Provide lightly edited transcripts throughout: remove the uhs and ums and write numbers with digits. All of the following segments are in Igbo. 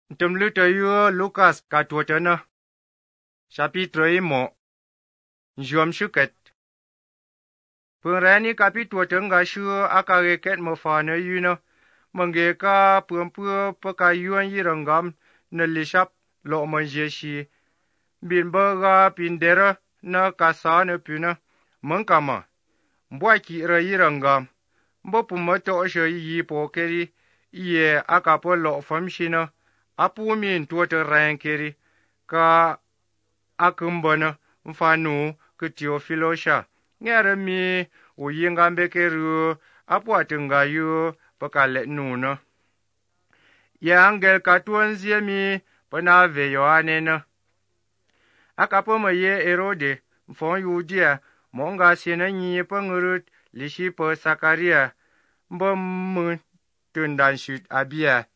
Tumlu tayo Lukas katwatana. Chapitre mo. Njom shuket. Pengrani kapitwatang gashu akareket mafana yuna. Mangeka pumpu pakayuan yiranggam na lishap lo manjeshi. Binbaga pindera na kasana puna. Mangkama. Mbwaki ra yiranggam. Mbopumato asha yi pokeri. Iye akapo lo famshina. Apu min tuwata rankeri ka akumbana mfanu ka Teofilosha ngara mi uyingambe keru apu atungayu pakale nuna ya angel katuanzie mi panave Yohanena akapoma ye Herode mfon Yudia monga sena nyi pangurut lishi pa Sakaria mbam tundan shut abia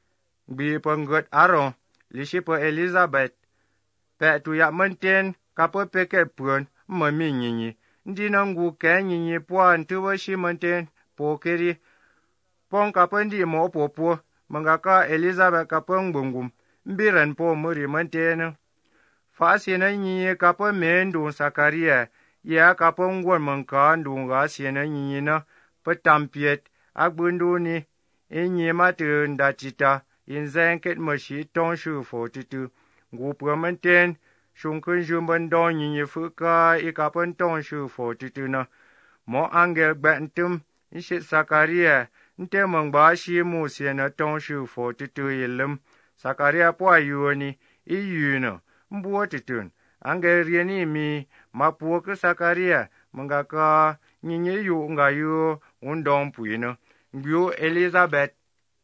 bi penggut Aaron lishi pa Elizabeth pe tu ya menten kapo peke pun mami nyinyi ndi nangu ke nyinyi puan tu wa shi menten pokeri pon kapendi mo popo mangaka Elizabeth kapong bungum mbiran po muri menten fa sina nyinyi kapo mendu Sakaria ya kapong gon mangka ndunga sina nyinyi na petampiet agbunduni inyi matun datita in zanket mashi tonshu fotitu gupwa menten shunkun jumban don nyinyi fuka ikapan tonshu fotitu na mo angel gbantum ishit Sakaria nte mangba shi musia na tonshu fotitu ilim Sakaria po ayuni iyuna mbuwa titun angel rieni mi mapuwa ke Sakaria mangaka nyinyi yu ngayu undong puina ngyu Elizabeth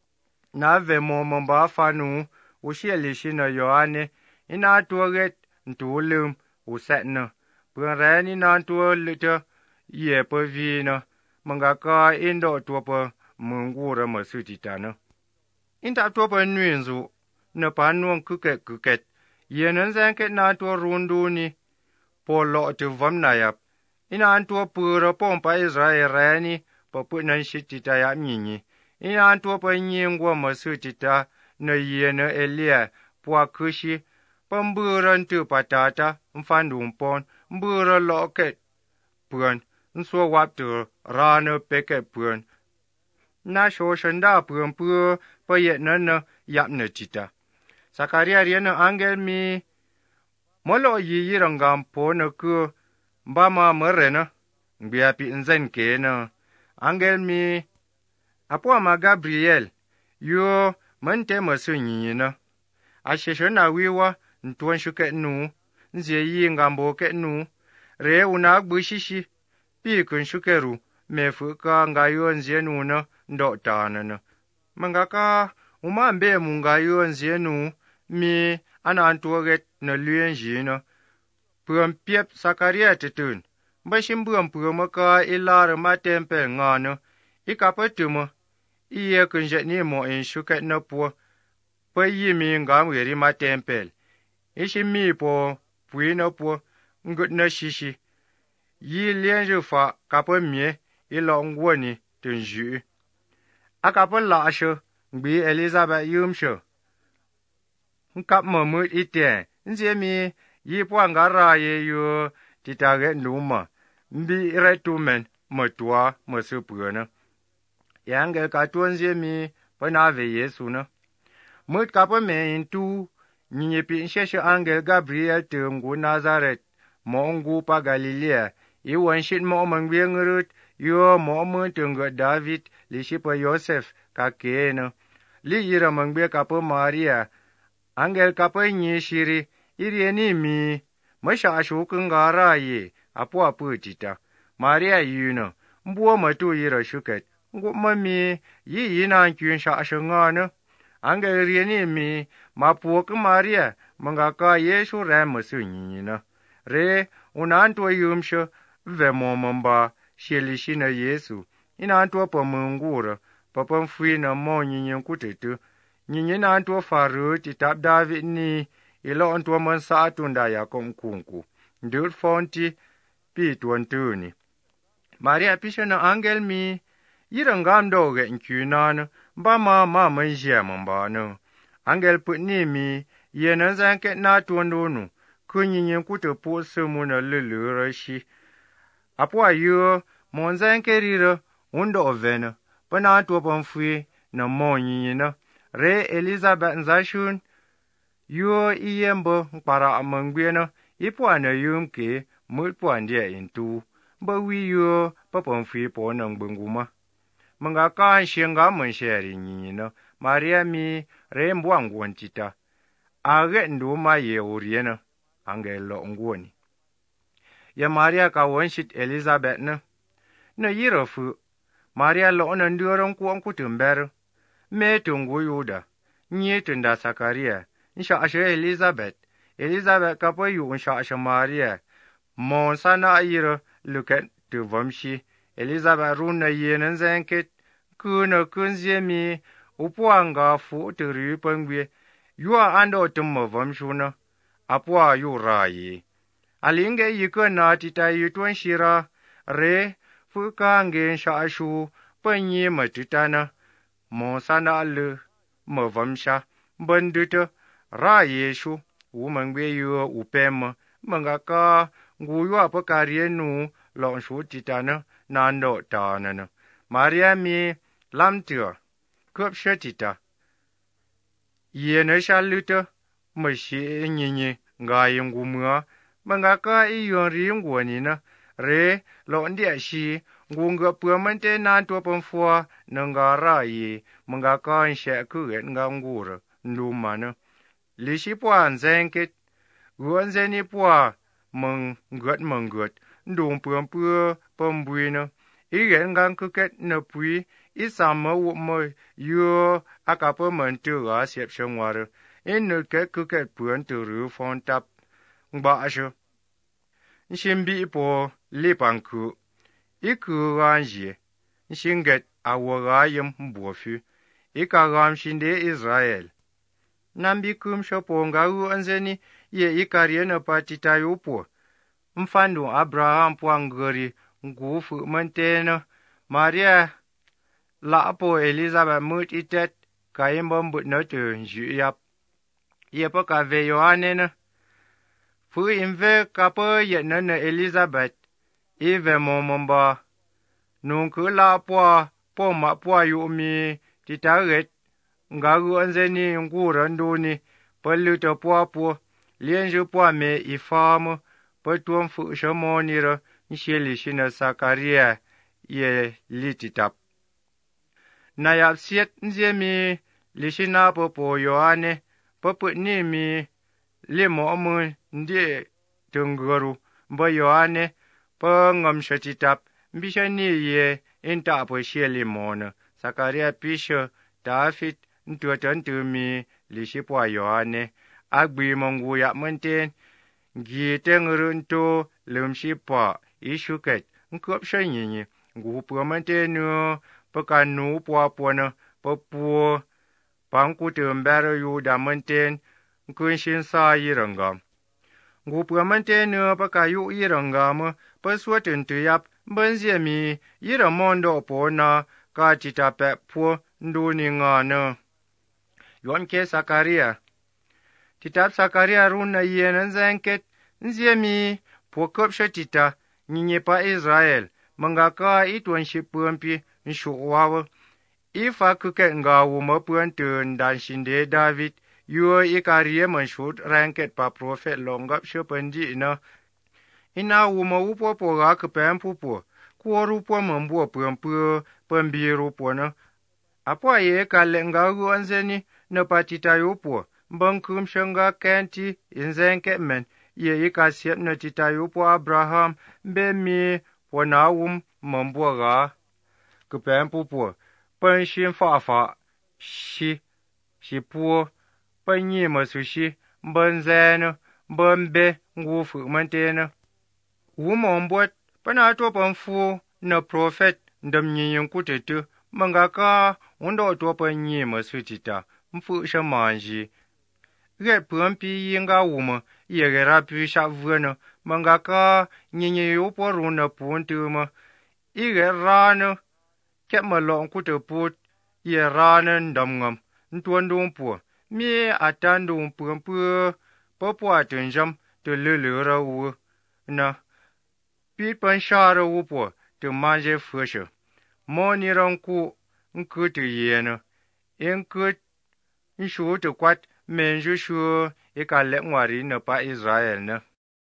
na vemo mamba fanu ushelishi na Yohane ina tuaget ntulum usetna pengrani na tualita ye pavina mangaka indo tuapa mungura masutitana inta tuapa nwinzu na panuang kuket yenan zanket na tua runduni polo te vamnayap ina antua pura pompa Israel rani papunan shitita ya nyinyi ina antua pa nyingwa masutita na yena Elia pua kushi pambura ntu patata mfandumpon mbura loket puan nswa waptu rana peke puan na shoshanda puan pua pa yetna yapna tita Sakaria riena angel mi molo yirangam po na ku mbama marena ngbiapi nzen kena angel mi apua ma Gabriel yo mante masu nyina asheshe na wiwa ntuan shuke nu nzie yi ngambo ke nu re una gbushishi pi kun shukeru mefuka ngayo nzie nu na ndo tanana mangaka umambe mungayo nzie nu mi ana antuaget na luen jina puam piep Sakaria tetun bashim buam puamaka ilar ma tempel ngana ikapatuma iye kunjet ni mo in shuket na po pa yimi ngam weri ma tempel ishi mi po pui na po ngut na shishi yi lien jufa kapa mie ilo ngwani tunju akapa la sho ngbi Elizabeth yumsho nkap mamut ite nzie mi yi po ngara ye yo titage nduma mbi retumen matwa masupuna yange katuanzie mi panave Yesu na mut kapa me intu nyinyi pi sheshe angel Gabriel tungu Nazareth mongu pa Galilea iwan shit mo mangbiengrut yo mo muntunga David lishipa Yosef kakena li ira mangbie kapa Maria angel kapa nyi shiri irieni mi masha ashukungara ye apu tita Maria yuna mbuwa matu ira shuket ngumami yi yina kyun sha ashangana angel rieni mi mapuak Maria mangaka Yesu ramasu nyina re unantua yumsha vemo mamba shelishina Yesu inantua pa mungura papa mfuina mo nyinyin kutetu nyinyin antua faru titab David ni ilo antua mansa atunda ya konkunku ndur fonti pi tuantuni Maria pishana angel mi yirangam doge nkyunana ba ma manjia mambana angel put ni mi ye na zan ket na tuondo nu ku nyin ku te po se mu na le ra shi apwa yo mon zan ke ri ro undo vena pa na to pon fui na mo nyin na re Elizabeth nzashun yo iyembo para amangwe na ipwa na yum ke mu pwa ndie intu ba wi yo pa pon fui po na ngbunguma manga ka shenga mon sheri nyin na Maria mi re mbwa ngwontita age ndu ma ye uriena angelo ngwoni ya Maria ka wonshit Elizabeth na yirofu Maria lo na nduron ku tumber me tungu yuda nyi tunda Sakaria insha ashe Elizabeth ka po yu insha ashe Maria mon sana yiro luket tu vamshi Elizabeth runa yenen zenket kuna kunzie mi upwanga fu turi pangwe yua ando tumma vamshuna apwa yu rayi alinge yiko na tita yutwan shira re fuka ngen shashu panyi matutana mo sana le mo vamsha banduta rayi shu umangwe yu upema mangaka nguyua pakarienu lo shu titana nando tanana Maria mi lamtua kup shetita yene shaluta mashi nyinyi ngayi ngumua mangaka iyonri ngwanina re lo ndia shi ngunga puamante na to pamfua nangara yi mangaka nshe kuget ngangura ndumana lishi pwa nzenket guanzeni pwa mangut ndum puampu pambuina igen ngang kuket na pui isama wo yo akapa mantu ga sep shangwar in ke kuket puan tu ru fon tap ngba asho nshimbi po lipanku iku ganji nshinget awaga yim bofu ikagam shinde Israel nambi kum shoponga u anzeni ye ikarie na patita yupo mfandu Abraham pwangori ngufu mantena Maria la po Elizabeth mut itet kayimbo mbut na tu njuyap ye po ka ve Yohane na fu imve ka po ye na Elizabeth ive momomba nunku la po ma po yu mi titaret ngagu anzeni ngura nduni po luto po lienju po me ifamo po tuom fu shamonira nsheli shina Sakaria ye lititap na yap siet nzemi lishina po Yohane po putni mi limo mun ndi tungaru mbo Yohane po ngam shatitap mbishani ye inta po sheli mona Sakaria pisho David ntuatantumi lishipo Yohane agbi mongu ya menten gitengurunto lumshipa ishuket nkop shanyinyi ngupu mantenu pakanu puapona papu pangkutumbero yuda manten kunshin sa yirangam ngupu mantenu pakayu yirangam paswatuntu yap banziemi yiramondo pona katitape pu nduni ngana yonke Sakaria titap Sakaria runa yenen zenket nziemi pokop shatita nyinyepa Israel mangaka itwan shipumpi nshuwawa ifa kuket ngawu mapuantu ndanshinde David yuo ikarie manshut ranket pa prophet longap shupandi ina wuma upo poga kupempupo kuoru po mambuo pumpu pambiru pona apwa ye kalengagu anzeni na patita yupo bankum shanga kenti inzenke men ye ikasiep na tita yupo Abraham bemi wanawum mambuaga kupempupo panshin fafa shipuo panyi masushi banzeno bambe ngufu mantena wumombuat panato pamfu na prophet ndamnyin kutetu mangaka undo to panyi masutita mfu shamanji ge pumpi yinga wuma yegera pisha vuna mangaka nyinyi yopo runa puntuma ige rana kemalo kuteput ye rana ndamngam ntuandumpo มีอาจารย์ดุงเปื่อเปื่อปะปัวถึงจำตัวเลือเรานะปีปัญชาเราปัวตัวมันจะเฟื่อชมอนี่รังกูคือตัวเย็นเอ็งคือชูตัวกวาดเมนชูอีกาเล็กวารีนปะอิสราเอลนะ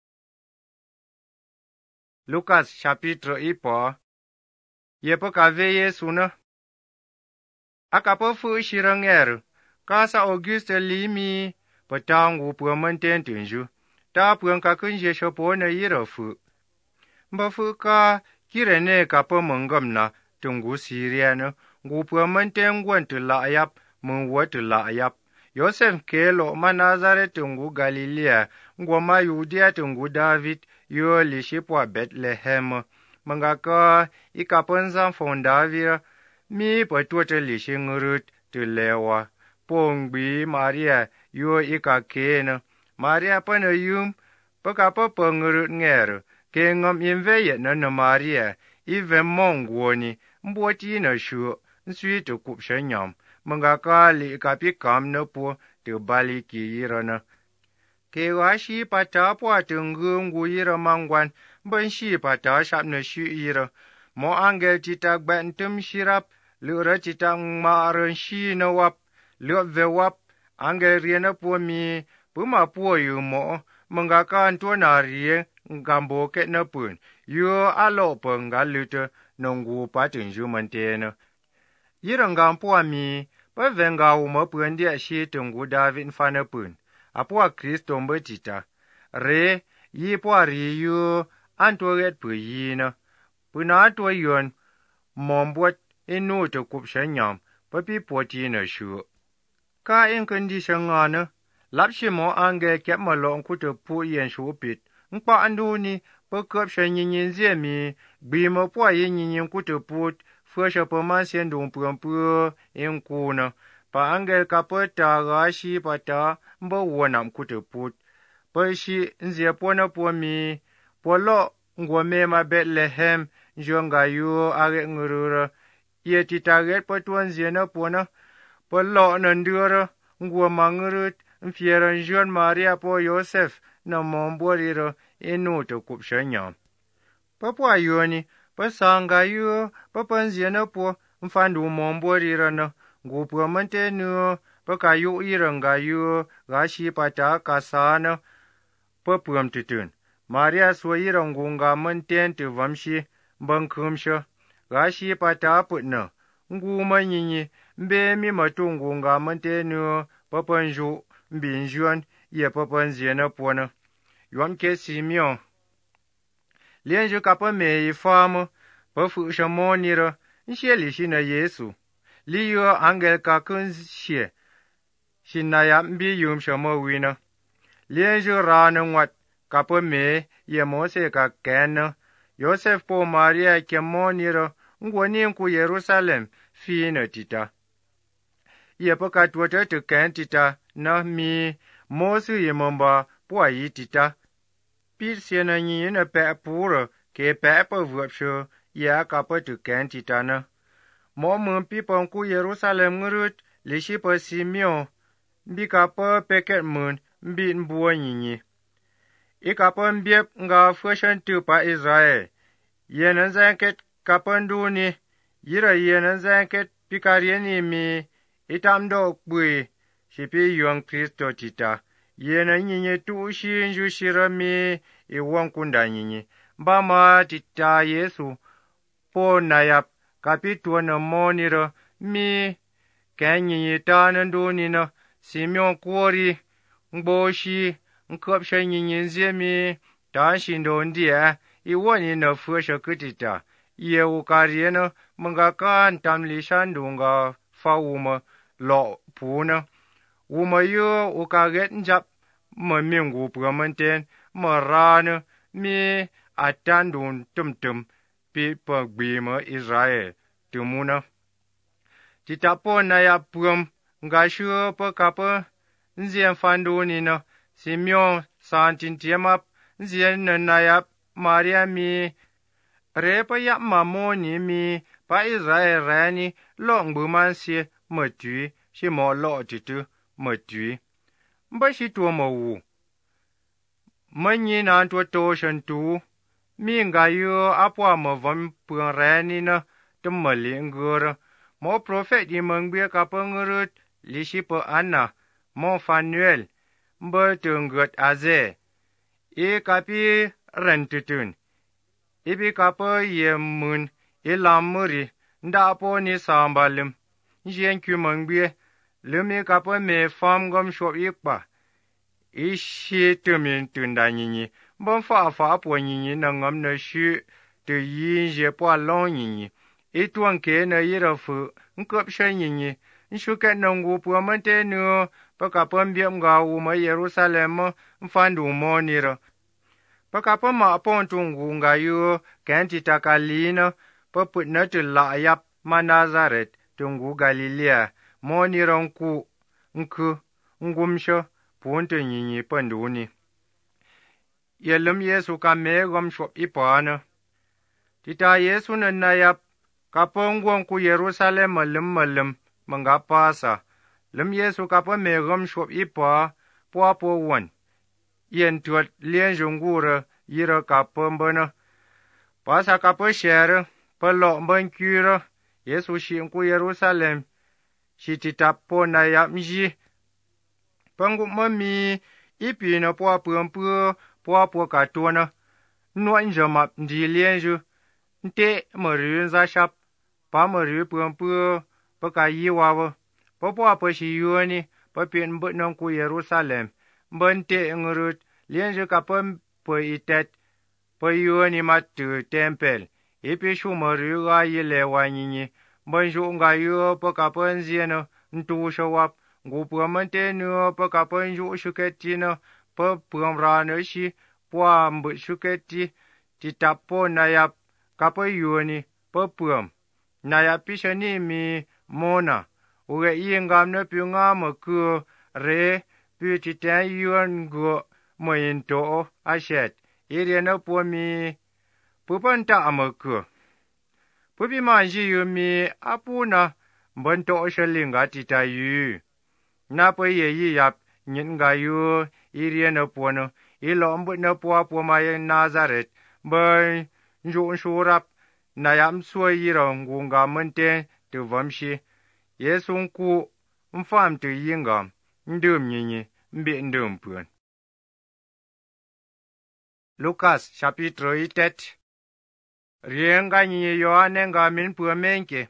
ลูคัสชาปิโตรอีปอเยปกาเวเยซูนะอากาปฟูชิรังเอร์กาซาออกุสเตลีมีปะตางกูปัวมันเตนถึงจูตาเปืองกาขึ้นเยชปอเนยรฟูบฟูกากิเรเนกาปมังกมนะจงกูซีเรียนกูปัวมันเตงกวนตุลายับมึงวัตุลายับโยเซฟเคโลมานาซาเรตงกูกาลิเลียงวมายูเดียตงกูดาวิดโยลิชิปวาเบตเลเฮมมังกากาอีกาปันซัมฟอนดาวิรมีปตัวเจลิชิงรุดตุเลวะปงบีมาเรียโยอีกาเคนมาเรียปนยุมปกาปปงรุดเงรเกงอมอินเวเยนนมาเรียอีเวมองกวนีมบัวจีนชูสวีตกุบเชญยมมังกากาลิกาปิกามนปัวตุบาลิกีรนะเกวาชีปะตาปัวตึงกึงกุยรมังกวันบันชีปะตาชับนชูอีรมออังเกลจิตากแบนตุมชิรับลือรจิตังมาเรนชีนวับเลือเววับอังเกลเรียนปัวมีปุมาปัวอยู่หมอมังกาการตัวนาเรียกัมโบเกนปืนอยู่อาโลเปิงกาลุตนงกูปะถึงจูมันเตนยีรังกัมปัวมีปะเวงกาวมาเปือนเดียชีตงกูดาวินฟานปืนอปัวคริสตอมเบจิตาเรยีปัวรีอยู่อันตัวเกตปืยีนะปืนาตัวยวนมอมบวดอินูตกุบเชญยามปะปีปวจีนชูกาเอ็งกันดิชงานะลับชิมออังเกเก็บมาลองคุตผู้เย็นชูปิดปะอันดูนี่ปะเกือบเชญยินเสียมีบีมาปัวยินคุตพูดเฟื่อชปมาเสียนดงเปื่อเปื่อเอ็งกูนะปะอังเกกาเปตากาชีปะตาบ่วนำคุตพูดปะชีเสียปวนปัวมีปวโลงวเมมาเบตเลเฮมจงกายูอาเกงรูระเยติตาเกตปะตวนเสียนะปวนะปะโลนันเดือระงวมังรุดเฟียรันจวนมาเรียปอโยเซฟนมอมบริระอินูตกุบเชญยามปะปัวยูนี่ปะสังกายูปะปันเสียนะปวฟันดูมอมบริระนะกูปัวมันเตนูปะกายูอีรังกายูกาชีปะตากาสานะปะเปื่อมติตุนมาเรียสวยรังกุงกามันเตนตุวัมชีบังคุมชะกาชีปะตาปุตนะกูมันยินีเบมีมาตุงกุงกามันเตนูปะปันจูบินจวนเยปะปันเสียนะปวนะยอมเคสิมิองเลี้ยงจูกับปะเมย์ฟาร์มปะฟุชมอนีระเชลิชินะเยซูลิโออังเกลกาคุนเชชินายามบิยุมชมวินะเลี้ยงจูรานะวัดกับปะเมย์เยโมเสกาแกนนะโยเซฟปอมาเรียเคมอนีระงวนิมกูเยรูซาเล็มฟีนะติตาเยปะกาตัวเตตแกนติตานะมีโมซุเยมบาปัวยีติตาปีเสียนะยีนะแปะปูระเกแปะปะวบชยากาปะตแกนติตานะมอมือปีปองกูเยรูซาเล็มงรุดลิชิปะซิมิโอบิกาปะเปเกตมุนบินบัวยีอีกาปันเบียบงาฟัชันตุปาอิสราเอลเยนันซังเกตกาปันดูนียีระเยนันซังเกตปิการีนีมีอิตามดอกบุยชิปียองคริสโตติตาเยนันยินตุชินจุชิระมีอีวังคุนดายินบามาติตาเยซูปอนายับกาปิตัวนมอนิระมีแกนยินตานันดูนีนะซิมิองควอรีงโบชีงคบเชยยินเสียมีตาชินโดนเดียอีวันนี้นะฟัวชกติตาเยวการีนะมังกาการตามลิชันดุงกาฟาอุมาหล่อผูนะอุมาโยอุกาเกตจับมันมีงูเปลือมันเตนมารานะมีอาจารย์ดุนตุมปีปกบีมาอิสราเอลตุมูนะจิตาปนายาเปื่อมกาชัวปะกาปะเสียนฟันดูนี่นะซิมิองซานจินเทียมับเสียนนายามาเรียมีเรปยับมาโมนีมีปะอิสราเอลแรนี่ล่องบุมันเสียเมื่อจุชิมอล่อจิตุ mở tùy bởi si tua mở wu mới nhìn an tua tô sân tu mi nga yu apua mở vâm phương rè ni na tâm mở liễn gơ mo prophet y mừng bia cả bơ ngư li si bơ anna mo Fanuel bơ trường gợt aze y cả pi rần tutun y bi cả bơ ye mun y lam muri nda po ni sambalim yen kyu mừng bia lumi cả bơ me fam gom shop y pa y shi tumin tunda nyinyi bon fa po nyinyi na ngam na shu tu yin je po long nyinyi y tuan ke na y ra fu nkop shen nyinyi nshu ke na ngu po mante nu pa ka pom biam ga u ma Jerusalem mfandu mo ni ra pa ka pom ma pon tungu nga yu kan ti takalina pa put na tu la yap ma Nazaret tungu Galilea mo ni ron ku nku ngumsho punto nyinyi panduni yelum Yesu ka me gom shop ipana tita Yesu na yap ka pongwon ku Jerusalem malum manga pasa lum Yesu ka pa me gom shop ipa po won yen tuat lien jungura yira ka pombana pasa ka pa shere pa lo ban kyra Yesu shi ku Jerusalem shi tita po na yap mji pangu mami ipi na po po ka tuana no njama ndi lienju nte mari za shap pa mari pa ka yiwa po shi yuani pa pin but nan ku Jerusalem bante ngurut lienju ka po itet pa yuani matu temple ipi shu mari ga yile wanyinyi banju nga yu pa ka panzieno ntu shawap ngupu mante nu pa ka panju shuketino pa pumrano shi po mbu shuketi titapo na yap ka pa yuani pa pum na ya pishani mi mona uge ingam na piunga mo ku re pi titan yuan go mo into ashet ire na po mi pupanta amaku pupi manji yu mi apuna bonto shalinga titayu na po ye yi yap nyin ga yu ire na po no ilo mbu na po ma Nazaret ba nju shurap na yam suwa yira ngunga mente tu vamshi Yesu ku mfam tu yinga ndum nyinyi mbi ndum pun Lucas chapitre 8 rienga nyinyi Yohane nga min pu menke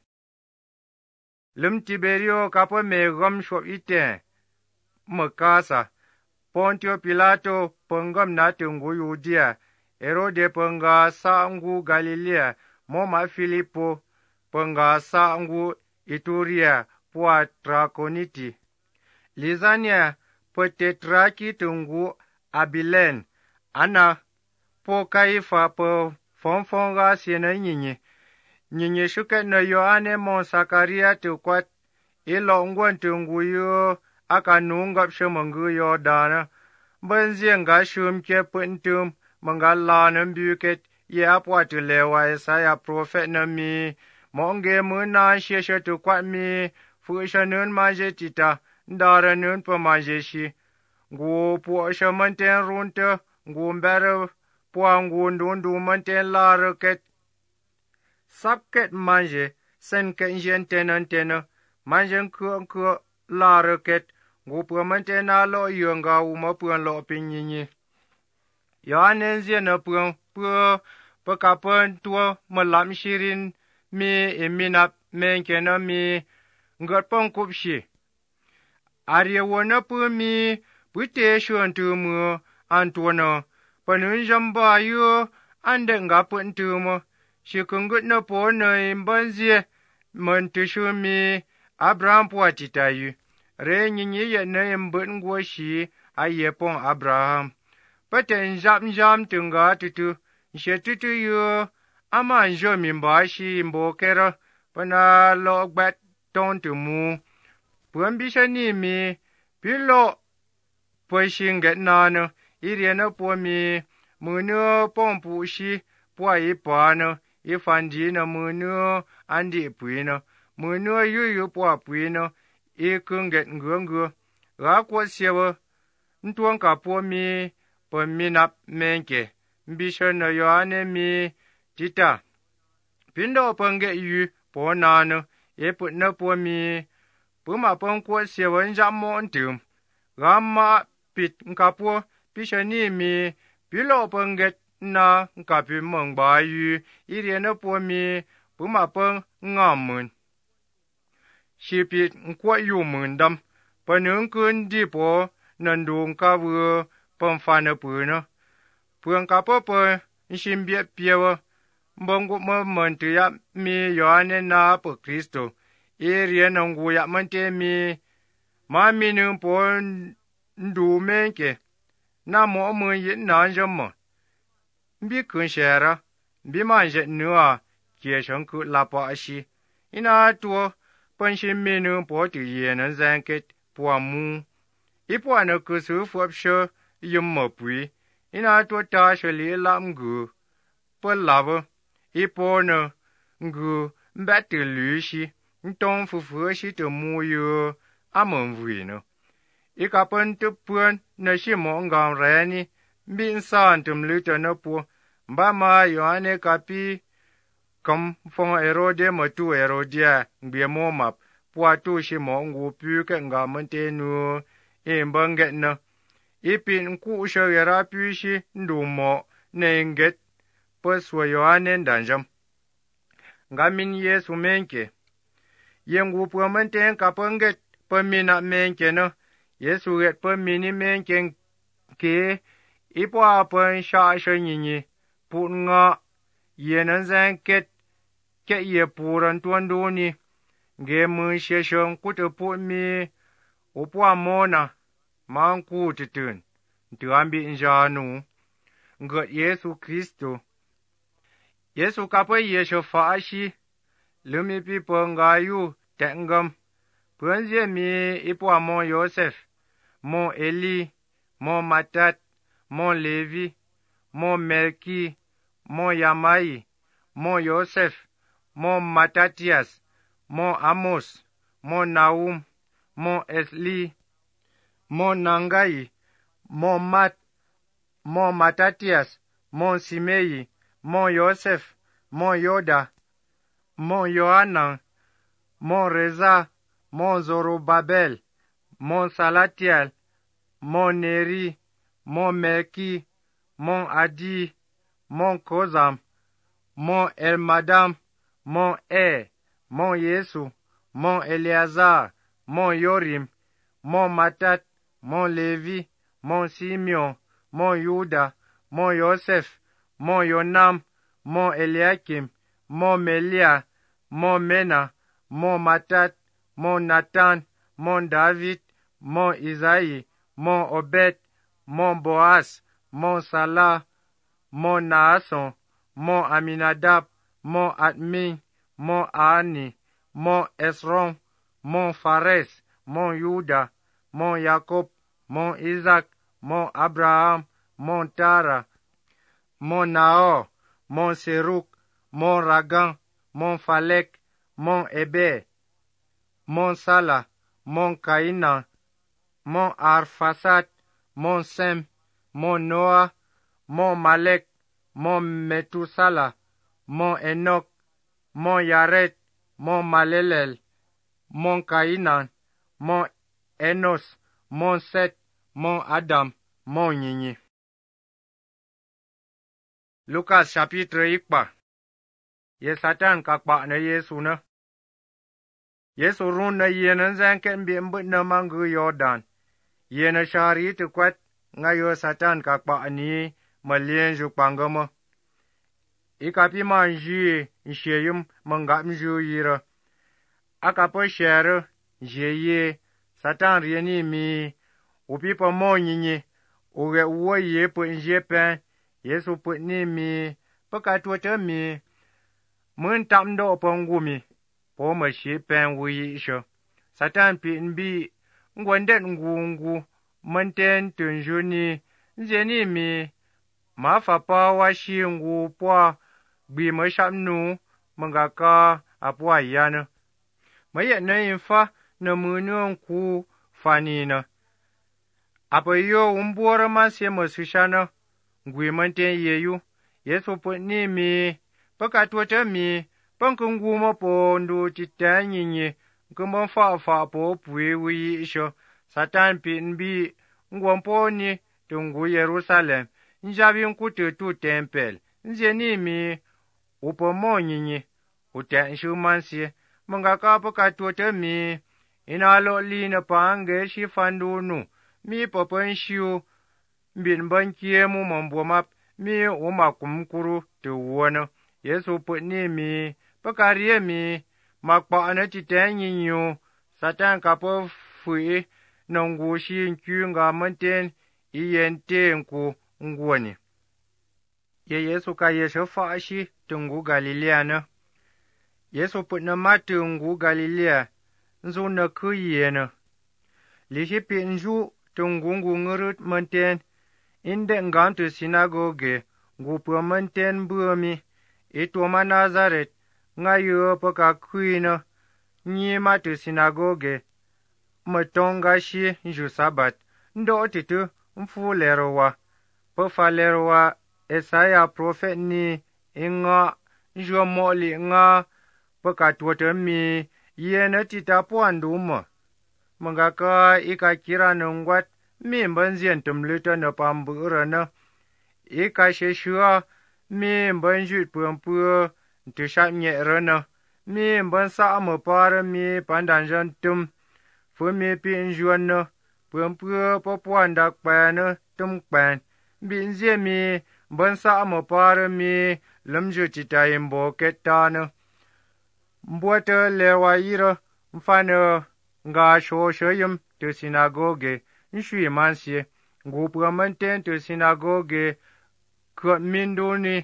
lum Tiberio kapo megom shop ite makasa Pontio Pilato pengam na tungu Yudea Herode penga sangu Galilea Moma Filipo penga sangu Ituria pua Trakoniti Lizania petetraki tungu Abilen ana po Kaifa po fonfonga siena nyinyi shuket na Yohane mon Sakaria tukwat ilongwan tungu yo akanungap shemangu Yordana benzienga shumke puntum mangalanam buket ye apwa tu lewa Isaiah prophet na mi monge muna sheshe tu kwat mi fusha nun manje tita ndara nun pa manje shi ngu po shamanten runta ngu mbere po ngu ndundu manten laraket sapket manje sen ke njen tena manje nku laraket ngu po manten na lo yunga uma po lo pinyinyi Yohane zena po pekapan tua malam shirin mi iminap menkena mi ngat pangkupshi Arya wana po mi pute shuantu mu antuana panun jamba yu ande nga puntu mu shikungut na po na imbanzie mantushu mi Abraham po titayu re nyinyi ya na imbut ngwashi ayepong Abraham pate njam tunga tutu shetutu yu ama njo mimbashi mbokera pana logbet ton tumu puambisha ni mi pilo poishinget nana iriena po mi munu pompu shi po ipana ifandina munu andi puina munu yuyu po puina ikunget ngungu Ra kwa siewe, ntuang ka po mi, pe minap menke, mbisho na yoane mi, tita. Pindo penge yu, po nane, put na po mi, puma peng kwa siewe njam mo ntum. Rama pit nkapo, pisho ni mi, pilo penget na nkapi mong ba yu, na po mi, puma peng ngamun. Shipit nkwa yu mundam, panung kun dipo, nandung ka wu, pemfane puna. Pung kapo pe, nshimbiet piewa, mbongu mo mentuya mi yoane na po Kristo. Nangu ya mente mi, ma minung po ndu menke, na mo mo yin na njama. Mbi kun shera, mbi manje nua, kieshon ku lapa ashi. Ina tuo, penshin minung po tu yenen zanket, po amu. Ipo ane kusu fuapsho, yummo pui. Ina tuo ta shali lam ngu. Po lava, ipo ne, ngu, mbete lushi, ntong fufu shi te mu yu, amon vui no. Ika pen te puen, na shi mo ngam reni, mbi nsan tum lute na po, mba ma yoane kapi, kam fong erode mo tu erodia, ngbe mo map, po tu shi mo ngu pu ke nga mente nu, mbanget na. Ipin nku shagera pu shi ndu mo, ne nget, po swa yoane ndanjam. Ngamin Yesu menke. Yengu po mente kapenget, po mina menke na. Yesu get po mini menke ke, ipo apen sha nyinyi, put nga, yenen zanket, ke ye puran tuandu ni, ge mun sheshon kutu put mi, upo amona, man kututun, tuambi njanu, ngot Yesu Kristo. Yesu kapo yesho faashi, lumi pipo ngayu, tengam, punzie mi ipo amon Yosef, mon Eli, mon Matat, mon Levi, mon Melki, mon Yamai, mon Yosef, mon Matatias, mon Amos, mon Naum, mon Esli, mon Nangai, mon Mat, mon Matatias, mon Simei, mon Yosef, mon Yoda, mon Yohanan, mon Reza, mon Zorobabel, mon Salatiel, mon Neri, mon Melki, mon Adi, mon Kozam, mon Elmadam, mon mon Yesu, mon Eleazar, mon Yorim, mon Matat, mon Levi, mon Simeon, mon Yuda, mon Yosef, mon Yonam, mon Eliakim, mon Melia, mon Mena, mon Matat, mon Nathan, mon David, mon Isaïe, mon Obed, mon Boaz, mon Salah, mon Naason, mon Aminadab, mon Admin, mon Ani, mon Esron, mon Fares, mon Yuda, mon Jacob, mon Isaac, mon Abraham, mon Tara, mon Nahor, mon Seruk, mon Ragan, mon Falek, mon Eber, mon Sala, mon Kainan, mon Arfasat, mon Sem, mon Noah, mon Malek, mon Metusala, mon Enoch, mon Yaret, mon Malelel, mon Kainan, mon Enos, mon Set, mon Adam, mon Nyinyi. Lukas chapitre ikpa. Ye Satan kakpa na Yesu na. Yesu run na yenen zanken bi mbut na mangu Yordan. Yena shari tu kwat ngayo Satan kakpa ani malien ju pangama. Ikapi manji nsheyum mangap nju yira. Akapo shere jeye Satan rieni mi upi pa mo nyinyi uwe uwe ye pu nje pen Yesu pu ni mi pakatwa mi mun tam do pongumi po ma shi pen wi sho Satan pi nbi ngwandet ngungu manten tunjuni nzeni mi ma fa pa wa shi ngu po gbi ma shamnu mangaka apwa yana ma ye na infa na munu ku fani na Apa yo umbora masye masushana ngui manten yeyu Yesu putni mi pakatwata mi pankunguma po ndu chitanyinyi ngumon fa po puwi isho Satan pinbi ngwamponi tungu Yerusalem njabi nkutu tu tempel nzeni mi upomonyinyi utanshu mansi mangaka pakatwata mi inalo lina pange shifandunu mi popenshu bin bankiemu mambomap mi umakumkuru tuwono Yesu putni mi pakarie mi makpa na chitanyinyu Satan kapo fui nongu shi nkyunga manten iyente nku ngwani Yesu ka yesho fashi tungu Galilea na Yesu putna matungu Galilea nzu na kuyena lishi pinju tungu ngurut manten inde ngam tu sinagoge ngupu manten buami itoma Nazaret ngayo paka kuina nyima tu sinagoge matonga shi nju sabat ndo titu mfulerowa pafalerowa Esaya prophet ni inga njo moli nga pakatwata mi yena titapo anduma mangaka ikakira nungwat mi mbanzien tumluta na pambura na ikasheshua mi mbanjut pumpua ntushat nyerana mi mbansa amapara mi pandanjan tum fu mi pinjuan na pumpua papuanda kpana tum kpan binzie mi mbansa amapara mi lamjut chitayimbo ketana mbwata lewa yira mfana nga shoshayim tu sinagoge nshui mansie ngupu manten tu sinagoge kwa minduni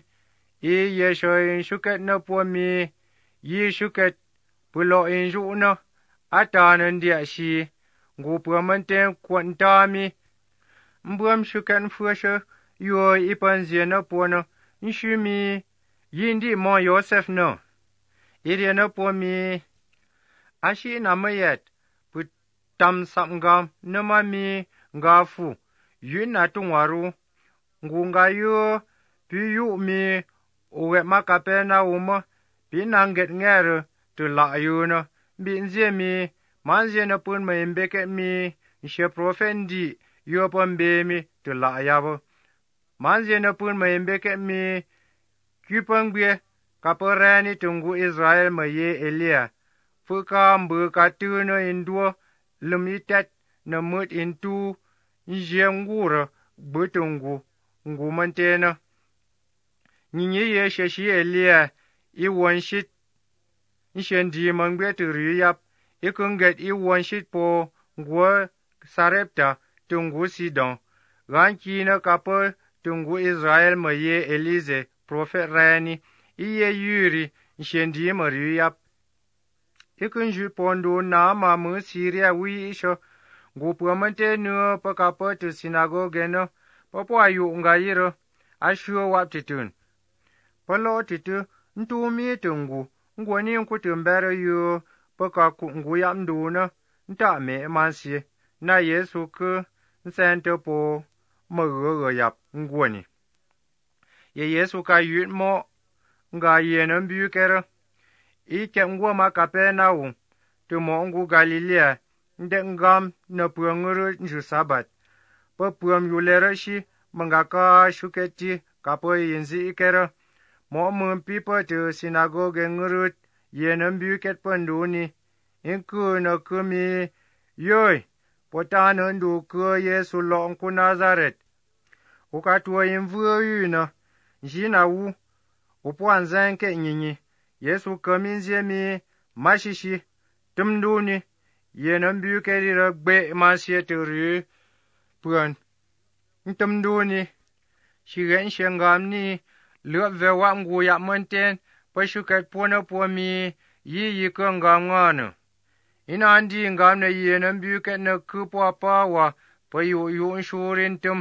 yesho shuket na pomi shuket pulo injuna atana ndia shi ngupu manten kwantami mbwam shuket mfusha yo ipanzie na pona nshumi yindi mo Yosef no iri na pomi ashi na mayet putam samgam na mami ngafu yun na tungwaru ngunga yu piyu mi uwe makapena uma pinanget ngere tu la yuna binzie mi manzie na pun maimbeke mi nshe profendi yopambe mi tu la yabo manzie na pun maimbeke mi kyupangwe kaporani tungu Israel maye Elia fuka mbuka tuna indua lumitet na mut intu njengura butungu ngumantena nyinyi ye sheshi Elia iwanshit nshendi mangbe turiyap ikunget iwanshit po ngwa Sarepta tungu Sidon ganki na kapo tungu Israel maye Elize prophet rani iye yuri nshendi mariyap ikunju pondo na mamu Syria wi isho ngupu amante no pakapo tu sinagoge no papo ayu ngayiro ashuo waptitun palo titu ntumi tungu ngwani nkutumbere yu pakaku nguyam nduna nta me mansi na Yesu ku nsente po magogo yap ngwani ye Yesu ka yutmo nga yenan bukera ike ngwa makapenaum tumo ngu Galilea nde ngam na puanguru nju sabat pa puam yulera shi mangaka shuketi kapo yinzi ikera mo mumpi pa tu sinagoge ngurut yenan buket panduni inku na kumi yoy potana ndu ku Yesu longku Nazaret ukatwa imvuo yuna njina wu upuanzenke nyinyi Yesu kaminzie mi mashishi tumduni yenan bukerira gbe masieteru puan tumduni shigen shengamni lwe wa nguya manten pashukat pona pomi yi kangangana inandi ngamne yenan buket na kupwa pawa payu yu shurintum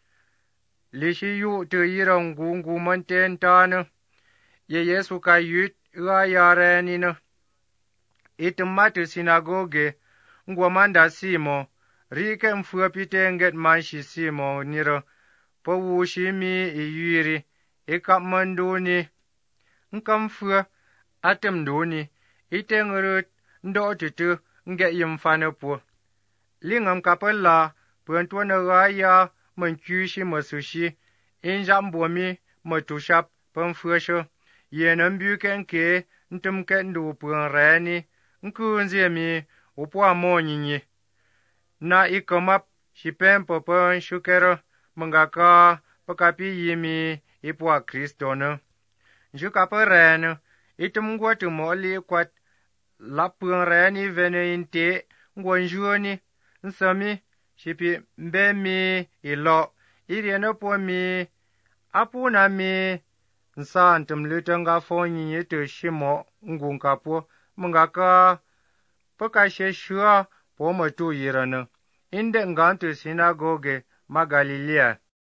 lishi yu te yirang gungu manten tana ye Yesu ka yut ga yarenina itumatu sinagoge ngwamanda simo Riken fua pitenget man shi Simon niro, po wu shi mi yuri, kap manduni, nkam fua, atem duni, itengurut, ndo tutu, nge yimfane po. Lingam kapela, puantuana raya, menkyushi masushi, injambomi, matushap, pamfusho, yenem buken ke, ntumken du puan reni, nkunzemi, upwa monyinyi. Na ikomap, shipen popon shukero, mangaka, pakapi yimi, ipwa kristone. Njukapa rene, itumgwa tumoli kwat, lapuan reni vene inte, ngwanjuani, nsami, shipi mbemi ilo, iriene po mi, apuna mi, nsa ntumlutanga fonyi yetu shimo, ngunkapo, mangaka, pakashe shua, po matu yirane. Inde ngantu sinagoge, Magalilea.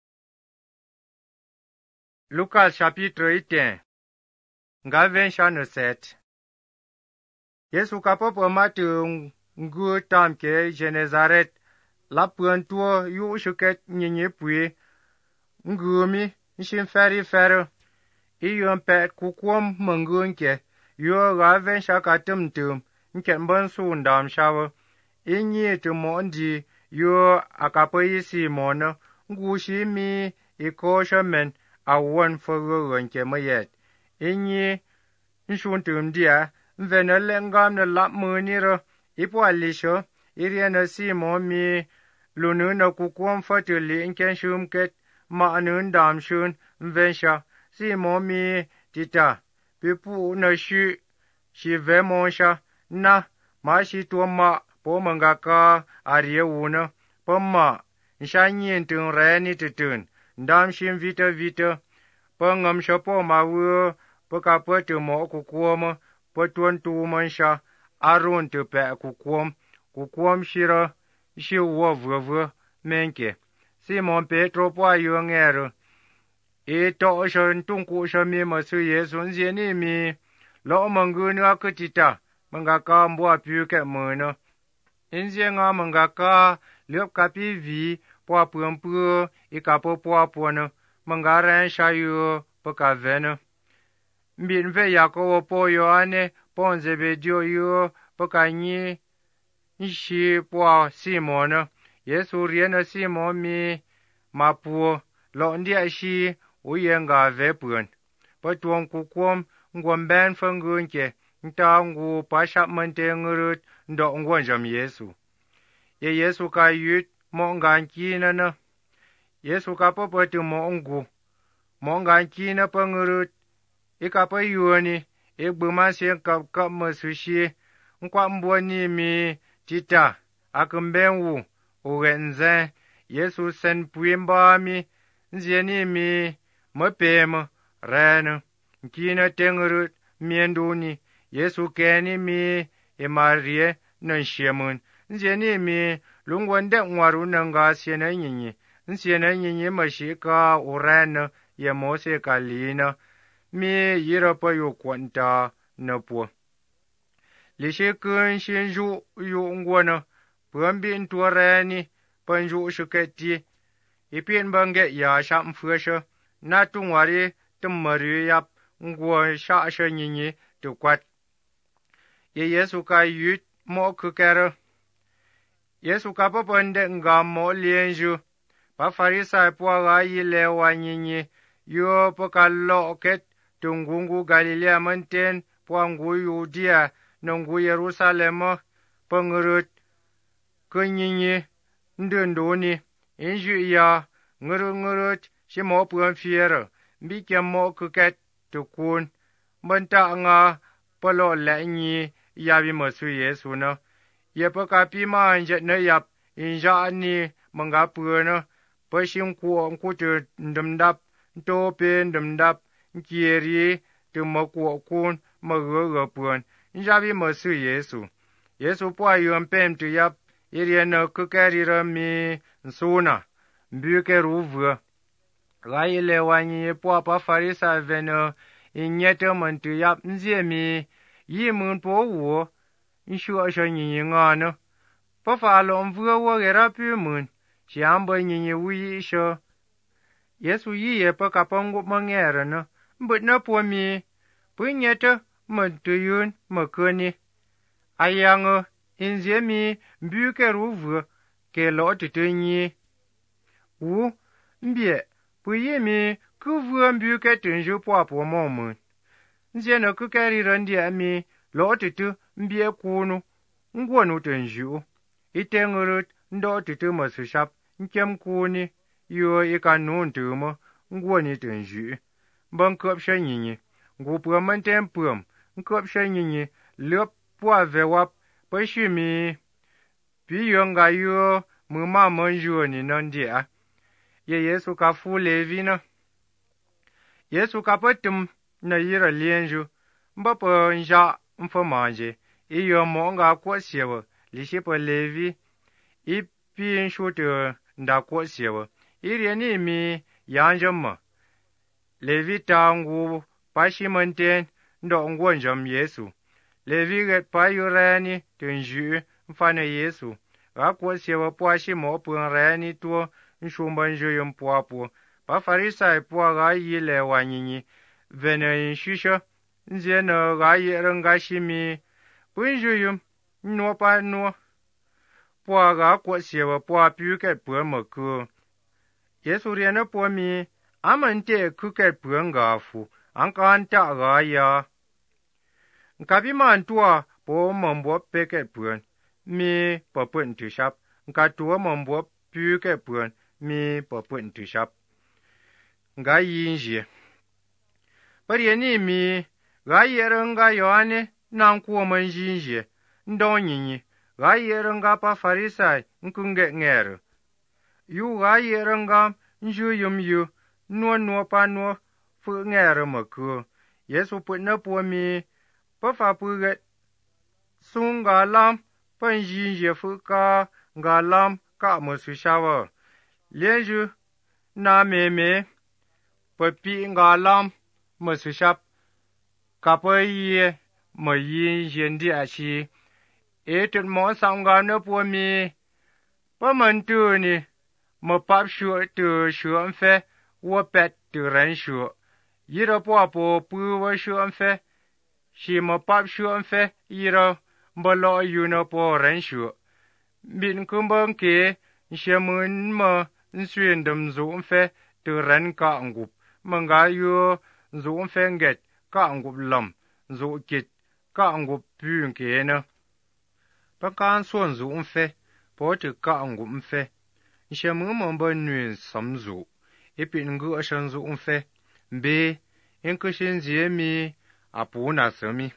Lucas chapitre 1. Ngaven chane 7. Yesu kapopo matu ngu tamke Genezaret, la puantuo yu shuket nyinyi pui, ngumi, nshin feri, iyo mpet kukwom mangunke, yu gaven shakatum, nke mbansu ndam shawo, inyi tumondi, yu akapayi Simona, ngushi mi ikosha men, awon fagurun ke mayet. Inyi nshuntum dia, mvenele ngam na lapmuniro, ipo alisho, iriana Simon mi, lununa kukwom fatuli inken shumket, ma'anun damshun, mvensha, Simon mi tita, pipu na shi vemonsha, na, ma shi tuoma, po mangaka, ariewuna, pama, nshanyin tun reni tutun, damshin vita, pangam shapo mawu, pakapotu mo kukwoma, patuan tumansha, arun tupe kukwom shira, shiwa vuvu, menke. Simon Petro po ayungero, ito shan tungku shami masu Yesu nzini mi, lo mangunu akutita, mangaka mbua pyuke muna. Inzie nga mangaka, liop kapi vi, po pumpu, ikapo po na, mangaren shayu, pakavena. Mbinve Yakobo po Yohane, po Zebedio yu, pakanyi, nshi po Simona, Yesu riena Simon mi, mapu, lo ndia shi, uyenga vepun. Patuan kukwom, ngwamben fangunke, nta ngu pashap mante ngurut, ndo ngwanjam Yesu. Ye Yesu ka yut, mo ngankina na. Yesu ka papatu mo ngankina pangurut, ikapa yuani, ikbumasi kap masushi, nkwa mbwani mi, tita, akumbenwu, uwenzen, Yesu sen puimba mi, nzieni mi, mapema, rena, nkina tengurut, mienduni, Yesu keni mi, Marie, nanshemun, nzieni mi, lungwande ngwaru nanga siena nyinyi mashika urena, ye mose kalina, mi yirapa yu kwanta napo. Lishikun shinju yu ngwana, puambi ntuareni, panju shuketi, ipin bange ya sham fusha, natungwari tumari yap, ngwa shasha nyinyi tukwat. Ye Yesu ka yut mo kukera. Yesu ka papande nga mo lienju, pa farisa po aga yilewa nyinyi, yu pakalo ket, tungungu Galilea manten, po angu Yudea, nungu Yerusalema, pangurut, kunyinyi, ndunduni, inju ya, ngurut, shimo puanfiera, mbike mo kuket, tukun, banta nga, palo lenyi, yabi masu Yesu na, ye pakapi ma anjet na yap, inja ni, mangapuna, pashin kutu ndumdap, tope ndumdap, nkieri, tumakukun, magagapuan, injabi masu Yesu. Yesu po ayumpem tu yap, iriena kukerira mi nsuna, mbuke ruvu. Gaile wanyi po apa farisa vena, inyete mantu yap nziemi, yi mun po uwo, nshu asha nyinyi ngana, pa fa lo vua wo gera pu mun chi ambo nyinyi wi sho Yesu yi ye pa ka pongu mangere no but na po mi pu nyete mo tuyun mo kuni ayang inje mi bu ke ru vu ke lo tu nyi wu mbie pu yi mi ku vu bu ke tun ju po po mo mun nje no ku ke ri ran dia mi lo tu mbie kunu ngwo nu tun ju itengurut ndo tu mo su shap nkem kuni yo ikanu tu mo ngwo ni tun ju bon kop shen nyi ngu pu man tem pum kop shen nyi lop po ve wap pa shi mi pi yong ga yo mu ma mon ju ni non dia ye Yesu ka fu Levi no Yesu ka patum na yira lienju mba pa nja mfa manje i yo mo nga ko siewo li shi pa Levi i pi shu te nda ko siewo i ri ni mi yanjam ma Levi tangu pa shi manten ndo ngwo njam Yesu Levi get pa yurani tunju mfana Yesu ga ko siewo pa shi mo pun rani to nshumban joyum po pa farisai po ga yile wanyinyi vene shisha nje no ga yeranga shimi pun joyum no pa no po ga ko siewo po pu ke po mo ku Yesu riana po mi amante ku ke po nga fu an kan ta ga ya nkabi man tua po mombo pe ke po mi po pun tu shap nka tua mombo pu ke po mi po pun tu shap nga yinje pari ni mi ga yeranga yoane nan ko man yinje ndo nyinyi ga yeranga pa farisai nkunge ngere yu ga yeranga nju yum yu no pa no fu ngere maku Yesu put na po mi pa fa pu ge sunga lam pa yinje fu ka nga lam ka mo su shawa Leju na me pa pi nga lam mo su shap ka pa yi mo yin jen di a chi e tut mo sam ga na po mi pa man tu ni mo pap shu tu shu an fe wo pet tu ran shu yira po pu wo shu an fe shi mo pap shu an fe yira mbolo yu na po ran shu bin kumbang ke shemun mo nsuen dum zu fe tu ran ka ngup manga yu zu fe nget ka ngup lam zu kit ka ngup pu ke na pa kan son zu fe po tu ka ngup fe shemun mo ba nu sam zu ipin ngu shan zu fe be en ku shin je mi apu na sami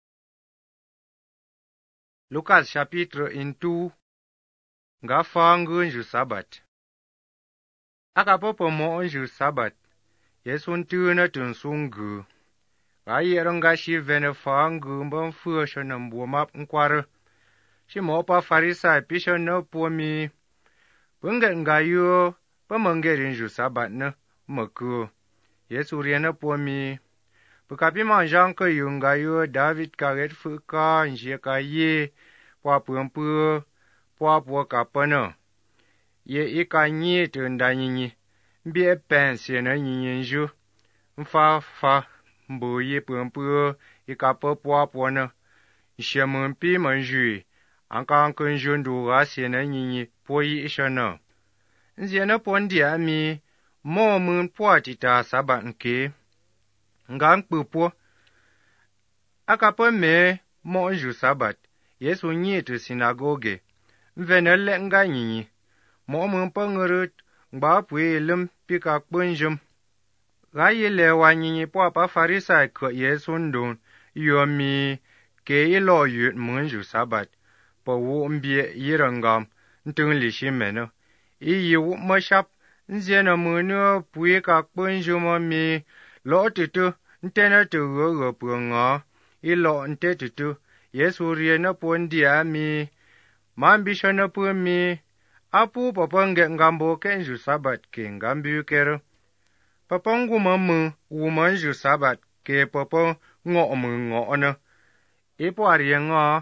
Lucas chapitre 2 nga fangu ju sabat aka popo mo ju sabat Yesu tuna tun sungu ga yeranga shi vene fangu mbon fu sho na mbo map nkwar shi mo pa farisa pisho no po mi bunga nga yo pa mangerin ju sabat na maku Yesu riena po mi Pukapi manjang ke yunga yo David ka ret fu ka nje ka ye po pumpu po ka pano ye ika nyi tunda nyi bie pensie na nyi ju mfa mbu ye pumpu ika po na shemun pi manju anka kun jundu ga se na nyi po yi shana nje na pondia mi mo mun po tita saban ke ngang pupo aka me mo ju sabat Yesu nyi tu sinagoge venele nga nyi mo mun pangurut ngba puelum pika punjum ga yele wa nyi po pa farisa ko Yesu ndon yomi ke ilo yut mun ju sabat po wo mbie yirangam ntung li shimeno I yu mo shap nzena muno puika punjum mi lo tutu ntena tu go punga I lo nte tutu Yesu riena pondia mi mambi shona pu mi apu papange ngambo kenju sabat ke ngambi kero papangu mamu wumanju sabat ke papa ngo mu ngo na ipo arienga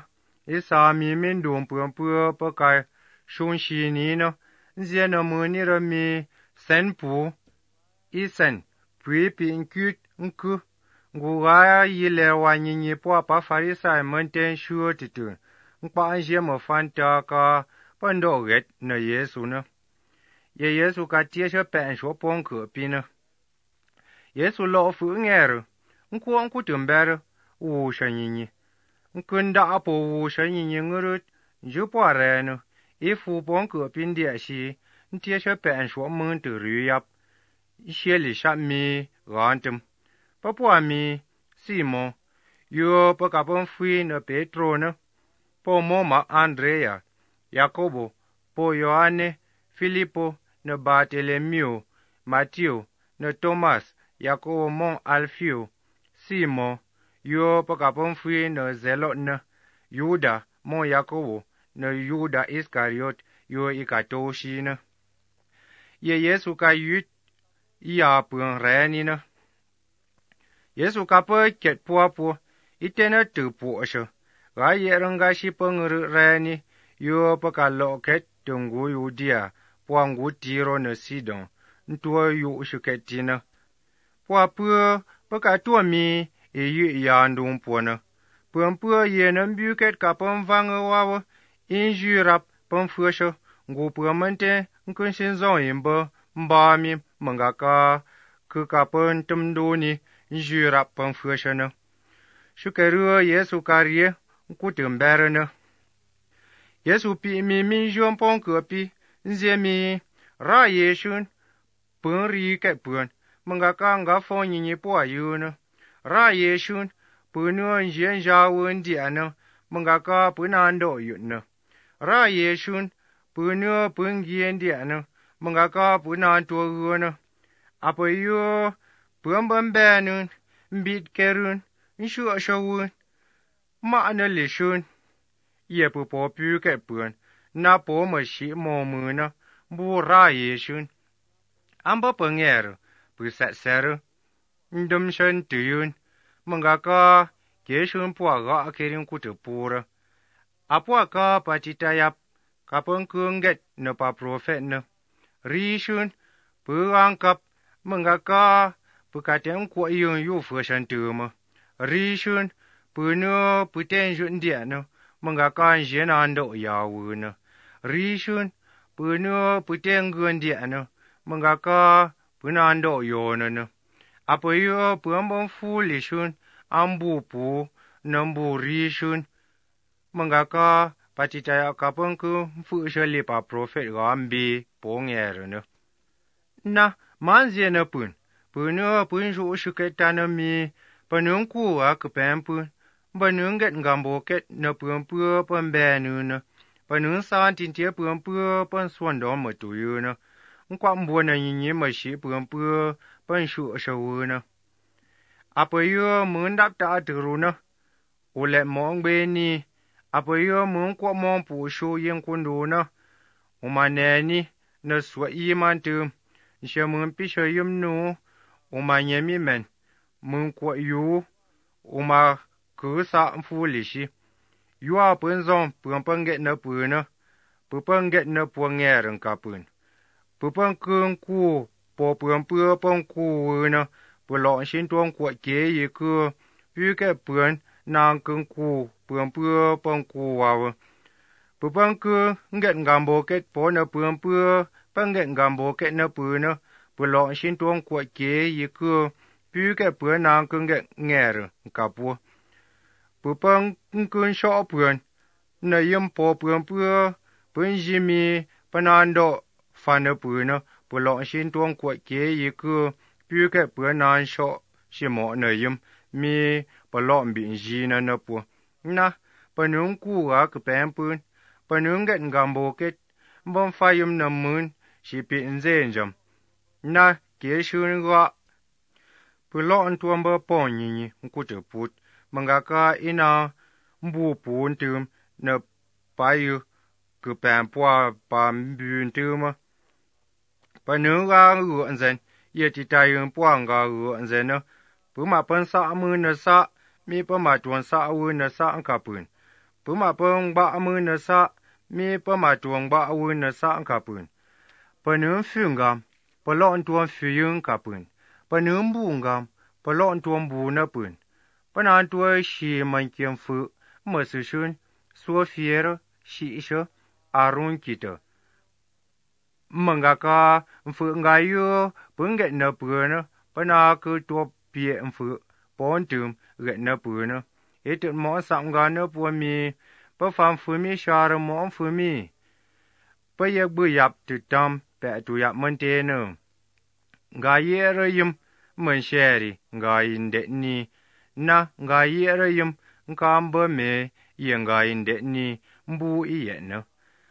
isa mi min dum pưa bơ cái shun shi ni nó dễ nó mưa ni ra mi sen pu isen pui pin cút ngku ngua yi le wa ni ni po pa farisa menten shu ti tu ngpa je mo fan ta ka pan do get na Yesu nó ye Yesu ka tie che pen sho pon ke pi nó Yesu lo fu nghe rồi ngku tum ber u sha ni ni ngkun da po u sha ni ni ngru ju po re no i fu pon ke pin dia shi tie che pen sho mun tu ru yap xie li sha mi ran tum pa po mi Simon yo pa ka pon fui na Petro no po mo ma Andrea Jacobo po Ioane Filipo na Bartolomeo Matthew na Thomas Jacobo mon Alfio Simon yo pa ka pon fui na Zelot na Yuda mon Jacobo na Yuda Iscariot yo ikatoshi na ye Yesu ka yut ya pun re ni na Yesu ka pa ket po itena tu po sho ga ye ranga shi pung re ni yo pa ka lo ket tungu Yudia puangu Tiro na Sidon ntuo yu shu ketina pa ka tuo mi e yu ya ndung po na pu ye na mbu ket ka pon vang wa in ju rap pon fu sho ngu pu mente nkun shin zo yin bo mba mi manga ka ku ka pon tum do ni ju rap pon fu sho na shu ke ru Yesu ka rie ku tum ber na Yesu pi mi min jom pon ko pi nzie mi ra Yesu pun ri ke pun manga ka nga fo ni ni po yu na ra Yesu pun no yen ja won dia na manga ka pun an do yu na ra Yesu pun no pun gien dia na manga ka pun an to ru na apo yu pun ban be nu bit kerun shu shawun ma na le shun ye pu po pu ke pun na po ma shi mo mu na bu ra Yesu amba penger pu sa ser ndum shen tu yun manga ka ke shun po ga kerin ku te pura apo ka patita yap ka pon kunget na pa prophet na ri shun pu ang kap manga ka pu ka ten ko yun yu fu shan tu ma ri shun pu no pu ten jun dia no manga ka je na ndo ya wu na ri shun pu no pu ten gun dia no manga ka pu na ndo yo na apo yo pu ambon fu li shun ambu pu nambu ri shun manga ka patita ya ka pon ku fu shali pa prophet ga ambi po nger na manzie na pun pun ju shu ke ta na mi panung ku a ku pem pun banung get ngambo ket na pun pon be nu na panung san tin tie pon suan do mo tu yu na kwa mbo na yin ma shi pon shu shu na apo yo mun dap ta tu ru na o le mong be ni apo yo mun kwa mong pu shu yin kun du na o ma ne ni na swa yi man tu she mun pi she yum nu o ma nye mi men mun kwa yu o ma ku sa fu li shi yu a pun zong pun get na pu na pun get na pu nge ren ka pun pun kun ku po pun ku na pu lo shin tuong kwa ke yi ku yu ke pun nang kun ku pun ku wa pun ku get ngambo ket po na pun get ngambo ket na pu na pu lo shin tuong kwa ke yi ku yu ke pun nang kun get nge ren ka pu pun kun sho pun na yim po pun jimi panando fa na pu na pu lo shin tuong kwa ke yi ku yu ke pun nan sho shi mo na yim mi pa lo bi ji na pu na panung ku a ku pem pun panung get ngambo ket bon fa yim na mun shi pi nzen jam na ke shun ga pu lo an tuom ba po ni ku te put manga ka ina mbu pun tum na pa yu ku pem pa mbun tum panung ga ru nzen ye ti ta yun po nga ru nzen na pu ma pan sa mu na sa mi pa ma tuan sa wu na sa an ka pun Pứ mà bông bạ mư nơ sa, mi bơ mà tuồng bạ wư nơ sa cả bùn. Bơ nướng phường gam, bơ lọn tuồng phường cả bùn. Bơ nướng buông gam, bơ lọn tuồng bù nơ bùn. Bơ nàn tuồng xì mình kiềm phự, mơ sư xuân, xua phía xì xơ, arun kìtơ. Mừng gà ca, phượng gà yu, bưng gẹt nơ bùa nơ, bơ nà cứ tuột bịa phự, bón tùm gẹt nơ bùa nơ. Ít tụt mõ sạm gà nơ bùa mi, bơ phàm phư mi xà rơ mõ phư mi. Bơ yek bư yap tụt tam, bẹ tụ yap mân tê nơ. Gà yê rơ yim, mân xè rì, gà yin đệ ni. Na, gà yê rơ yim, ngàm bơ mê, yên gà yin đệ ni, mbù y yẹ nơ.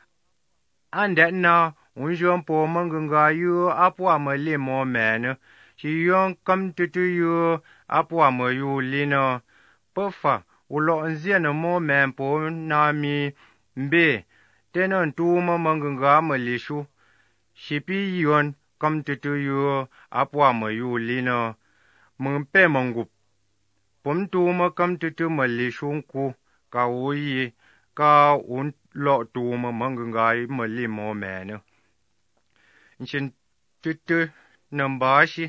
An đệ na, un zhuông bố mân gừng gà yu áp wà mơ lì mô mẹ nơ. Chỉ yuông cầm tụ tụ yu áp wà mơ yu lì nơ. Bơ phà, u lọ nziê nơ mô mẹ bố nà mi mbê. Tên ơn tụ mơ mân gừng gà mơ lì shu. Chỉ bì yuông cầm tụ tụ yu áp wà mơ yu lì nơ. Mừng bê mừng gục. Bốm tụ mơ cầm tụ tụ mơ lì shu ku. Cả u yì. Cả un lọ tụ mơ mân gừng gà mơ lì mô mẹ nơ. Xin tụ tụ nâng bá xì.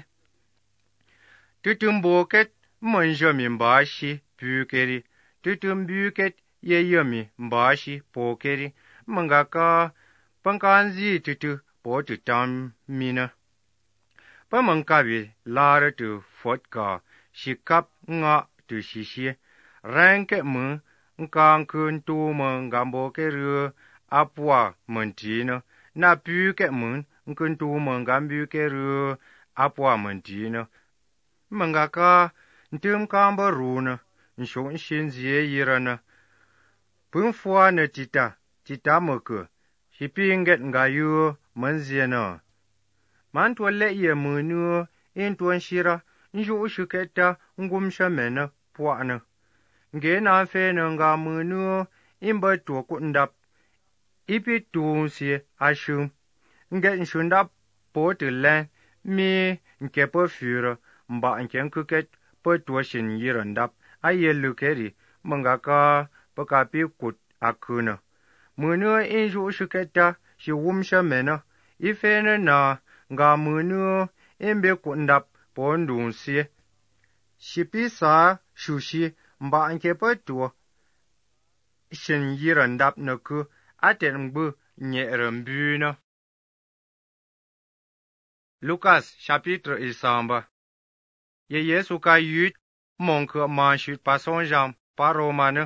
Tụ tụ bố kết mân zhơ mi bá xì bù kê rì. Tụ tụ bù kết yê yê mi bá xì bố kê rì. Mừng gà ca băng can dì tụ tụ bố tụ tam mi nơ. Bơ mừng ca bì la rơ tụ phốt ca xì cắp ngạ tụ xì xì. Rèn kết mừng ngàng khơn tụ mừng gàm bố kê rư áp wà mừng tí nơ. Na bù kết mừng ngân tụ mừng gàm bù kê rư áp wà mừng tí nơ. Mừng gà ca ntơm càm bơ rù nơ. Nshộn xin dìa yì rơ nơ. Bưng phua nơ tita mơ cơ. Xì bì ngẹt ngà yu mân dìa nơ. Man tuwa lệ yê mơ nơ. In tuwan xì ra. Nshụ shù kẹt ta ngum shà mẹ nơ. Pua nơ. Nghe nà phê nơ ngà mơ nơ. In bơ tuwa kụt đập. Ipi tuwa xì a shùm. Ngẹt nshụ đập bố tử lên. Mi nke bơ phù rơ. Mbạ nke ngư kẹt bơ tuwa xin yì rần đập. A yê lù kẹt rì. Mừng gà ca bơ ca bì kụt a khư nơ. Mơ nơ in shụ shù kẹt ta. Xì wum shà mẹ nơ. I phê nơ nà. Ngà mơ nơ. In bê kụt đập bố ndùn xì. Xì bì xà shù xì. Mbạ nke bơ tuwa xin yì rần đập nơ khư. A tẹn bơ nhẹ rần bù nơ. Lucas chapitre isamba. Ye Yesu ca yut mong că man shut pa son jam pa romane.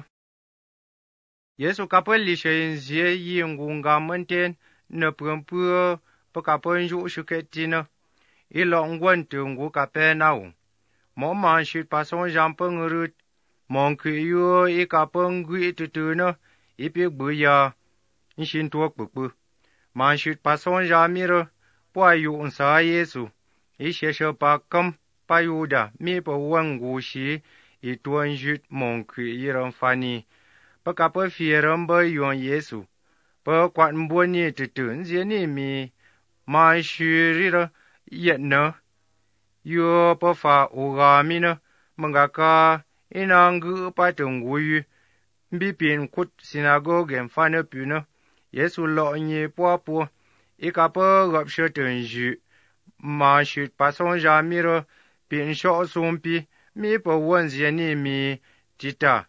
Yesu ca pe li shen zie yi ngunga menten ne pum pu pe ca pe ju shu ke tin. I lo ngwen tu ngu ca pe nau. Mo man shut pa son jam pe ngurut. Mong că yu I ca pe ngui tu tu ne. I pe bu ya. Shin tuok bu pu. Man shut pa son jam mi re. Pa yu sa Yesu. I she she pa kam pa yu da mi pa wang gu shi. I tuan jut mong că I ram fani. Pa ka pa fie ram ba yuan Yesu. Pa kwat mbo ni tu tu nzie ni mi. Ma shu ri ra yet na. Yu pa fa u ga mi na. Mga ka inang gu pa tung gu yu. Mbi pin kut sinagogue en fa na pu na. Yesu lo nye po po. I ka pa gap she tun ju. Ma shu pa son ja mi ra. Pin sho sum pi. Mi pa wan zie ni mi tita.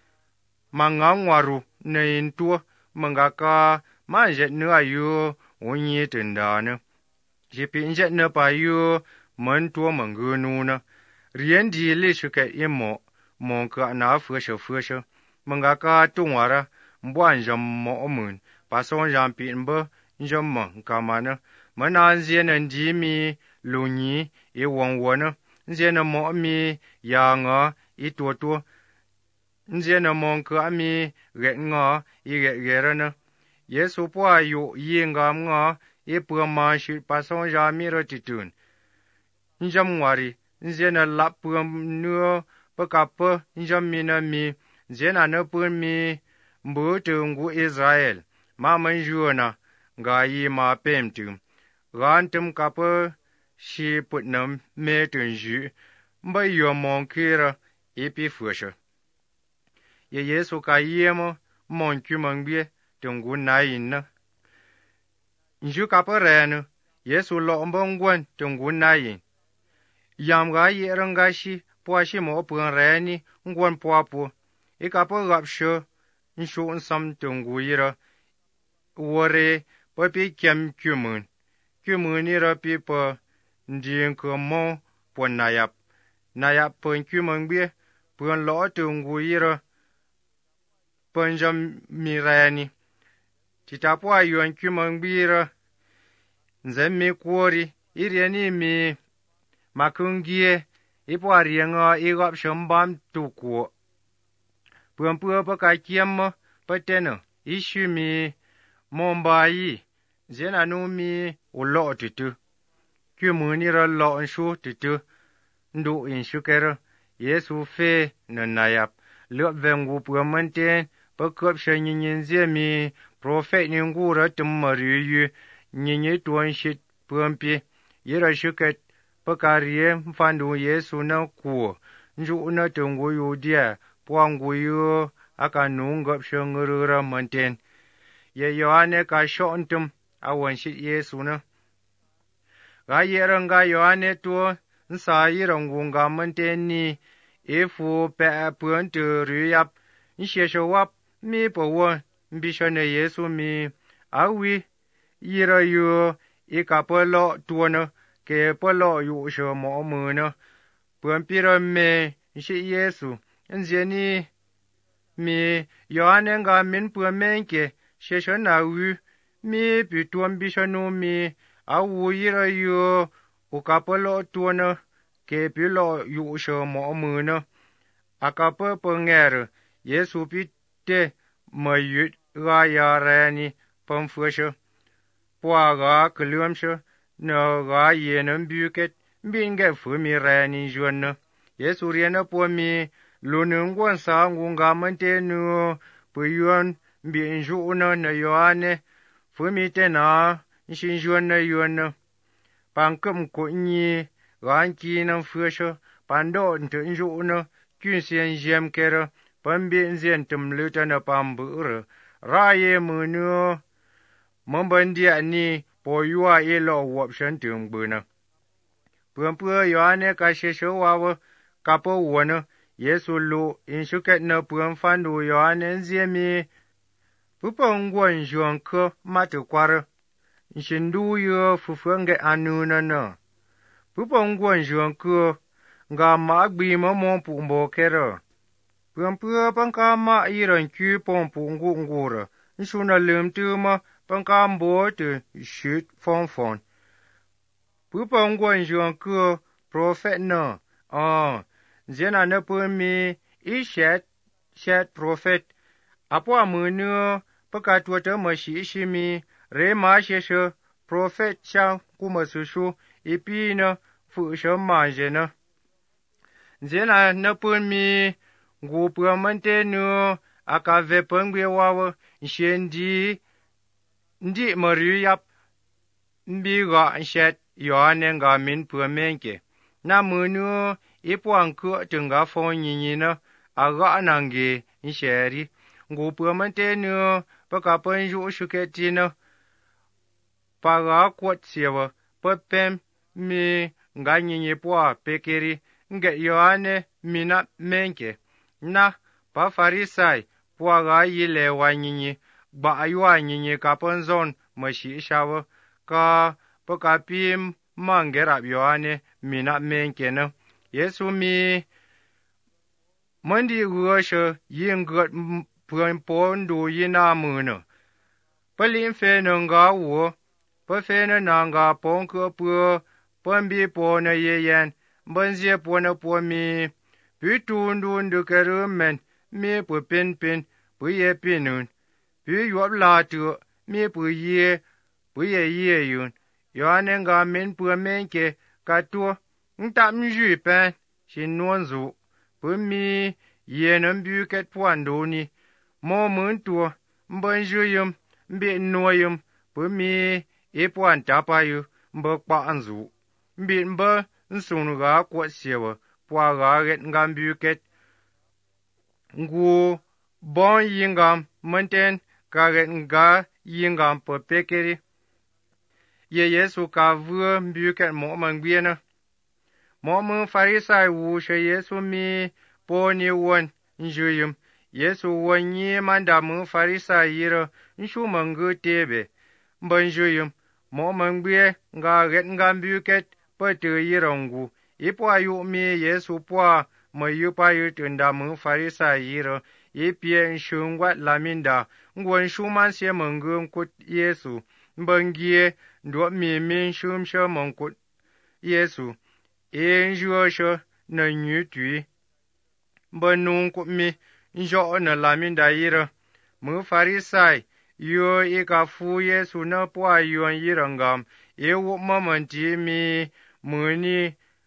Ma ngang waru na in tua. Mga ka ma jet nu ayu. Unyi tunda na. Jipi jet na pa yu. Man tua mangu nu na. Rien di li shu ket in mo. Mong ka na fusha. Mga ka tungwara. Mbuan jam mo mun. Pa son jam pin ba. Jam mang ka ma na. Manan zien an di mi. Lu nyi. I wang wana. Zien an mo mi. Ya nga. I tua. Zien an mong ka mi. Ret nga. I ret gera na. Yesu po ayu. Yi ngam nga. I pua ma shit pa son jam mi ra titun. Njam wari. Zien an lap pua nua. Pa ka pa. Njam mi na mi. Zien an na pun mi. Mbu tu ngu Israel. Ma man jua na. Ga yi ma pem tu. Gan tum ka pa. Shi put nam me tun ju. Mba yu mong kira. Ipi fusha. Ye Yesu ka yi mo. mon kyu mang bie tung gu na yin na nju ka pa re nu Yesu lo mbong gwen tung gu na yin yam ga ye rang ga shi po shi mo pun re ni ngwen po po e ka pa gap sho nshu sam tung gu yira wore pa pi kem kyu mun ni ra pi pa ndien ko mo po na yap pon kyu mang bie pun lo tung gu yira pon jam mi re ni ti ta po ayuan kyu mang bie ra nze mi kwori iri ni mi makungie ipo arienga igap shambam tuku pun pa ka kiem pa teno ishu mi mombai zena nu mi ulo tutu kyu muni ra lo nshu tutu ndu in shukera Yesu fe na nayap le vengu pu manten pa kop shanyin ze mi prophet ni ngura tumariyu nyinyi tuan shit pumpi yera shuket pa karie mfandu Yesu na ku nju na tungu yudia puangu yu aka nungap shangurura manten ye Yohane ka shontum awan shit Yesu na ga yeranga Yohane tu nsa yirangunga manten ni efu pe puantu ruyap nshesho wap mi po won mbishone Yesu mi awi yira yu ikapolo tuona ke polo yu sho mo muna puampira me nshi Yesu nzeni mi Yohane nga min puamenke shesho na wi mi pituam bishonu mi awu yira yu ukapolo tuona ke pilo yu sho mo muna akapa pengere Yesu pite mayut ga yarani pamfusho pwa ga kluamsho no ga yenem buket binge fumi rani jonna Yesu riena po mi lunungwan sa ngunga mantenu puyon binju una na Yohane fumi tena nshinjonna yonna pangkum kunyi ganki nan fusho pando ntunju una kynsien jem kera pambi nzien tumluta na pamburu raye munu mambandia ni po yua ilo wopshan tungbuna pumpua Yohane ka shesho wawa kapo wana Yesu lu inshuket na pumfandu Yohane nziemi pupangwan juanko matu kwara nshindu yu fufunge anuna na pupangwan juanko nga magbi mamon pumbo kera pumpua pangka ma iran kyu pompu ngura nshuna limtuma pangka mbo te shit fon pupangwan juanko prophet na zena na pumi ishet prophet apo amunu pakatwata mashishimi re ma shesho prophet sha kumasushu ipina fusha majena zena na pumi ngupua mantenu akave pangwe wawa nshendi ndi mariyap mbiga nshet Yohane nga min puamenke na munu ipuanku tunga fon nyinyina aga nange nsheri ngupua mantenu pakapanju shuketina paga kwat sewa papem mi nga nyinyi pua pekeri nge Yohane mina menke na pa farisai pua ga yile wa nyinyi ba aywa nyinyi kapanzon mashi shawa ka pakapim mangerab Yohane mina menke na Yesu mi mandi guasho yingot pondu yina muna palim fe nga wo pa fe na nga ponko pu pambi pona yeyen banzie pona po mi pitundu ndukerumen mi pu pin pu ye pinun pi yob la tu mi pu ye yun Yohane nga min pu menke katu ntam ju pen shinonzu pu mi yenem buket puandoni mo mun tu mbanjuyum mbi noyum pu mi ipuan tapayu mbakpa anzu mbi mba nsungga kwa sewa pwa ga get ngam buket ngu bon yingam menten kaget nga yingam pe pekeri ye Yesu ka vua mbuket mo mangbiena mo mu farisai wu she Yesu mi po ni won njuyum Yesu won ni manda mu farisai yiro nshu mangu tebe banjuyum mo mangbie nga get nga mbuket pe te yirongu ipo ayu mi Yesu po ma yu pa yu tunda mu farisai yiro ipie nshungwa laminda ngwon shuman se mangu kut Yesu bangie ndo mi min shumshe mangkut Yesu njosho na nyutui banung kut mi njo na laminda yiro mu farisai yo ikafu Yesu na po ayuan yirangam wu mamanti mi muni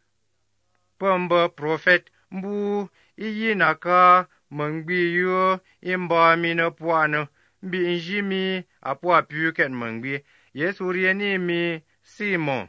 pamba prophet mbu iyinaka mangbi yo imba mi na puana bi njimi apua puket mangbi Yesu rieni mi Simon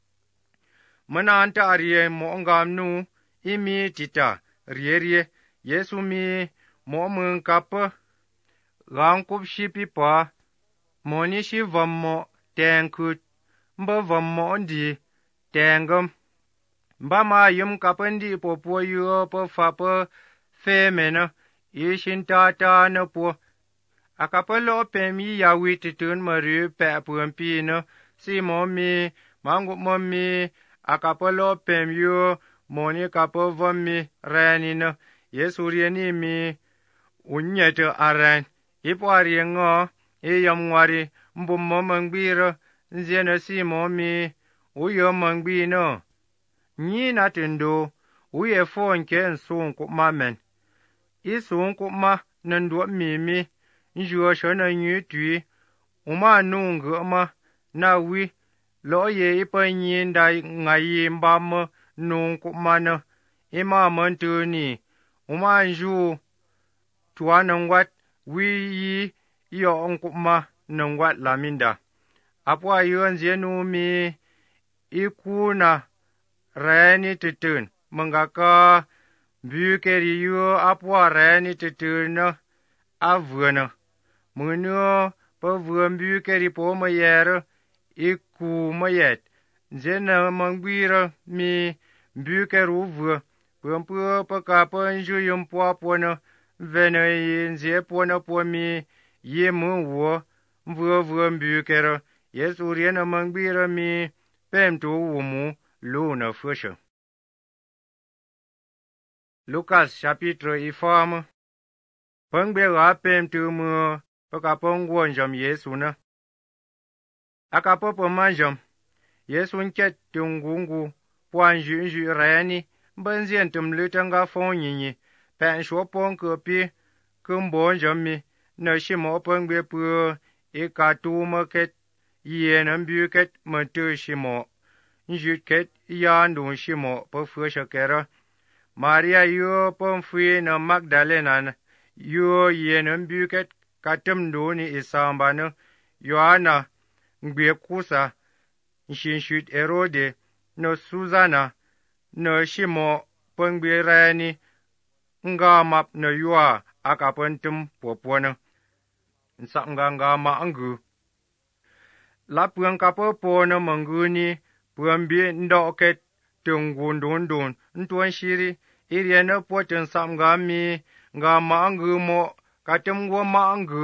mana anta arie mo ngam nu imi tita rie Yesu mi mo mun kapa gang kup shipi pa mo ni shi vammo tenkut mba vammo ndi tengam mba ma yum kapandi popo yo pa fa pa femena ishin ta na po akapalo pemi yawi titun maru pe puampi na si momi mangu momi akapalo pem yo moni kapo vami rani na Yesu rieni mi unyete aran ipo ariengo yamwari mbummo mangbira nzena si momi uyo mangbino ni na tendo uye fonke nsun ku mamen isun ku ma nando mimi njuo shona nyutui uma nungu ma na wi lo ye ipa nyinda ngayi mbam nung ku mana ima mantuni uma nju tuana ngwat wi yi yo ku ma nungwat laminda apwa yon zenu mi ikuna rani tutun mangaka bukeri yo apwa rani tutun avuna muno pa vuan bukeri po mayero iku mayet zena mangbira mi bukeru vua pumpu pa kapa nju yum po na vena nze po mi ye mu wo vua bukera Yesu riena mangbira mi pemtu wumu luna fusha Lucas chapitre ifam pangbe ga pemtu mu pakapong wonjam Yesu na akapopo manjam Yesu nket tungungu pwanju rani banzien tumlutanga fonyinyi pen shopon kopi kumbonjam mi na shimo pangbe pu ikatu market yen ambuket matu shimo njuket yandu shimo pa fusha kera Maria yo pomfui na Magdalena yo yen ambuket katum doni isambana Yohana ngbe kusa nshinshut Herode na Susana na shimo pangbe rani nga map na yuwa akapantum popona nsanganga ma angu la puang kapopo na manguni puambi ndoket tungundundun ntuan shiri iriana poten samgami nga ma angu mo katum wo ma angu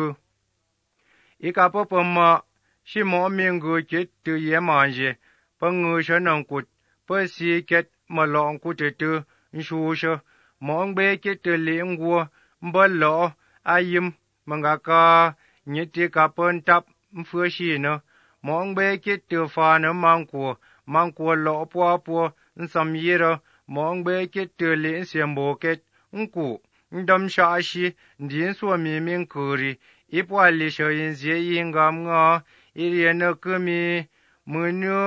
ikapopo ma shimo mingu kit tu ye manje pangu shanang kut pasi ket malong kutetu nshusha mongbe kit lingwo mbalo ayim mangaka nyiti kapon tap mfushina mongbe kit tu fana mangko lo po nsamyira mongbe kit tu li nsembo ket nku ndam shashi ndin so mi min kuri ipwa li shoyin zie yingam nga iriena kumi munu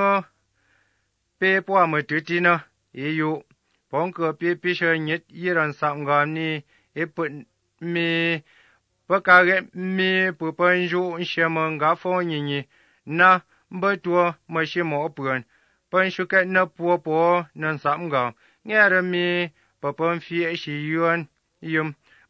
pe pwa matutina iyo ponko pe pisha nyit yiran samgani iput mi pakage mi pupanju nshamanga fonyinyi na mbatwa mashimo opun panshuket na puopo nan samga ngere mi papan fie shi yuan yum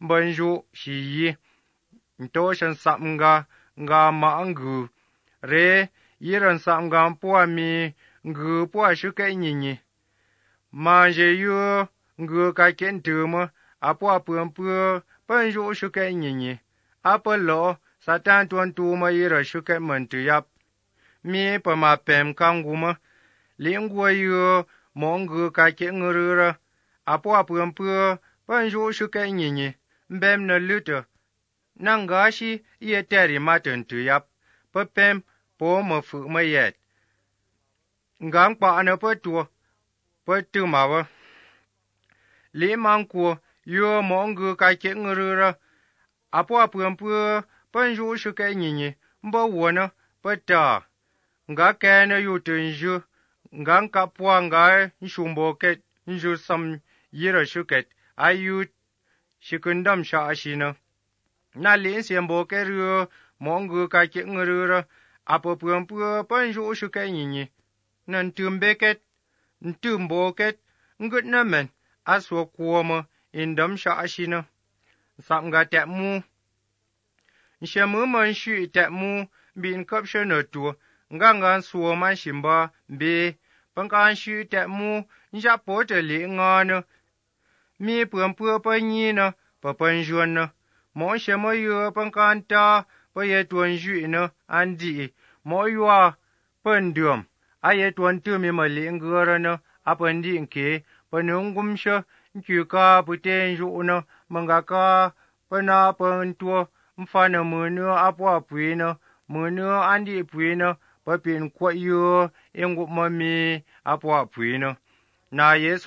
bên dụ xì yi to shan sam ga ma ngu re yiran sam ga po mi ngu po shu ke nyi ma je yu ngu ka ken tu mo a po pum pu bên dụ shu ke nyi a po lo satan tuan tu ma yira shu ke man tu yap mi pa ma pem kang gu ma ling gu yu mo ngu ka ke ngru ra a po pum pu bên dụ shu ke nyi mbem na luto nang ga shi ye teri ma ten tu yap pa pem po mo fu ma yet ngang pa na pa tu ma wa li mang ku yu mo ngu ka ke ngru ra a po pum pu bên dụ shu ke nyi mbo wo na pa ta nga ke na yu ten ju ngang ka po nga shumbo ke ju sam yira shu ke ayu shikundam sha shi na na lin siem bo ke ru mo ngu ka ke ngru ra a po pum pu bên dụ shu ke nyi nan tum be ke tum bo ke ngut na men a so ko mo in dam sha shi na sam ga te mu she mu man shu te mu bin kap she na tu ngang so man shimba be pan kan shu te mu ja po te li nga na mi pum pu pa ni na pa pan juan na mo she mo yu pan kan ta pa ye tuan ju na an di mo yu a pen dum a ye tuan tu mi ma li ngara na a pan di ke pa nung gum sha kyu ka pu ten ju na manga ka pa na pan tu mfa na mu nu a po pu na mu nu an di pu na pa pin kwa yu engu ma mi a po pu na na yesu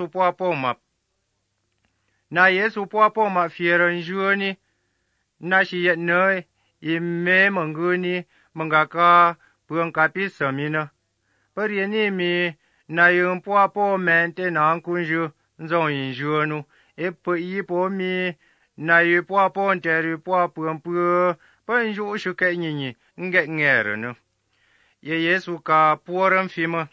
po po ma fieran ju ni na shi yet ne i me mangu ni manga ka puang ka pi sami na par ye ni mi na yung po men te nang kun ju zong yin ju nu e po yi po mi na yu po te ru po puang pu pan ju shu ke ni nge nger nu ye yesu ka poran fi ma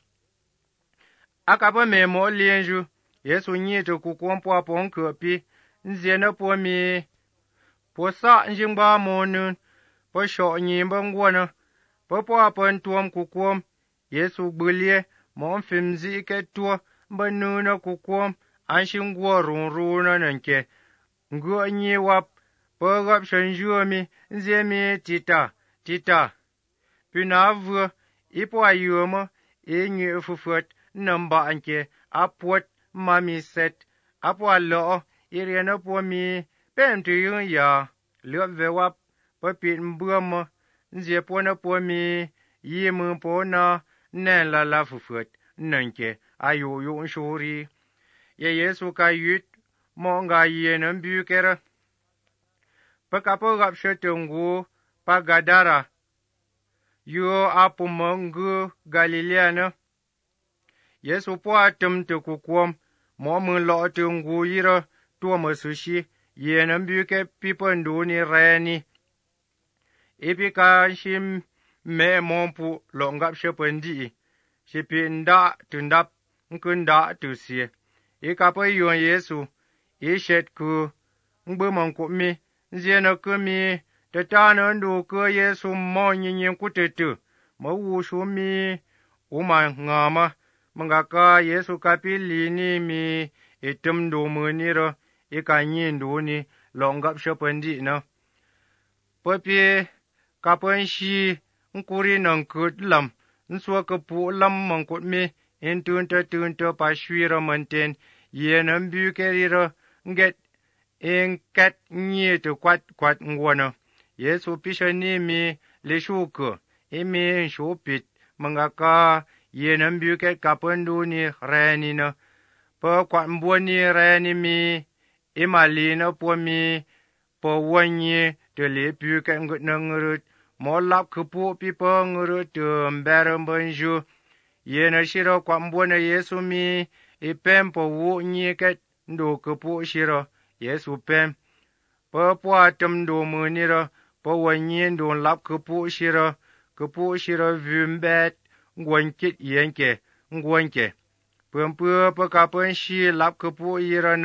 aka pa me mo lien ju yesu ni to ku kon po ke pi nzie na po mi po sa njing ba mo nu po sho ni bang wo na po pen tuom ku kom yesu bulie mo fim zi ke tu ba nu na ku kom an shin go ru na nan ke ngo ni wap po gap shan ju mi nzie mi tita pina vu ipo ayu mo e ni fu fut namba anke apot mami set apo lo iriana po mi pem tu yun ya lượm về wap pa pin bua mo nzie po na po mi yi mu po na ne la fu fut nan ke ayu yu shuri ye yesu ka yut mo nga ye nan bu kera pa ka po gap shetungu pa gadara yu apu mongu galilea na yesu po atum te ku kom mo mu lo tungu yira to mo sushi ye nan bu ke pipo ndu ni reni epi ka shim me mo pu lo ngap shependi shipinda tundap nkunda tusie e ka po yon yesu e shet ku ngbe mon ku mi nzie na ku mi te ta na ndu ku yesu mo nyin ku te tu mo wu shu mi u ma ngama manga ka yesu ka pi li ni mi e tum do mu ni ro e ka nyin do ni lo ngap shependi na po pi ka pon shi nkuri nang kut lam nswa ka pu lam mang kut mi in tun te pa shwira manten ye nan bu ke ro nget in kat nye to kwat ngwana yesu pisha ni mi le shuku e mi shu pit manga ka ye nan bu ke ka pon du ni reni na pa kwat mbo ni reni mi e mali na po mi po wonye te le pu ke ngut na ngurut mo lap ku pu pi po ngurut te mberam bonju ye na shiro kwa mbo na yesu mi e pem po wu nye ke ndo ku pu shiro yesu pem po po atum do mu ni ro po wonye ndo lap ku pu shiro vumbet ngwonkit yenke ngwonke pem pu po ka pon shi lap ku pu yira na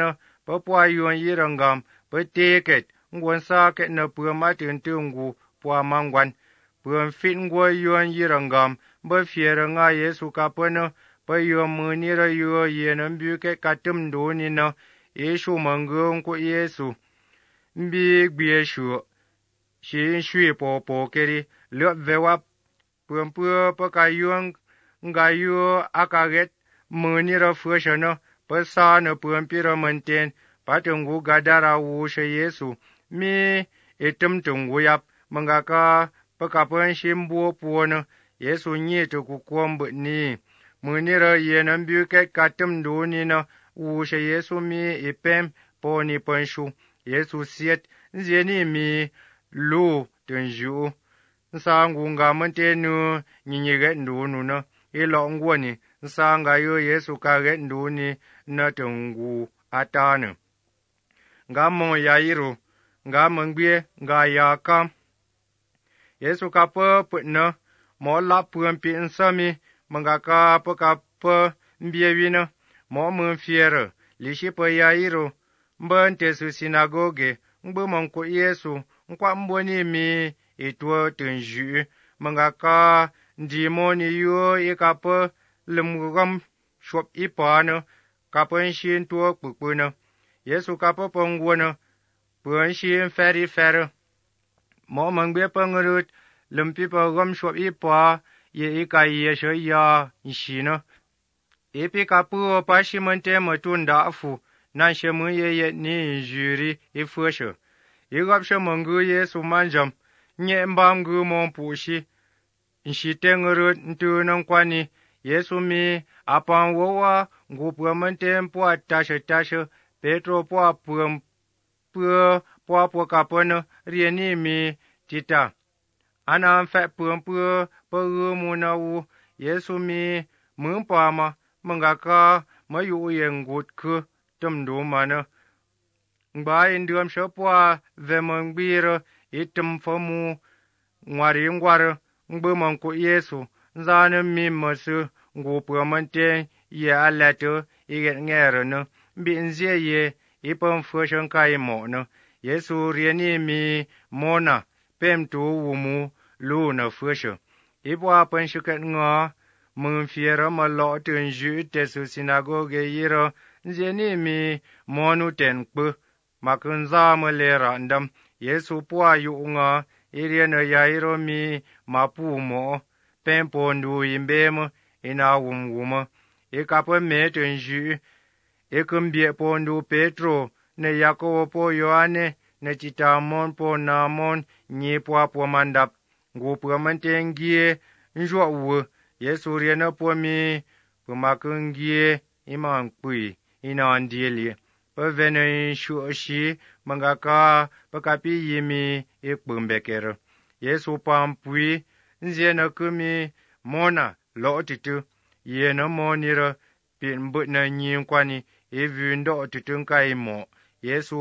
ปะปวายวนยีรังกามปะเตเกตงวนซาเกตเนเปือมาตื่นตึงกูปัวมังวันเปือนฟินกวยยวนยีรังกามบะเฟียรังอาเยซูกาปะเนปะยวนมือนี่ระยัวเยนันบิวเกตกาตึมดูนี่นะเยซูมังกงกุเยซูบีกเบียชัวชินช่วยปอเกรีเลือดเววับเปื่อนเปื่อปะกายยวงกายยัวอากาเกตมือนี่ระเฟือชนะปะซาเนเปื่อนปีระมันเตนปะจงกูกาดาราวูเชเยซูมีเอตุมจงกูยับมังกากาปะกาเปินชิมบัวปัวเนเยซูนี่จะกูความบุนี้มือนี่ระเยนันบิวเกตกาตุมดูนี่นะวูเชเยซูมีอีเปมปอนี่เปินชูเยซูเสียดเจนี่มีลูตึงจูสางกุงกามันเตนูนี่เกตดูนูนะเอลองกวนี่สางกายเยซูกาเกตดูนี่นะตึงกูอาตาเนกามองยายิรูกามังเบียกายากามเยซูกาเปเปนะหมอลับเพื่อนปีนสามีมังกากาเปกาเปเบียวินะหมอมือเฟียร์ลิชิเปยายิรูเบินเตสุซินาโกเกงเบมังกุเยซูงความบนี่มีอีตัวตึงจูมังกากาดีโมนิโยอีกาเปลมกมชวบอีปานะกาเปนชินตัวปุกปุนะเยซูกาเปปงวัวนะเปือนชินเฟรีเฟรหมอมังเบียปงรุดลมปีปกมชวบอีปาเยอีกายเยเชยาอิชินะอีปีกาปูปาชิมันเตมตุนดาฟูนั่นเชมือเยนี่จูรีอีฟัวเชอีกับเชมังกุเยซูมันจำเนี่ยบามกุมองปูชีอิชิเตงรุดตูนังกวานีเยซูมีอาปังวัวกูเปื่อมันเต็มปัวตาเชเปโตรปัวเปื่อปัวกาปนเรียนี่มีจิตาอันนั้นแฟเปื่อเปรูมูนาวูเยซูมีมือปามามังกากามาอยู่เองกุดคือจำดูมานะบายอินเดียมเชปัวเวมังบีร์อิตมฟมูงวาริงวาร์งเบมังกุเยซูจานมีมาสืกูเปื่อมันเตงเยอเลตอีเกตเงรนะบินเจเยอีปมฟัวชังกายหมอนะเยซูเรียนี่มีโมนาเป็มตูวูมูลูนะฟัวชอีปัวปันชกงามึงเฟียร์มาลอตึงจูเตสุซินาโกเกยีระเจนี่มีมอนุเตนปมาคุนซามเลรันดัมเยซูปัวอยู่งาอีเรียนยายรมีมาปูโมเป็นปนดูอิมเบมอินาวุมอีกาเปเมตึงจูอีกมเบียปนดูเปโตรในยาโกปโยอันเนในจิตามอนปนามอนญีปัวมันดับกูเปื่อมันเตงเกียnjua wu yesu riena po mi pu makungie imang pui inan dieli pe vene shu shi mangaka pe kapi yimi ikpumbeker yesu pam pui nziena kumi mona lo titu yena monira pin but na nyin kwani evundo tutun kai mo yesu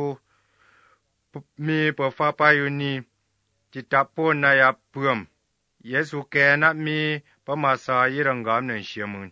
mi pe fa pa yuni titapon na ya pum Yesu kena mi pamasa yirangam nen shemun.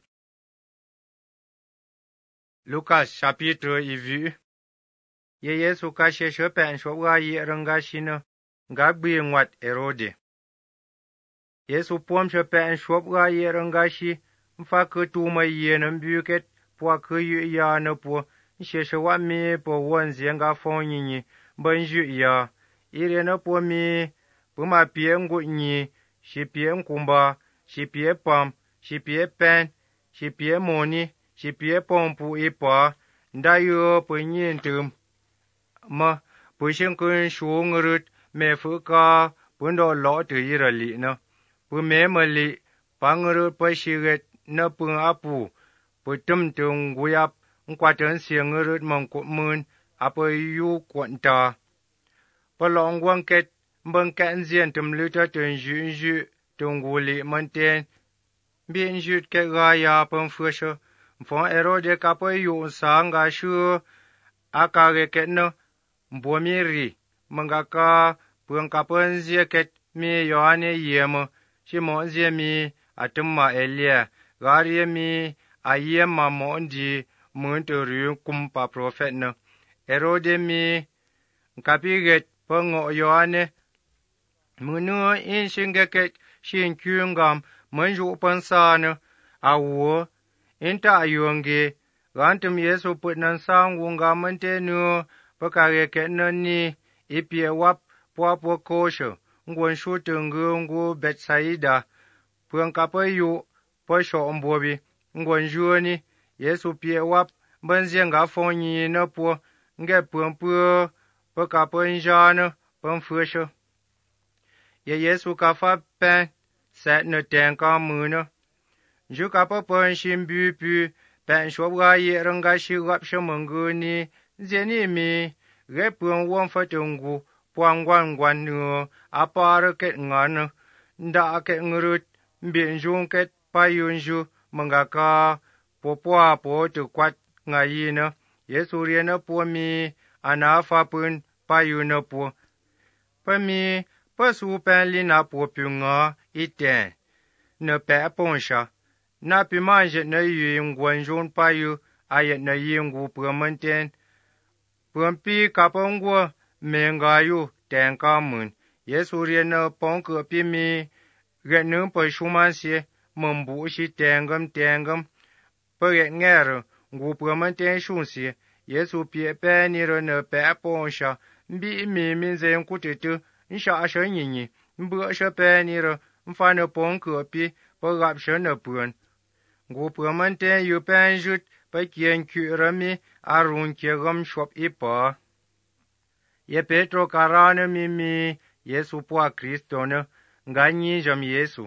Lucas chapitre ivu. Ye Yesu ka sheshe pen shwa yiranga shina gagbi ngwat Herode. Yesu pom she pen shwa yiranga shi mfa kutu ma yenem buket pwa kuyu ya na po sheshe wa mi po wonze nga fonyinyi banju ya irena po mi puma piengu nyi shi pie nkumba, shi pie pam, shi pie pen, shi pie moni, shi pie pompu ipa, ndayo pu nyin tum. Ma, pu shen kun shu ngurut, me fu ka, pu ndo lo tu yira li na. Pu me ma li, pa ngurut pa shiret, na pu apu, pu tum tung guyap, nkwatan si ngurut mong kut mun, apa yu kwanta. Pa long wang ket, bang kan zien tum luta tun ju tung guli manten bien jut ke ga ya pon fusho fon Herode ka po yu sanga shu akage ke no bomiri mangaka pun ka pon zie ke mi yohane yemo shimo zie mi atumma elia gari mi ayema mondi mun to ru kum pa prophet no Herode mi kapiget pengo Yohane munu in shingeket shin kyungam manju pansana awo inta yonge gantum Yesu putnan sang wunga mantenu pakage kenani ipie wap po kosho ngwan shutungu ngu Betsaida puang kapayu pasho ombobi ngwan juani Yesu pie wap banzenga fonyi na po nge puang pu pakapanjana pamfusho ye Yesu kafa pen set na tenka muna ju kapapan shimbu pu pen shobga ye ranga shigap shamanguni zeni mi ge puang won fatungu puang gwan nu apara ket ngana nda ke ngurut mbin jung ket payunju mangaka popwa po tu kwat ngayina Yesu riena po mi anafa pun payuna po pami pasu pen lina po punga iten na pe ponsha na pi manje na yin gwanjon payu ayet na yingu purmanten pumpi kapangwa mengayu tenka mun Yesu riena pongke pi mi genung pa shumansie mambu shi tengam paget ngero ngu purmanten shunsie Yesu pie pe ni ro na pe ponsha mbi mi min zen kutitu nsha sha nyinyi mbu sha pe ni ro mfana pongke pi pagap sha na pun ngu purmanten yu pen jut pa kien kyurami arun kyegam shop ipa ye Petro karana mi Yesu po Kristo na nganyi jam Yesu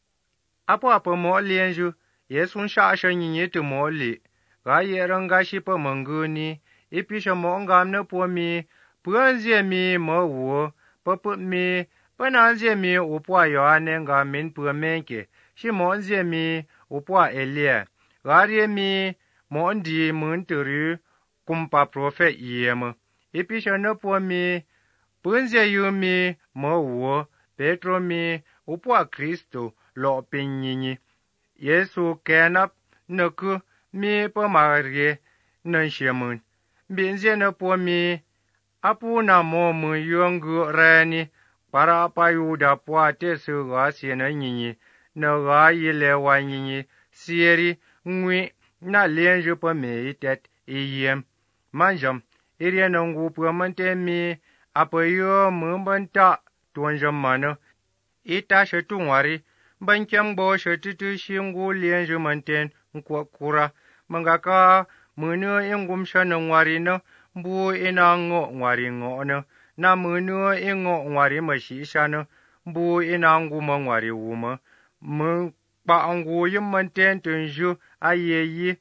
apo mo lienju Yesu nsha sha nyinyi tu mo li ga ye ranga shi pa manguni ipi sha mo ngam na po mi puanzie mi mo wo pa mi pananzie mi upwa Yohane nga min pu menke shi mo nzie mi upwa Elia ga rie mi mo ndi mun turu kumpa prophet yema ipi sha na po mi punzie yu mi mo wo Petro mi upwa Kristo lo pinyinyi Yesu kenap naku mi pa marie nan shemun binzie na po mi apu na mo mu yongu rani para pa yuda po te su ga si na nyinyi na ga yile wa nyinyi sieri ngwi na lenju pa me itet iyem manjam iri na ngu pu mante mi apa yo mumbanta tuanjam mana ita shetungwari bankyam bo shetitu shingu lenju manten nkwa kura mangaka munu ingum shana ngwari na bu ina ngo ngwari ngo na munu ingo ngwari mashisha na bu ina nguma ngwari wuma mu pa angu yimanten tunju ayeyi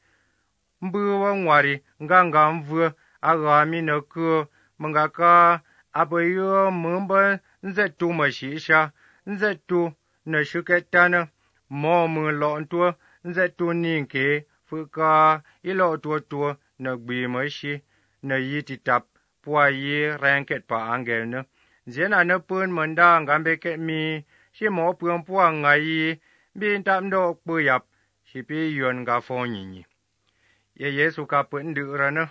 mbu wa ngwari nganga mvu agami na ku mangaka abayo mumba nzetu mashisha nzetu na shuketana mo mu lo ntua nzetu ninke fuka ilo tua na gbi mashi na yiti tap pua yi ranket pa angel na zena na pun manda ngambe ke mi shi mo puang pua ngai bin tam do puyap shi pi yon ga fo nyinyi ye Yesu ka pun du rana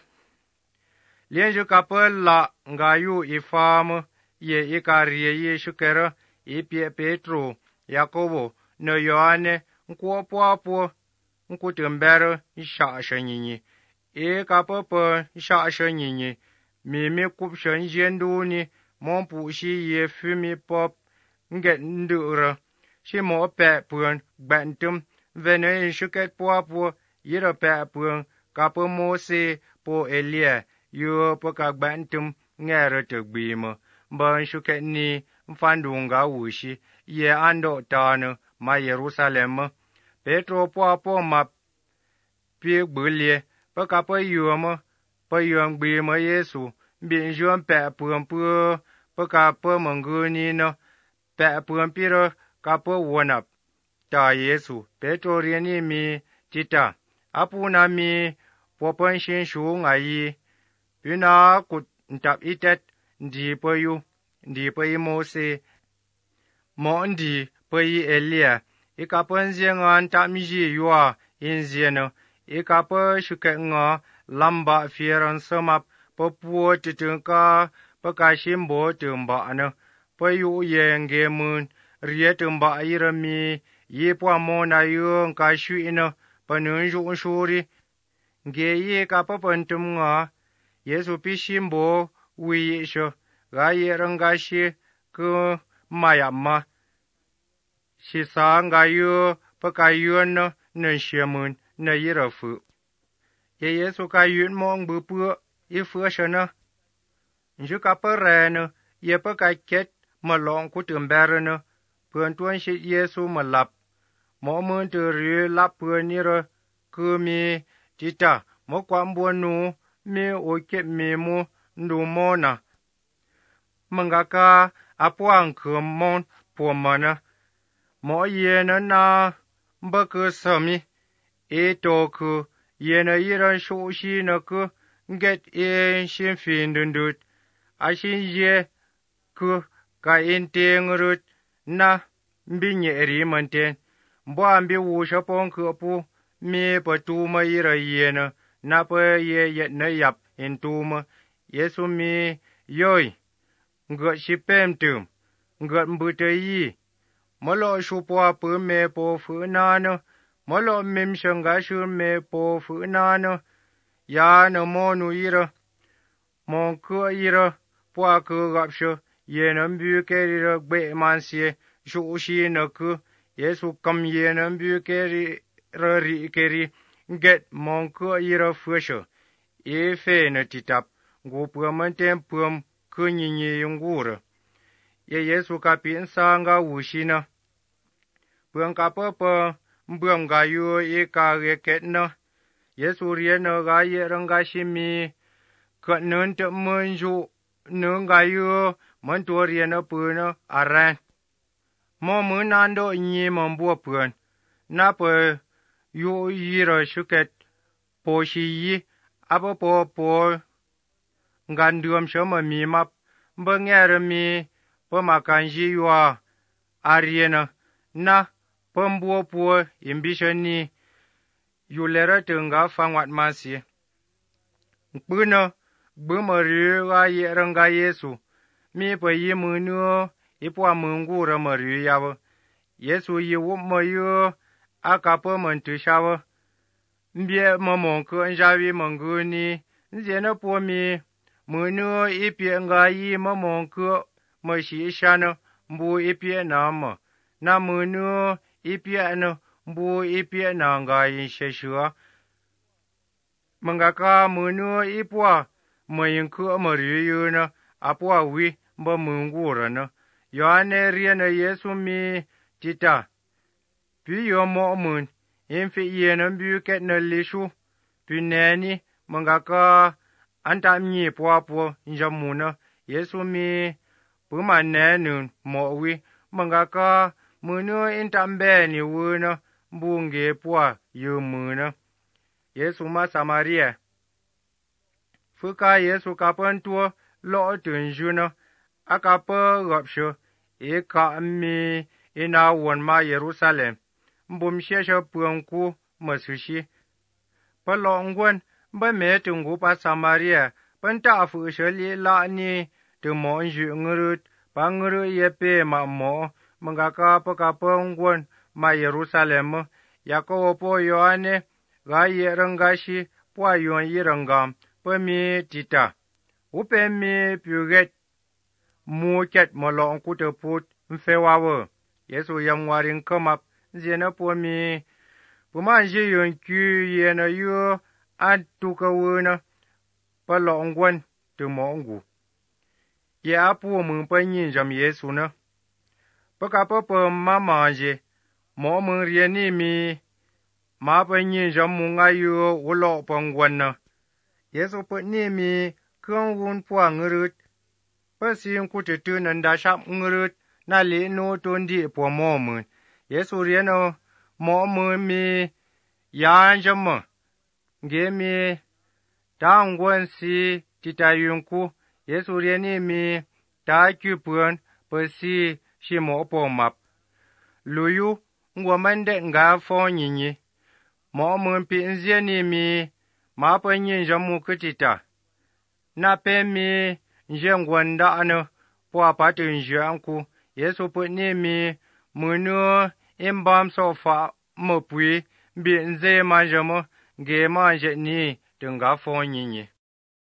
lienju ka la ngayu ifam ye ikarie ye shukera ipie Petro Yakobo na Yohane nkwo po nkutembere sha nyinyi ka pa sha nyinyi mi kupshan jendu ni monpu shi ye fumi pop nget ndura shi mo pe pun gbantum vene shuket po yira pe pun ka pa Mose po Elia yo pa ka gbantum ngere te gbima ban shuket ni mfandunga wushi ye ando tana ma Jerusalem Petro po ma pi gbulie pa ka pa yoma pa yom gbima Yesu bin jom pe pun pa ka pa manguni na pe pun pira ka pa wonap ta Yesu Petro rieni mi tita apuna mi po pan shin shu ngai pina kut ntap itet ndi pa yi Mose mo ndi pa yi Elia ikapan zengan tamji yua in zena ikapa shuket nga lamba fieran samap bơ bùa chỉ trường ca bơ cái xiêm bố trường bạ nè bơ yu yên ghê mươn ria trường bạ y rơ mi y bùa mô na yu cái suy nè bơ nương yu su ri ghê y ca bơ bần trùm ngà Yesu pi xiêm bố uy y sơ gà y răng gà xì cơ mà yam mà xì sáng gà yu bơ cái yu nè nè xìa mươn nè y rơ phụ Yesu cái yu mong bư bùa y phước sơ nè Như cả bơ rè nè, ye bơ cái kết mà lòng của trường bè rè nè, bươn tuân sĩ Giê-xu mà lập, mỏ mươn từ rì lập bươn nì rè, cứ mi chỉ ta, mỏ quán buồn nụ, mi ôi kết mi mu, nụ mô nà. Mừng gà ca, á buông khử môn, bùa mà nè, mỏ ye nè nà, bơ cứ sơ mi, ê tô khử, ye nè y rè sổ xì nè cứ, get ê xin phìn đừng đụt, Ashin ye ku ka inteng rut na binye ri manten bo ambi wu shapon ku pu mi patu ma ira yena na pa ye na yap intuma Yesu mi yoi ngot shipem tum ngot mbute yi molo shupo pu me po fu na no molo mim shanga shu me po fu na no ya no mo nu ira mon ku ira Pwa ku gap shu, ye nam bu ke ri ra gbe man si, shu shi na ku, Yesu kam ye nam bu ke ri ra ri ke ri, get mong ku i ra fu shu. E fe na titap, gu pua man tem puam ku nyi nyi yung gu ra. Ye Yesu ka pin sa nga wu shi na. Puang ka pa pa, mbuam ga yu e ka ge ket na. Yesu rie na ga ye rang ga shi mi, ka nun te mun ju, nương gai yu mân tua riêng ở bữa nó ran mò mưa nan do nhì mò bùa bữa na bữa yu y rồi sự kết bố xì y abo bố gan đường sớm mà mi mập bơ nghe rồi mi bơ mà can gì yu à riêng na bơ bùa im bi sơn ni yu lẽ ra từng gà phang wat mà xì bữa nó bữa mà rửa ga ye răng ga Yesu mi pa yi mu nu i po mu ngu ra ma rửa ya wa Yesu yi wo ma yu a ka pa man tu sha wa mbie ma mon ko ja wi ma ngu ni nje na po mi mu nu i pie nga yi ma mon ko ma shi sha na bu i pie na ma na mu nu i pie na bu i pie na nga yi she shua manga ka mu nu i po mă încă mă riu na apoi wi bă mângură na Ioane rienă Yesu mi tita pi yo mo mun in fi yenă bu ket na lishu pi neni manga ka anta mi po njamuna Yesu mi pu ma ne nun mo wi manga ka munu in tambe ni wuna bunge po yu muna Yesu ma Samaria Phước ca Yesu ca pân tua lõ tuyển dư nơ, a ca pơ gặp sơ, e ca mi e na won ma Jerusalem, bùm xe sơ bường cu mơ sư xí. Pơ lõ ngôn, bơ mẹ từng gu pa Samaria, pân ta phụ sơ li lạ ni, từng mõ dư ngırut, pa ngırut ye pe ma mõ, mơ ca pơ ca pơ ngôn ma Jerusalem mơ, ya co po Ioane, ga ye râng ga xí, po yon ye râng gam, pơ mi tita. Upe mi puget mu ket mo long ku te put mfe wawo. Yesu yam warin komap zena po mi. Puma je yon kyu yena yu an tuka wuna pa long gwan te mongu. Ye apu mung pa nyin jam Yesu na. Pa ka pa mama je mo mung rieni mi ma pa nyin jam munga yu ulo pa ngwan na. Yesu pa ni mi Kương vun pua ngırut, bơ xin ku te tu nan da shap ngırut, na li no ton di pua mo mun. Yesu rieno mo mun mi yan jama. Ge mi ta ngwan si tita yun ku. Yesu rieni mi ta kyu puen bơ si mo po map. Luyu ngwa mande nga fo nyinyi. Mo mun pi nzieni mi ma pa nyin jamu kutita. na pe mi ngwen da ane po pa tu njanku Yesu pu ni mi munu imbam so fa mo pui bi nze ma jamo ge ma je ni tunga fo nyinyi.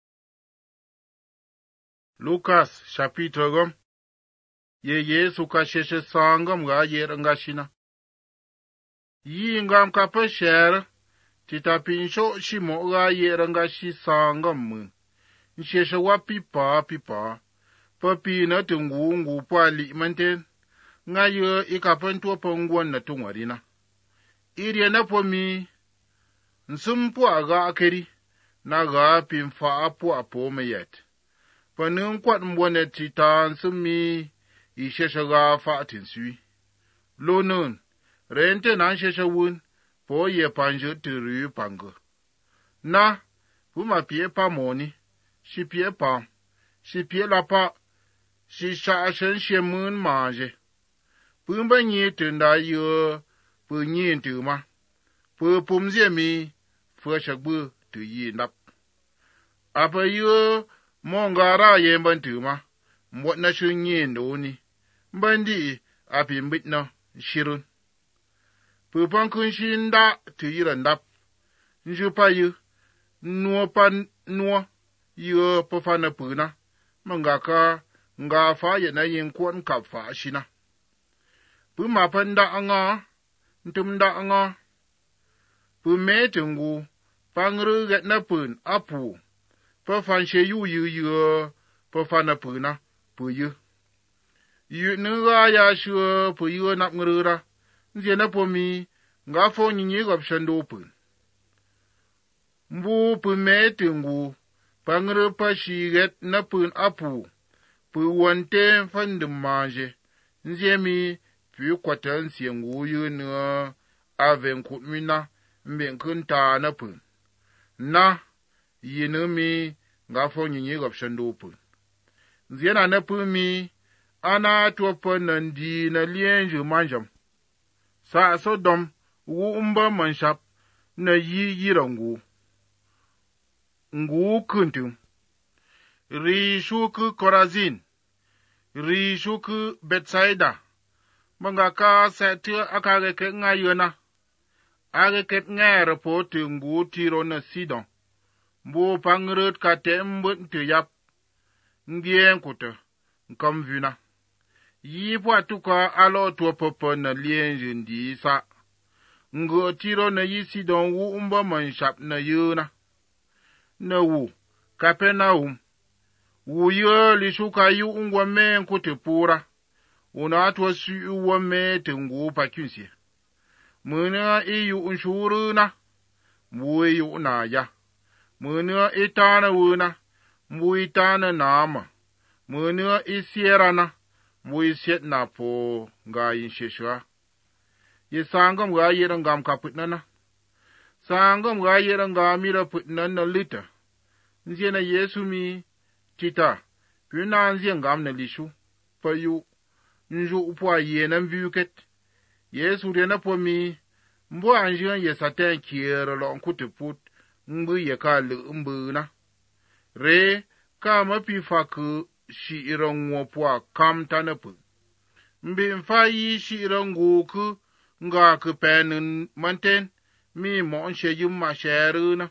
Lukas chapitre gom ye Yesu ka sheshe sangam ga ye ngashina yi ngam ka pe sher tita pinsho shimo ga ye ngashi sangam mun sheshe wa pipa papi na tungu pa li manten nga ye ikapen to pongwan na tungwarina iri na po mi nsum po aga akeri na ga pimfa apo mayet panin kwat mbone tita nsumi isheshe ga fa tinsui lonun rente na sheshe wun po ye panje turu pango na puma pie pa moni shi pie la pa shi sha shen shemun maje pumba nyi tunda yo pu nyi tuma pu pumzie mi fo shagbu tu yi nap apa yo mongara ye mbantuma mbot na shunyi ndoni mbandi api mbitna shirun pu pankun shinda tu yirandap njupa yu nuo yo pofana puna mangaka nga fa ye na yin kwon kap fa shina pu mapanda anga ntumda anga pu metungu pangru get na pun apu pofan she yu pofana puna pu yu nuga ya shu pu yu nap ngrura nje na pomi nga fo nyinyi gop shando pun mbu pu metungu pangru pa shi get na pun apu pu wante fandim manje nje mi pu kwatan siengu yu nu aven kutmina mben kunta na pun na yinu mi nga fo nyinyi gop shando pun nje na pu mi ana topa nandi na lienju manjam sa Sodom wu umba manshap na yirangu ngu kuntum ri shuku Korazin ri shuku Betsaida mangaka seti akage ke ngayona age ke ngere po tungu Tiro na Sidon mbo pangrut ka tembut tu yap ngien kuta nkam vina yi po atuka alo to popo na lienjin di sa ngo Tiro na yi Sidon wu umba manshap na yuna na wu Kapernaum wu yo li shuka yu ungwa men kutepura una atwa su uwa me tungu pakyunsi muna iyu unshuruna mwe yu na ya muna itana wuna mwe itana nama muna isierana mwe isiet na po nga insheshwa ye sangam ga yerangam kaputnana sangam ga yerangam mira putnana lita nzie na Yesu mi tita puna nzie ngam na lishu payu nju upwa ye na mvuket Yesu de na pomi mbo anjian ye satan kiere lo nkuteput mbu ye ka lumbu na re ka mapi faku shi iranwo pwa kam tanapu mbi mfayi shi irango ku nga ku penun manten mi mon she yumma sheruna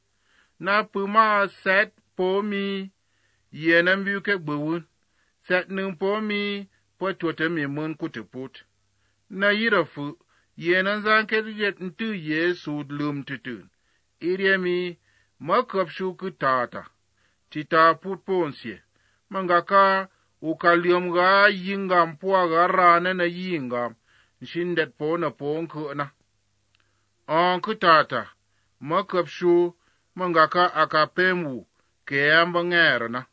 na puma set pomi ye na mvuket buwun set nun pomi potwata mi mun kuteput na yirafu yenan zanket yet ntu Yesu lum tutun iriemi makap shuku tata tita putponsie mangaka ukalium ga yingam puwa ga rana na yingam shindet po na ponku na onku tata makap shu mangaka akapemu keamba ngerna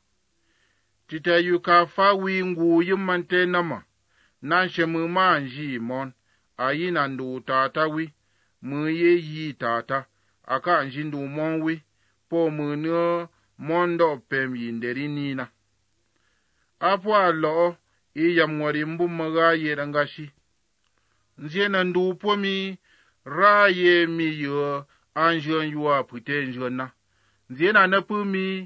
tita yuka fa wingu yumante nama nanshe mu manji mon ayina ndu tata wi mu ye yi tata aka njindu mon wi po mu no mondo pem yinderi nina apo alo iyam ngori mbumaga yerangashi nje na ndu po mi ra ye mi yo anjon yuwa pute njona nje na napu mi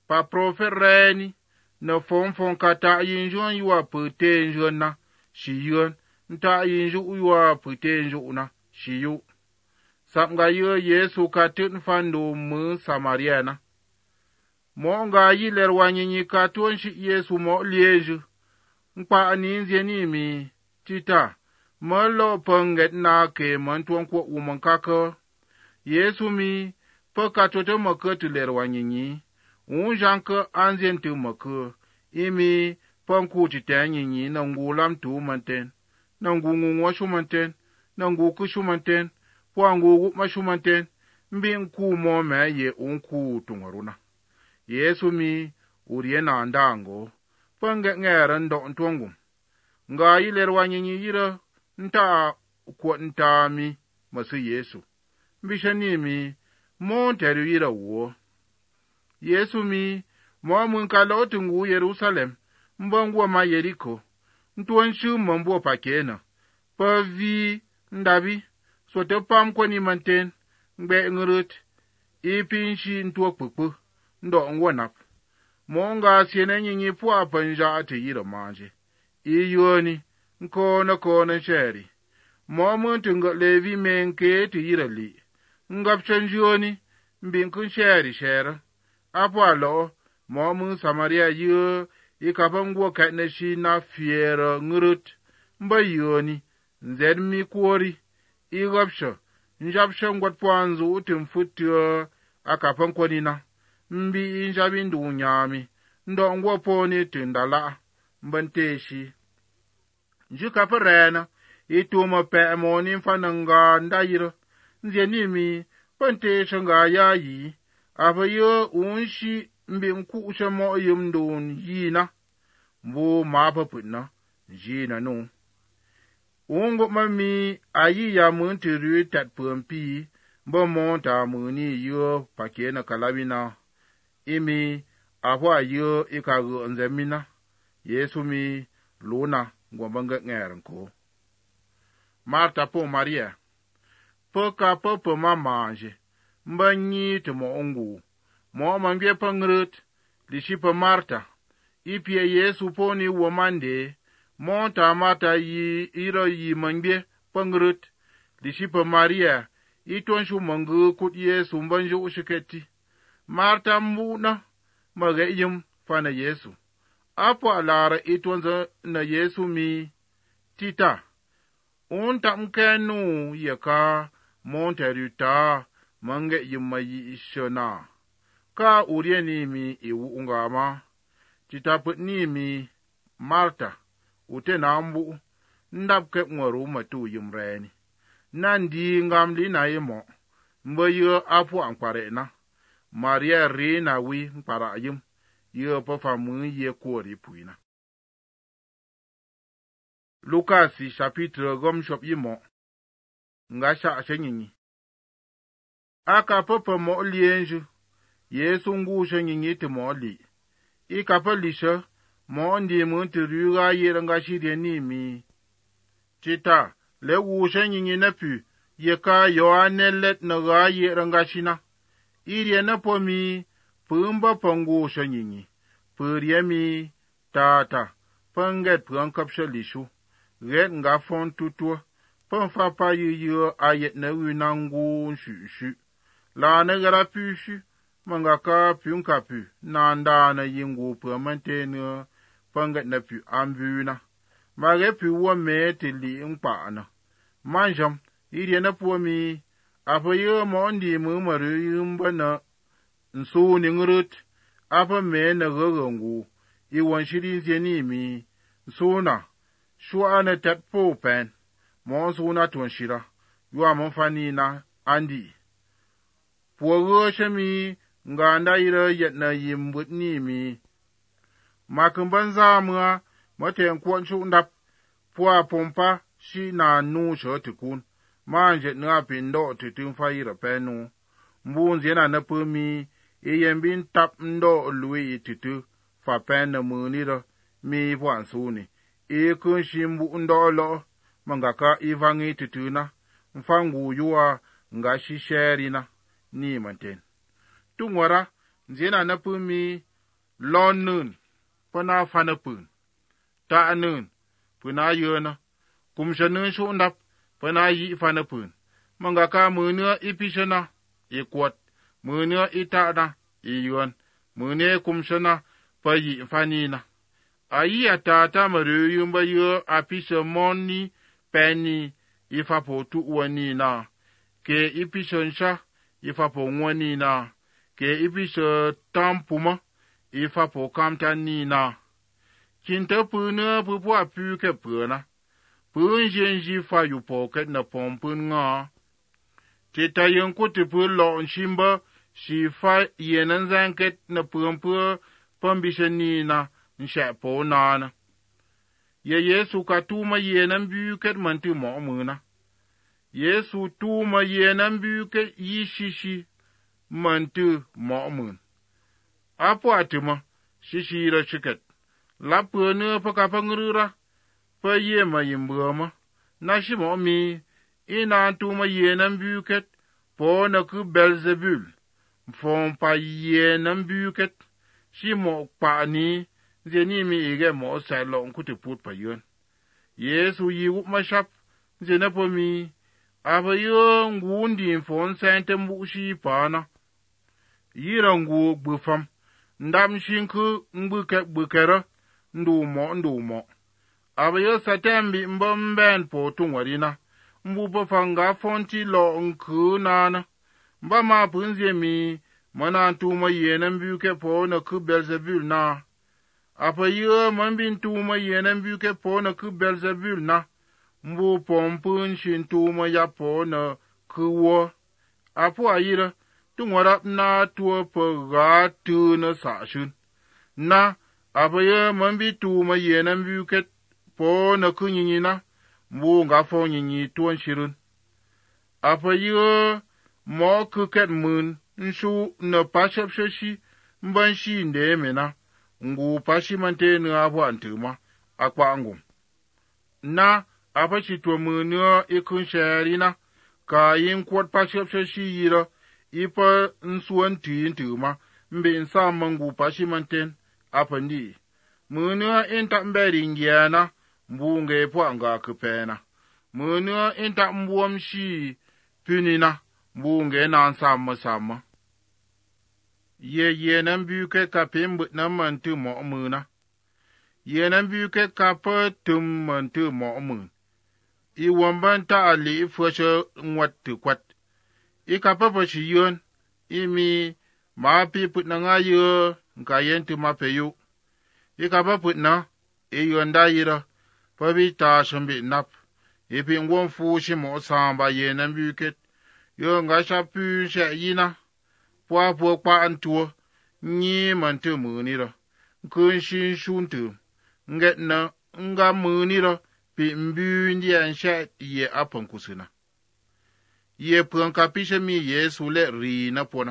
pa prophet reni na fon ka ta yin juan yuwa pute juan na shi yuan nta yin ju yuwa pute ju na shi yu sam ga yu Yesu ka tin fando mu Samaria na mo nga yi ler wanyi ka tuon shi Yesu mo lieju nkpa ni nzeni mi tita mo lo penget na ke mon tuon ko umon ka ko Yesu mi pe ka to mo ko tu ler wanyi un janka anzen tu mo ko imi panku ti tanyi na ngulam tu manten na ngungu wa shumanten na ngu ku shumanten po ngu ma shumanten mbi nku mo me ye unku tungoruna Yesu mi uriye na ndango pange ngere ndo ntongum nga yiler wanyi yira nta ko nta mi masu Yesu mbishani mi mo teru yira wo Yesu mi mo mun ka lo tungu Yerusalem mbongwa ma Yeriko ntuon shu mambo pakena pa vi ndabi so te pam ko ni manten ngbe ngurut ipinshi ntuo kpukpu ndo ngwonap mo nga siene nyinyi pu apanja ate yira manje iyoni nko na sheri mo mun tungo levi menke te yira li ngap chanjoni mbin kun sheri shera apo alo mo mun Samaria yu ikapangwo katne shi na fiera ngurut mba yoni nzed mi kwori igapsha njapsha ngwat pwanzu utimfutio akapang kwanina mbi injabi ndu nyami ndo ngwo poni tindala mbanteshi njukapurena ituma pe moni mfananga ndayiro nzenimi pantesha nga yayi abayo unshi mbi nku shamo yumdun yina mbo mapapuna jina no ungo mami ayi ya muntiru tatpumpi mbo monta muni yo pakena kalabina imi ahwa yo ikago nzemina Yesu mi luna ngombanga ngeranko Marta po Maria poka popo mamanje mbanyi tumo ongu mo mangye pangrut lishipa Marta ipie Yesu poni womande monta Marta yi iro yi mangye pangrut lishipa Maria itonshu mangu kut Yesu mbanju ushiketi Marta mbuna magayim fana Yesu apo alara itonza na Yesu mi tita unta mkenu yaka monta ruta mange yimma yi ishona ka urieni mi iwu ungama tita putni mi Marta ute nambu ndapke ngwaru matu yimreni nandi ngamli na yimo mbayo apo ankware na Maria rena wi nkpara yim yo pofa mu ye kwori puina Lukasi chapitre gomshop yimo ngasha ashenyinyi aka popa mo lienju Yesu ngusha nyinyi te mo li ikapa lisha mo ndi muntiru ga yera ngashi de nimi chita le wusha nyinyi na pu yeka yoanelet na ga yera ngashina iri na pomi pumba pangusha nyinyi puriemi tata panget prankapsha lishu red nga fon tutua panfa pa yu ayet na winangu shu la na gara pishu mangaka pyunkapu nanda na yingu pramantene panget na pu ambuna mage pu wa mete li nkpana manjam iri na pomi apayo mondi mumaru yumbana nso ni ngurut apa me na gogongu iwan shirin zenimi sona shua na tatpo pen mon sona ton shira yuwa mon fani na andi puwa shami nganda ira yatna yimbut nimi makin banza mua maten kwan shu ndap puwa pompa shi na nu shotikun manje na pindo titin fayira penu mbun zena na pumi iyembin tap ndo lui titu fa pen na munira mi bwansuni ikun shimbu ndo lo mangaka ivangi tituna mfangu yuwa nga shisherina ni manten tungwara zena na pumi lon nun pana fana pun ta nun puna yona kum shanun shu ndap pana yi fana pun manga ka munua ipishana ikwat munua itada iyon mune kum shana pa yi fanina ayi atata maru yumba yo apisha moni penny ifapo tu wani na ke ipishonsha ifapo wani na ke ipisha tampuma ifapo kamtani na kinta puna pupu apu ke puna pun jenji fa yu poket na pompun nga tita yanku tipu lo nshimba shi fa yenan zanket na pumpu pambishani na nshapo na ye Yesu ka tuma yenan buket manti mu'mina Yesu tuma yenan buket yishishi manti mu'min apo atima shishira shiket lapene pakapangrura pa yema yimbama nashimo mi ina tuma yenan buket po na ku Belzebul fon pa yenan buket shimo pa ni zeni mi ige mo salon kuti put pa yon Yesu yi mashap zena po mi abayo ngundi fon sente mbushi pana yirangu gbufam ndam shinku mbukera ndumo abayo satembi mbomben po tungwarina mbupo fanga fonti lo nkunana mba ma punzie mi mana tuma yenan buke po na ku Belzebul na apayo mambin tuma yenan buke po na ku Belzebul na mbu pompun shin tuma ya po na kuwo apo ayira tungwara na tuwa pa ga tu na sashun na apayo mambi tuma yenan buke po na ku nyinyina mbu nga fo nyinyi tuwan shirun apayo mo kuket mun nshu na pashap shashi mban shi ndemena ngu pashi mante na abu antuma akwa angum na apashi to munyo ikun sharina ka yin kwat pashap shashi yira ipa nsuwan tintuma mbe nsa mangu pashi manten apandi munyo inta mberi ngiana mbunge po anga kupena munyo inta mbuamshi punina mbunge na sama ye nan buke ka pembu nan mantu mu'mina ye nan buke ka patum mantu mu'min I wamban ta ali ifwashe nwat kwat I ka papa shi yon imi ma pi put na nga yo nka yentu ma peyu I ka papa na yonda yira pabi ta shimbi nap ipi ngwon fu shi mo samba ye nan buke yo nga shapu she yina po pa antuo nyi mantu munira kun shin shuntu nget na nga munira pi mbu ndi ansha ye apon kusuna ye pon kapisha mi Yesu le ri na pona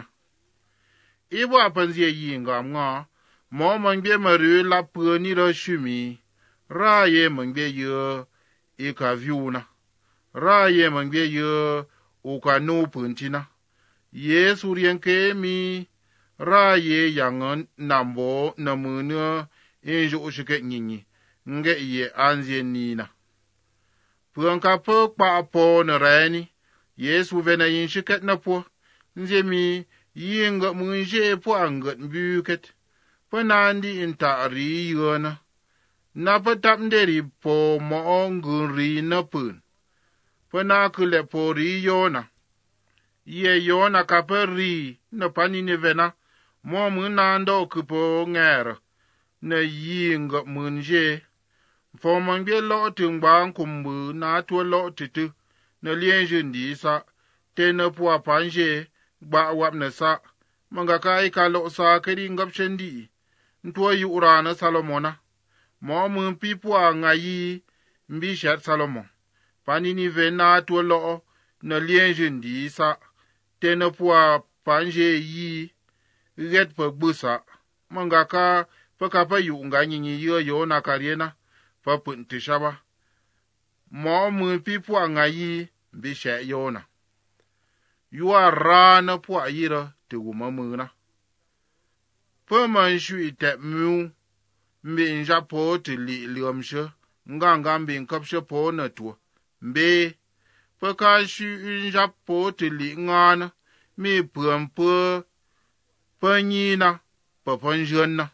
ibo apanzie yi ngam nga mo mangbe maru la poni ro shumi ra ye mangbe yo I ka viuna ra ye mangbe yo o ka no puntina Yesu rienke mi ra ye yangon nambo na munyo enjo ushike nyinyi nge ye anzie nina puanka po pa po na rani Yesu vena yin shiket na po nze mi yinga munje po angat buket panandi inta ri yona na patap nderi po mo nguri na pun panakule po ri yona ye yona kaperi na panini vena mo munando kupo ngera na yinga munje fo mangbe lo tingban kumbu na to lo titu na lienje ndisa te na puwa panje gba wap na sa manga kai ka lo sa kedi ngap shendi ntwa yu urana Salomona mo mun pipuwa ngayi mbi shat Salomon panini vena to lo na lienje ndisa te na puwa panje yi ret pa busa manga ka paka pa yu nganyi yo na kariena pa punti shaba mo mun pipuwa ngayi mbi shat yona yuwa rana puwa yira te guma muna Pơ man shui tep mu, mbin japo te li liom she, nga mbin kap she po na tu. Mbe, pơ ka shui japo te li ngana, mi puan pơ nyina, pơ jen na.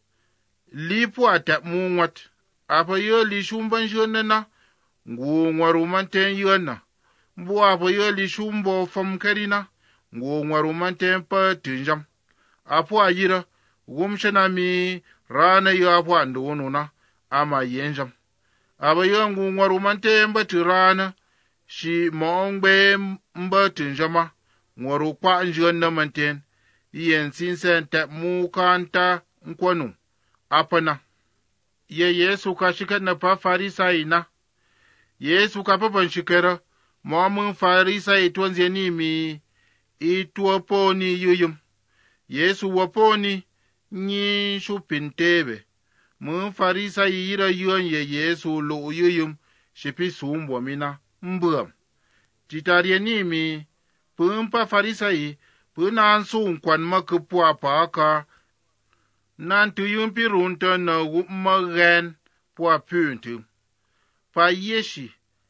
Li po a tep mu wat, apa ye li shumban jen na, ngu ngwaru manten yen na. Mbu apa ye li shumbo fam karina, ngu ngwaru manten pa tinjam. Apo a yira, gumshana mi rana ya apo andono na, ama yenjam. Apa ye ngu ngwaru manten ba rana, shi maongbe mba tinjama, ngwaru kwa njen na manten, yen sinsen tep mu kanta nkwanu. Apa na, ye Yesu ka shikat na pa farisai na. Yesu ka papan shikara, mun farisai tuanze ni mi, ituwa po ni yuyum. Yesu wapo ni, nyi shupintebe. Mun farisai yira yuan ye Yesu lo yuyum, shipi sumbo mina, mbuam. Titarie ni mi, pumpa farisai, punansu nkwan makupua paaka, nan tuyum pirunta na wupmagen pua puntu. Pa yeshi,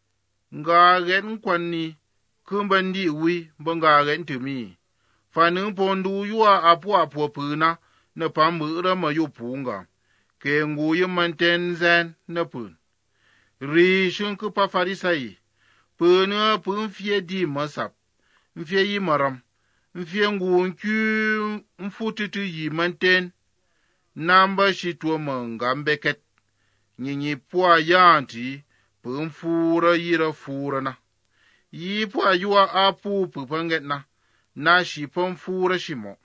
nga gen kwani, kumbandi wi, banga gen tumi. Fa nung pondu yua apu puna, na pambura ma yupunga. Ke nguyu manten zen na pun. Ri shunku pa farisai, puna pun fie di masap, mfie yi maram, mfie ngu nkyu mfututu yi manten, namba shitwa mangambeket, nyinyi pua yanti, pun fura yira fura na. Yi pua yua apu pupanget na shi pun fura shimo.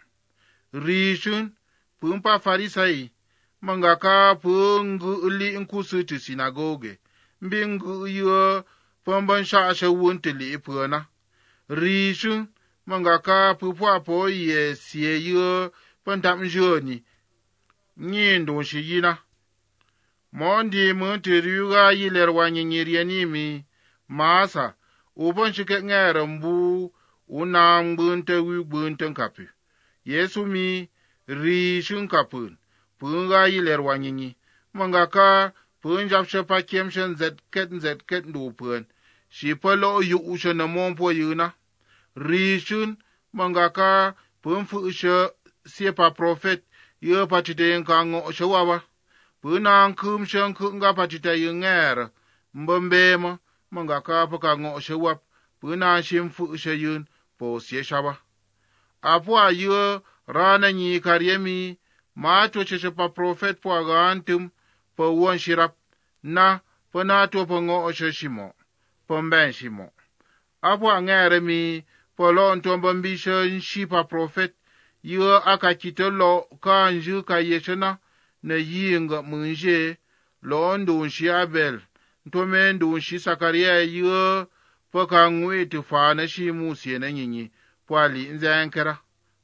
Rishun, pun pa farisai, mangaka pun ngu li nkusutu sinagoge, mbingu yua pumban shasha wuntili ipuna. Rishun, mangaka pupua po ye siye yua pantam joni, nyindu shi yina. Mondi muntiruga yilerwa nyinyiriani mi, masa, uban shike ngere mbu, unang bunte kapi. Yesu mi, rishun kapun, punga yilerwa nyinyi, mangaka, punjap shepa kiemshen zetket ndu pun, shipalo yu ushe na mompo yuna. Rishun, mangaka, punfu ushe siepa profet, yu patite nkango shawawa. Punang kum shen kunga patita yungere, mbembema, mangaka paka ngo shawap, punang shimfu shayun, po sieshaba. Apua yu rana nyi karyemi, mato cheshepa profet po agantum, po uwan shirap, na panato po ngo shimo, po mben shimo. Apua ngere mi, po lo ntombambisha nshipa profet, yu akakitolo ka nju ka yeshana, na yinga munje, lo ndu nshi Abel, ntome ndu nshi Sakaria yu, paka ngwe tufana shi musie na nyinyi, pwali nzankara.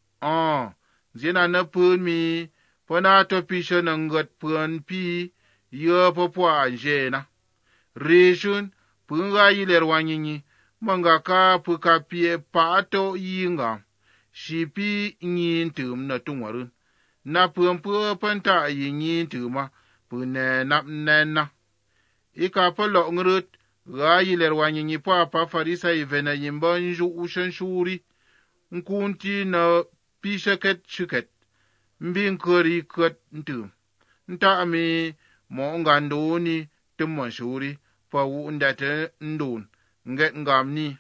Zina na pun mi, pana topisha na ngat pun pi, yu popwa anjena. Rishun, punga yilerwa nyinyi, mangaka puka pie pato yinga, shipi nyintum na tungwarun. Na pumpu panta yinyi tuma, pune nena. Ika palo ngrut, ga yilerwa nyinyi pa farisa ivena yimba nju ushan shuri, nkunti na pishaket, mbinkuri kat ntum. Nta ami, mo ngandoni, tumman shuri, pa wundate ndun, nget ngamni.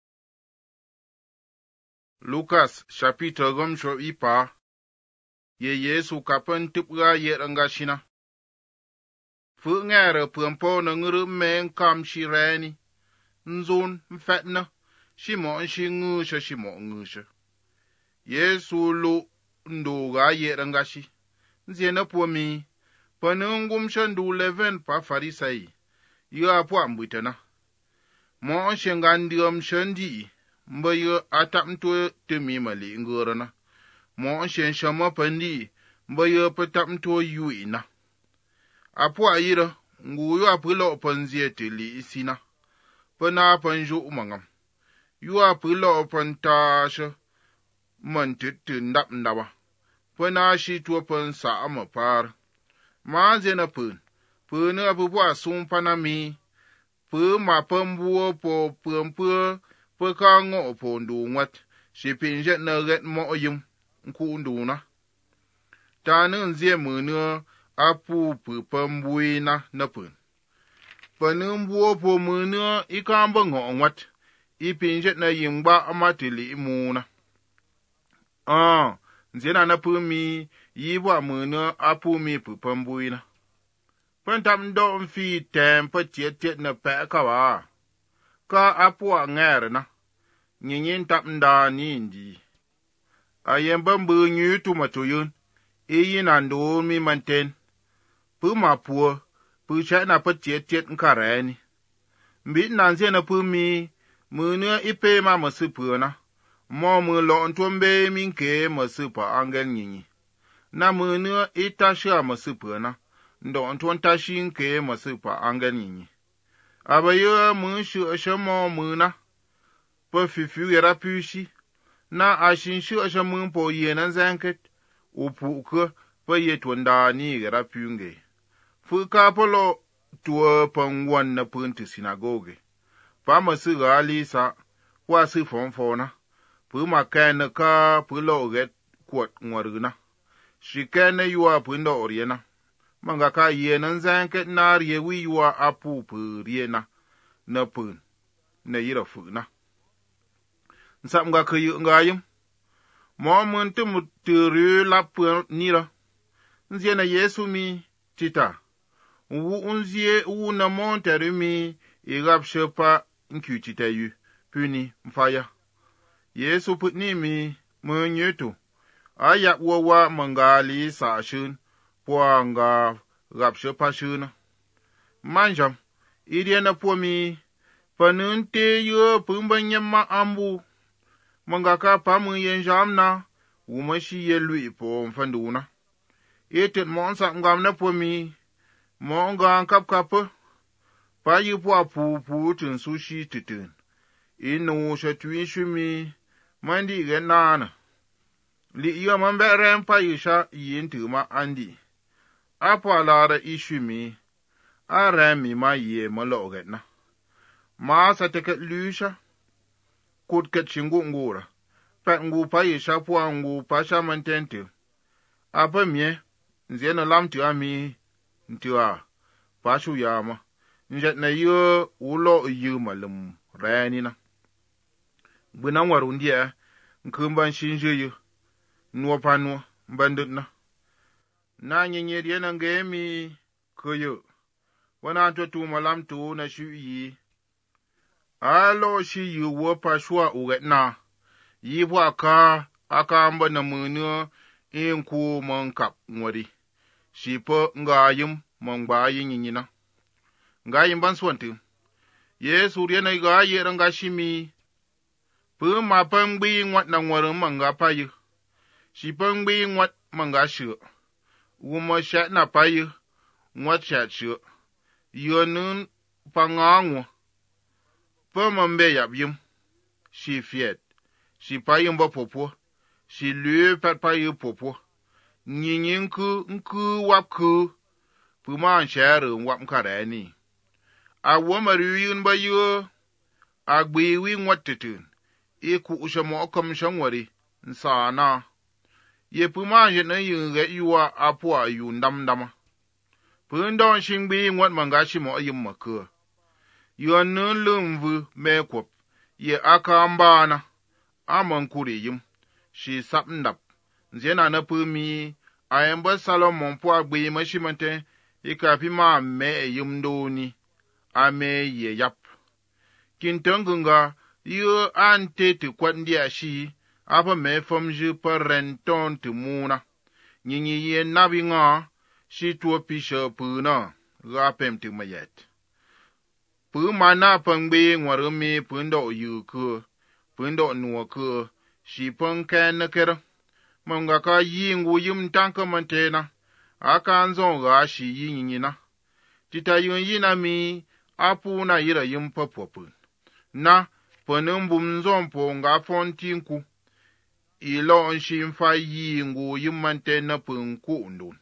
Lukas, chapitre gomsho ipa, ye Yesu kapan tupga yeranga shina. Fu ngere pumpo na nguru men kam shireni, nzun mfetna, shimo ngusha. Yesu lo ndoga yeranga shi, nziena po mi, panungum shandu leven pa farisai, yu apo ambutana. Mo shengandiam shandi, mba yu atamto tumi mali ngurana. Mo shen shama pandi, mba yu patamto yuina. Apo ayira, nguyo apilo panziete li isina. Pana panjo umangam. Yu apilo pantasha, mantit ndap ndawa. pena shi tuo pen sa ama par. Ma zena pen abubuwa sun pana mi, ma pembuo po pempu, ka ngo po ndu nwat, shi pinjet na ret mo yum, nku ndu na. Ta nzie mene apu pembui na pen. Penumbuo po mene ikamba ngo nwat, ipinjet na yimba amatili imuna. Nzena na pumi yiwa mene apu mi pembui na. Pentam do mfi tempe tiet na pe kawa. Ka apu a ngere na. Nyinyin tap nda ni ndi. Ayemba mbu nyu tumatoyun. Iyi na ndo mi manten. Ma puo. Cha na pe tiet nkareni. Mbit na nzena pumi. Mene ipe ma masipu na. Mo mu lo ntombe minke masipa angel nyinyi. Na mene itasha masipu na. Ndo ntuan tashin ke masipa angel nyinyi. Abaye mu shamo muna. Pa fifu yara pushi. Na ashin shamu po yenan zanket. Upu ke pa yetwanda ni yara punge. Fuka polo tuwa pangwan na punti sinagoge. Pa masi gali sa. Wasi fonfona. Pu makene ka pu lo get kwat ngwaruna. Shikene yuwa pundo oriena. Manga ka yenan zanket na riewi yuwa apu pu riena. Na pun. Na yira funa. Nsap nga kuyu nga yum. Mo muntu muturu lapu nira. Nzie na Yesu mi tita. Nzie na monteru mi igap shepa nkyutita yu. Puni mfaya. Yesu putni mi mwenyetu. Ayak wawa mangali sa shun. Pwa nga gap shepa shuna. Manjam. Idia na po mi. Panunte yu pumbanyama ambu. Mangaka pamu yenjam na. Umashi ye lui po mfanduna. Etet monsa ngam na po mi. Monga kap kapa. Pa yu po apu tun sushi titun. Inu shatui shumi. Mandi genana. Li iya mambere pa yu sha yintu ma andi. Apa lara ishumi. Arami ma ye maloget na. Ma sa teket lusha. Kutket shingu ngura. Pet ngu pa yu sha pua ngu pa sha mantentu. Apa mye. Nzena lam tu ami. Ntua. Pa shu yama. Njet na yu ulo yu malum. Rani na. Buna warundia. Nkumban shinje yu. Nwa panwa. Mbandut na. Na nyenye diena ngemi. Kuyo. Wana anto tu malam tu na shu yi. Alo shi yu wapa shua uget na. Yibwa aka amba na munu. Inku mankap ngwari. Shipo nga yum mangba yinyina. Nga yimban swantu. Yesu riena iga yera nga shimi. Pu ma pangbi ngwat na ngwarum manga payu. Shipangbi ngwat manga shu. Uma shat na payu. Ngwat shat shu. Yonun pangangu. Pa mambe yap yum. Shi fiat. Shi payum ba popo. Shi lue pat payu popo. Nyinyin nku wap ku. Puma anshere wap nkarani. Awamaru yun ba yu. Agbiwi ngwat tutun. Iku ushamo okam shangwari. Nsana. Ye puma anjena yun get yuwa apua yun dama. Pundon shingbi ngwat mangashi mo ayum makur. Yuan nun lumvu mekwap. Ye akambana. Amankuri yum. Shi sapndap. Nzena na pumi. Ayamba Salomon po agbi mashimante. Ikapi ma me yum doni. Ame ye yap. Kintongunga. Yu ante tu kwat ndia shi. Apa me famju per renton tu muna. Nyinyi ye nabi nga. Shi tuwa pisha puna. Rapem tu mayet. Pu mana pangbe ngwarumi pundo yu ku. Pundo nuwa ku. Shi pangken na kera. Mangaka yi ngu yum tanka mantena. Aka anzonga shi yi nyina. Tita yun yina mi. Apu na yira yum papopu. Na. Panumbum zompo nga fontinku. ilo shin fa yi ngu yimante na pung ku ndun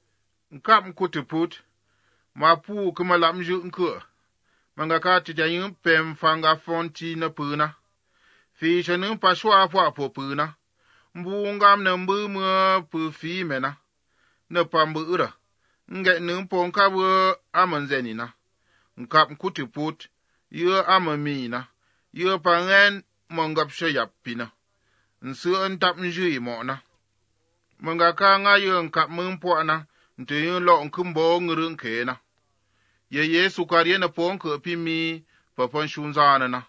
nkap kutiput ma pu kuma lam ju nku manga ka ti jayin pem fanga fonti na puna fi shanin pa shwa po puna mbu ngam na mbu mu pu fi mena na pambu ura nge nin pon ka bu amanzeni na nkap kutiput ye amami na ye pangen mongap shayap pina nsu ntap nji mo na manga ka nga ye nkap mun po na nte yin lo nkumbo ngurun ke na ye Yesu kariye na pon ko pimi papon shunzana na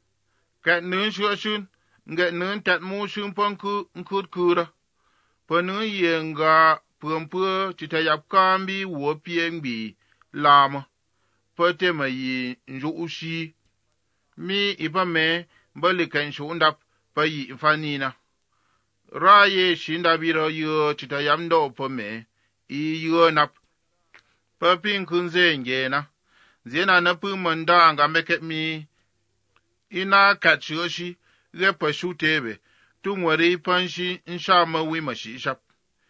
ka nun shun nge nun tat mu shun pon ku nkura ponu ye nga pumpu titayap kambi wo piengbi lama pote mayi nju ushi mi ipa me balikan shundap payi fanina raye shinda biro yo titayamdo pome i yo nap papin kunze ngena zena na pu manda ngambeke mi ina kachoshi ge pashu tebe tungwari panshi insha mawi mashi shap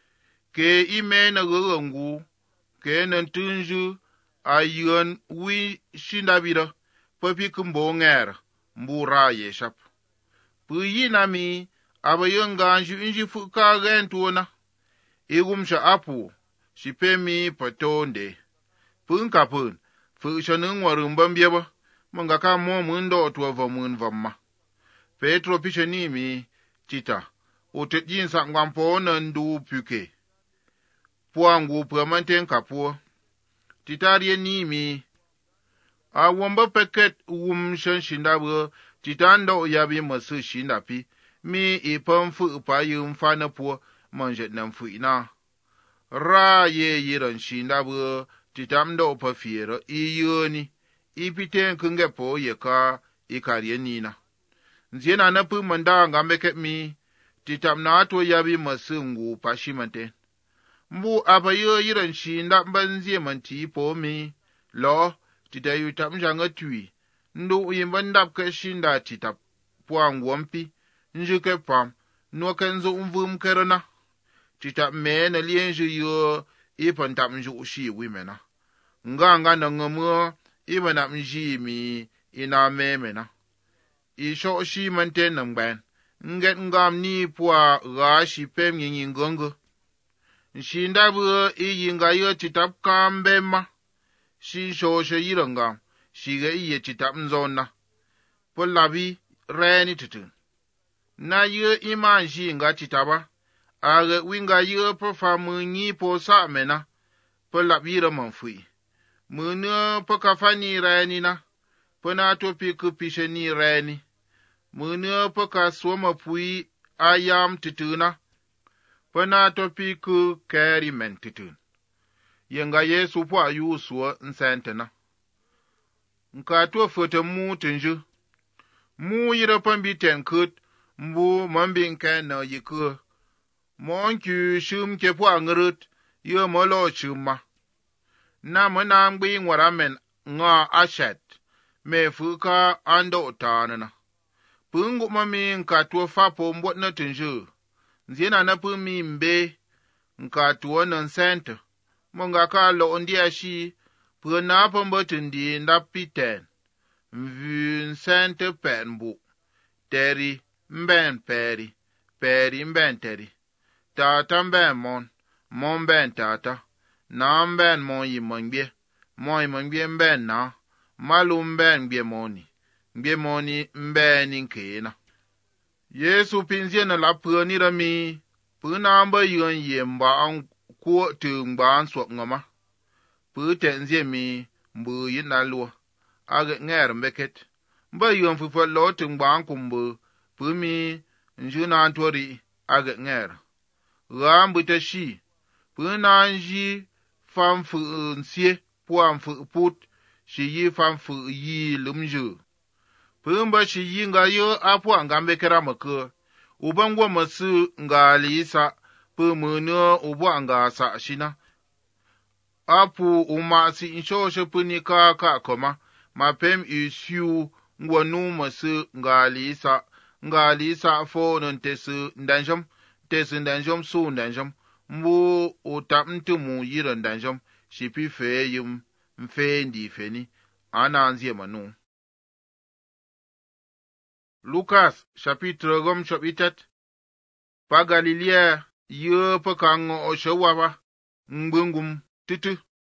ke ime na gongu ke nan tunju ayon wi shinda biro papi kumbo nger mbura ye shap pu yina mi abayonga anju inji fuka gentuna igumsha apu shipemi patonde pun kapun fu shanun warun bambieba manga ka mo mundo to vamun vamma Petro pishani mi tita utejin sa ngampo nandu puke puangu pramanten kapo titarie ni mi a wamba peket shan shindabo titando yabi masu shindapi mi ipam fu pa yum fana po manje nam fu ina ra ye yiran shindabo titamdo pa fiero iyoni ipiten kunge po yeka ikarie nina nziena na pu manda ngambeke mi titamna to yabi masungu pashimante mbu abayo yiran shinda banzie manti po mi lo titayu tamjanga tui ndu yimbandap ka shinda titap puangwampi njuke pam no kanzo umvum karana titap me na lienju yo ipantap nju shi wimena nganga na ngomo ibana mji mi ina memena isho shi manten namban nget ngam ni pwa ga shi pem yin ngongo nshinda bu iyinga yo titap kambema shi sho she yiranga shi ga iye titap nzona polabi reni tutun na ye iman shi nga titaba aga winga ye po famu ni po sa mena polabi ra manfui munu po kafani reni na pona to piku pisheni reni munu po ka swoma pui ayam tutuna pona to piku keri men tutun yenga Yesu po ayu suwa nsentena nka to fote mu tunju mu yira pambi tenkut mbu mambi nka na yiku monku shum ke po angrut yo molo chuma na mona ngbi ngwaramen nga ashet me fuka ando tanana pungu mami nka to fa po mbot na tunju nziena na pumi mbe nka to na nsente monga ka lo ndia shi puna pombotundi ndapiten mvu nsente penbu teri mben peri peri mben teri tata mben mon ben tata na mben mon yimongbie mben na malum ben gbie moni mben nkena Yesu pinzie na la puni rami puna mba yon yemba an ko tumba an so ngama pu tenzie mi mbu yina lo aga nger mbeket mba yon fu fo lo tumba an kumbu pu mi njuna antori aga nger rambu ta shi pu na nji fam fu nsie pu am fu put shi yi fam fu yi lumju pu mba shi yi nga yo apu angambe kera mako ubangwa masu ngalisa pu muno ubu anga sa shina apu umasi inshoshe punika ka koma mapem ishu ngwanu masu ngalisa nga li sa fo nun tesu ndanjom su ndanjom mbu utam tumu yira ndanjom shipi fe yum mfe ndi feni ana nzie manu. Lukas chapitre gom chopitet pa Galilea ye pa kang o shawaba ngbungum titu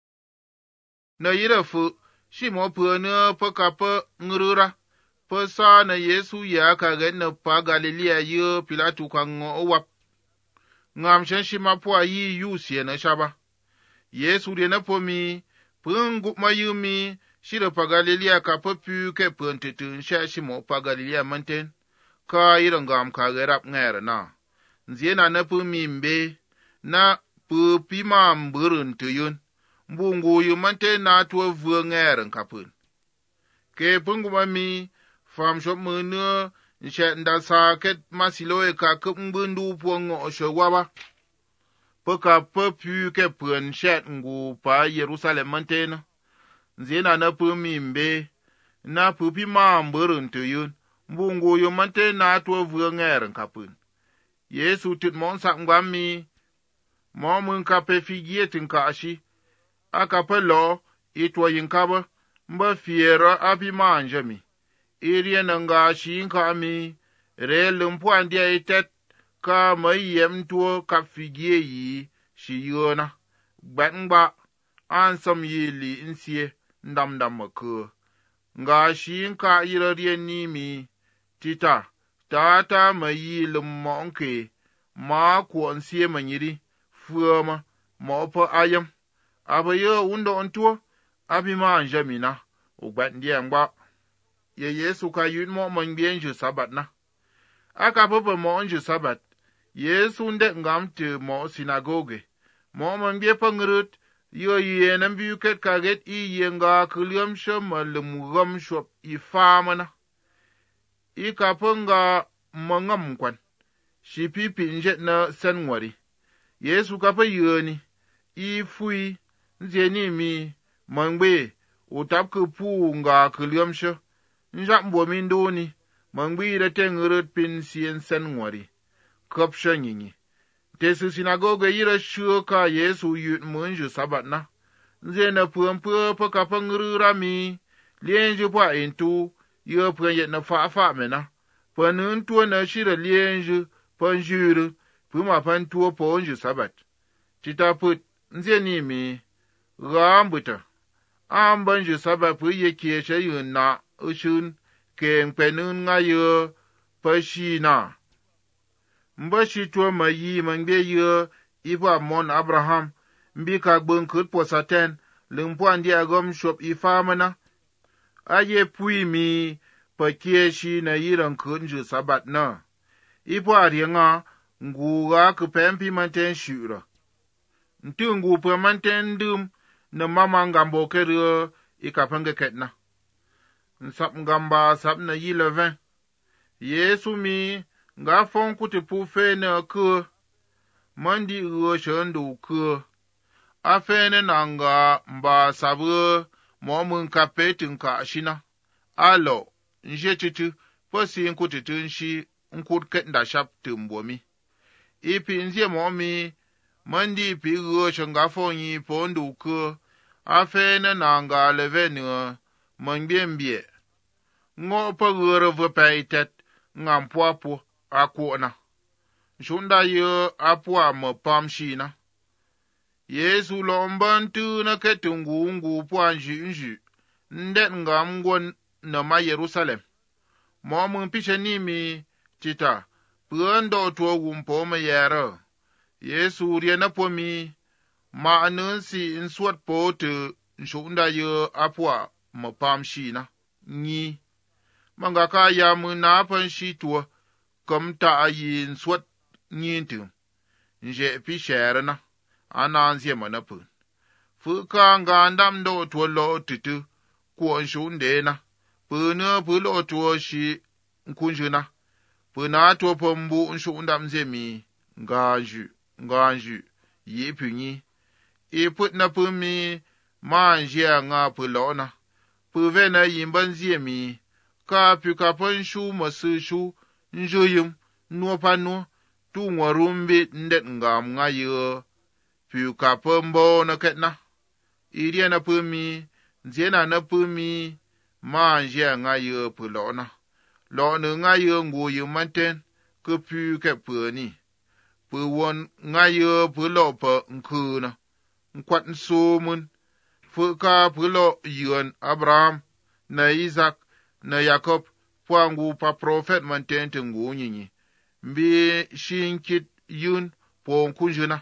na yira fu shimo pu na pa ka pa ngrura pa sa na Yesu ya ka ga na pa Galilea ye Pilatu kang o wap ngam shen shima po yi yu sie na shaba Yesu de na po mi pungu mayumi shira pa Galilea ka pa pu ke pun titu sha shimo pa Galilea manten ka yira ngam ka ga rap ngara na nziena na pu mi mbe na pu pima mburun tuyun mbungu yu mante na tuwa vuwa ngaren kapun ke pungu mami fam shop munu nshe ndasa ket masiloe ka kup mbundu puongo osho waba puka pu ke pun shet ngu pa Yerusalem mante na nziena na pu mi mbe na pu pima mburun tuyun mbungu yu mante na tuwa vuwa ngaren kapun Yesu tit mon sak ngwami mo mun ka pe figie tin ka ashi aka pe lo itwa yinkaba mba fiera abi manjami iriye nanga shi nka mi re lumpu andia itet ka mayem tuo ka figie yi shi yona gbatngba ansam yili insie ndam mako nga shi nka irariye ni mi tita tata mayi lummonke ma ko nsie manyiri fuama mo pa ayam abayo undo ontuo abima anjamina ugbat ndiangba ye Yesu ka yun mo manbienju sabat na aka papa mo onju sabat Yesu nde ngamte mo sinagoge mo manbie pangrut yo ye nambiuket kaget I yenga kuliam shamalum gam shop ifamana ika panga mangam kwan shi pipi njet na senwari Yesu ka pa yoni ifui nzeni mi mangbe utap ku pu nga kuliamsha njambo mindoni mangbe da tengrut pin sien senwari kapsha nyinyi tesu sinagoge yira shuka Yesu yut munju sabat na nzena puampu pa ka pangrura mi lienju pa intu yo prenye na fa mena panun tuo na shira lienju panjuru puma pan tuo ponju sabat titaput nzeni mi gambuta ambanju sabat pu yeke shayun na ushun ke penun ngayo pashina mbashi tuo mayi mangbe yo ipa mon Abraham mbika gbon kut po saten lungpo andi agom shop ifamana aye pui mi pakieshi na yiran kunju sabat na ipo arianga nguga kupempi manten shura ntungu pe manten dum na mama ngambo kero ikapanga ketna nsap ngamba sap na yileven Yesu mi nga fon kuti pu fe na ku mandi uo shondu ku afene nanga mba sabu mo mun kapetin ka ashina alo nje titu posi nkuti tunshi nkut ket nda shap tumbomi ipi nzie mo mi mandi pi uo shonga fonyi pondu ku afene nanga levenu mangbembie ngo pa goro vopaitet ngampuapu akuona shunda yo apua mo pamshina Yesu lombantu na ketungu puanju ndet ngamgon na ma Yerusalem mo mun piche nimi tita puando to gumpo ma yero Yesu rie na pomi ma anunsi inswat pote shunda yo apua mo pamshina ni manga ka ya mun na pan shi to kamta ayin swat nyintu nje pishere na ananzie manapun fuka ngandam do to lo titu ko shunde na puna pulo to shi kunjuna puna to pombu shundam zemi nganju yipuni iput na pumi manje nga pulona puvena yimbanzie mi ka puka ponshu masu shu njuyum nuo pa nuo tu ngwarumbi ndet ngam ngayo piu ka pombo na ketna iria na pumi nziena na pumi ma nje ngayo pulona lo ne ngayo nguyu manten ke piu ke puni pu won ngayo pulo pa nkuna nkwat nsumun fuka pulo yun Abraham na Isaac na Jacob puangu pa prophet manten tengu nyinyi mbi shinkit yun pon kunjuna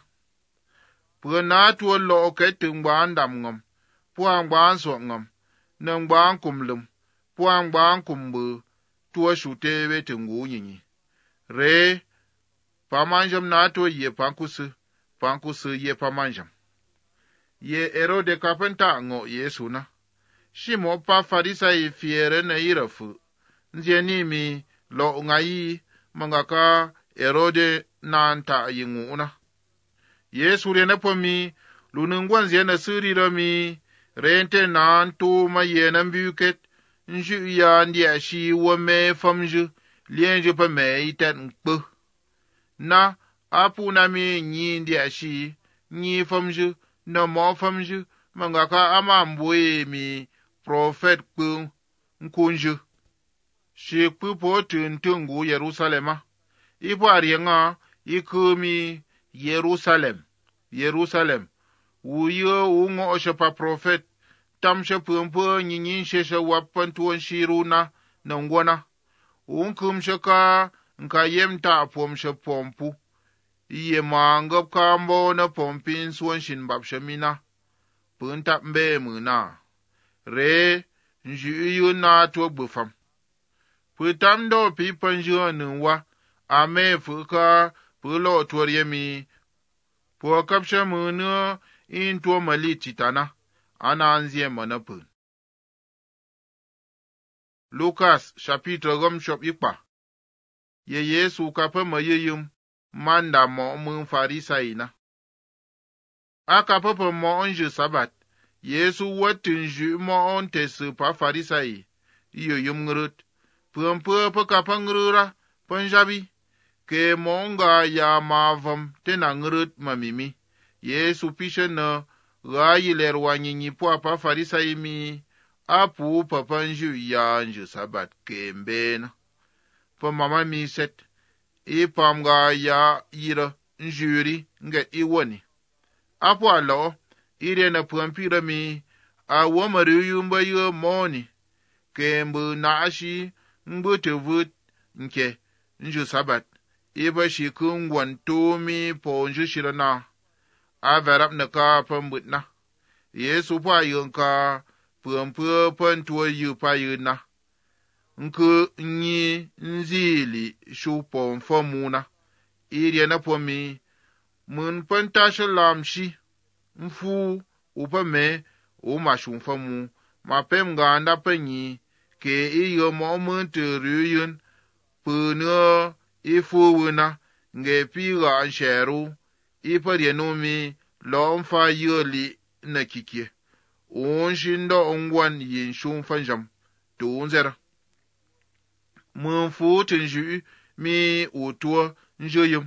puna tuo lo ke tingban dam ngam puang ban so ngam nang ban kumlum puang ban kumbu tuo shute we tengu nyinyi re pamanjam na to ye pankusu ye pamanjam ye Herode kapenta ngo Yesu na shimo pa Farisai fiere na irafu nzieni mi lo ngai mangaka Herode nanta yinguna Yesu rene pomi lunungwan ziena sirira mi rente nan to ma yenan buket nju ya ndia shi wo me famju lienje pa me iten nkpu na apu na mi nyi ndia shi nyi famju na mo famju mangaka ama mbwe mi prophet kpu nkunju shi kpu po tuntungu Yerusalema ipo arienga ikumi Yerusalem uyo ungo osha prophet tamsha pumpo nyinyin shesha wapan tuon shiruna na ngwana unkum shaka nka yemta apom shapompu iye mangap kambo na pompin suon shin babshamina punta mbe muna re nju na to bufam putam do pipan nwa ame fuka pulo toryemi po kapsha muna into malititana ana anzie manapun Lucas chapitre gomshop ikpa ye Yesu kapa mayeyum manda mo mun Farisaina aka papa mo onje sabat Yesu watin ju mo on tesu pa Farisai iyo yum ngrut pumpu pa kapa ngrura Punjabi ke monga ya mavam tena ngrut mamimi Yesu pishana gayiler wanyinyi pa Farisai mi apu papanju ya nju sabat kembena pa mama mi set ipamga ya ira njuri nget iwoni apu alo ire na puampira mi awamaru yumba yu moni kembu naashi mbutuvut nke nju sabat iba shikungwan tumi po nju shirana averap na ka pambutna Yesu pa yunka puampu pantuwa yu pa yuna nku nyi nzili shupo mfamuna iria na pomi mun pantasha lamshi mfu upame umashu mfamu mapem ganda panyi ke iyo mo muntu ruyun puno ifuwuna nge piga ansheru iparienomi lo mfa yoli na kikye unshindo ongwan yin shun fanjam tunzera mun futin ju mi utuwa njoyum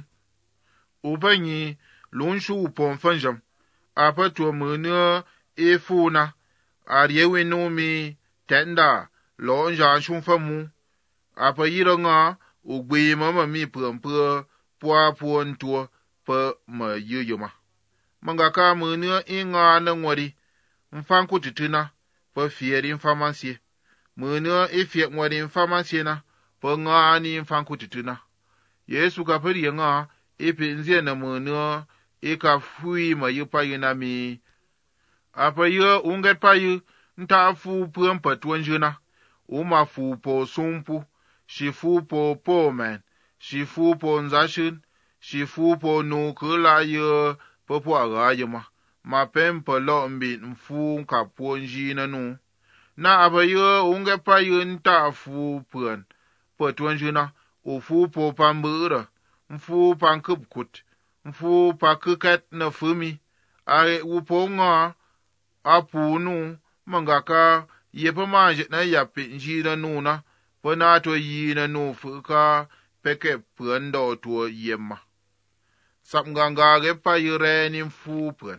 upanyi lunshu upon fanjam apatuwa muna ifuna aryewe nomi tenda lo njan shun famu apa yiranga ugbe mama mi pumpu pwa puon tuwa pa ma yoyoma mangaka muna inga na ngwari mfanku tituna pa fieri mfamansie muna ifye ngwari mfamansie na pa ngani mfanku tituna Yesu kapiri nga ipi nzie na muna ika fui ma yupa yunami apa yu unget pa yu nta fu puampa tuanjuna uma fu po sumpu shifu po pomen shifu po nzashun shifu po nukula yu popo aga yuma ma pempa lo mbi mfu kaponji na nu na abayo unge pa yun ta fu puan potuanjuna ufu po pambura mfu pankubkut mfu pakukat na fumi are uponga apunu mangaka yepa manje na yapi nji na nu na panato yi na nu fuka peke puen do tuo yema. Sap nganga ge pa yure ni fu puen.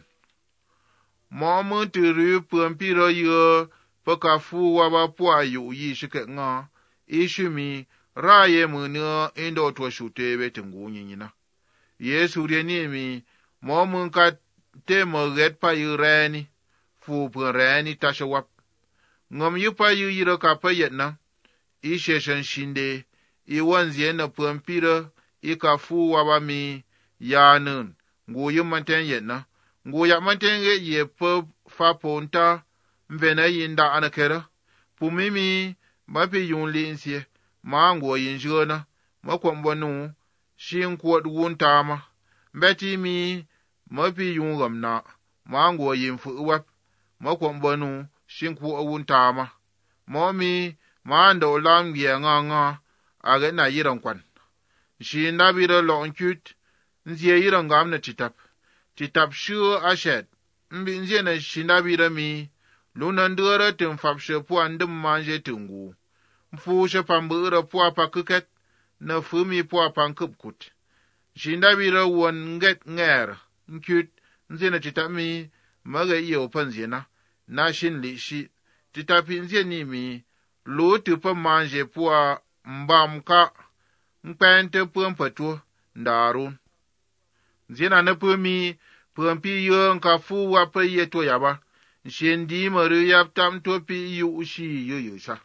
Mo mu turu puen piro yo peka fu wa ba pua yu yi shike nga. Ishumi raye mu ne indo tuo shute be tungu nyina. Yesu rieni mi mo mu ka te mo get pa yure ni fu puen re ni tashawap. Ngom yu pa yu yiro ka pa yetna. Ishe shen shinde. I wanzie na puen piro I ka fu wa ba mi ya nun. Ngu yu manten yetna. Ngu ya manten ye pe fa ponta. Mvena yinda anakera. Pumimi mapi yun linsie. Ma ngu yin jona. Ma kwambo nu. Shin kwot wun tama. Mbeti mi mapi yun gamna. Ma ngu yin fu wap. Ma kwambo nu. Shin kwot wun tama. Momi ma ndo lam ye nga. Age na yiran kwan. Shin nabira lo nkut. Nzie yiran gam na titap. Titap shu ashet. Mbi nzie na shinabira mi. Lunandura tim fapshe pua ndim manje tungu. Mfushe pambura pua pakuket. Na fumi pua pankupkut. Shindabira won nget nger. Nkut. Nzie na titap mi. Maga iyo panzina. Na shin li shi. Titapi nzie ni mi. Lu tupa manje pua mbamka. Mpente pua mpatu. Ndarun. Nzie na nepu mi. Pumpi yo nka fu wapa yeto yaba. Shendi maru yap tam topi yu ushi yu yusha.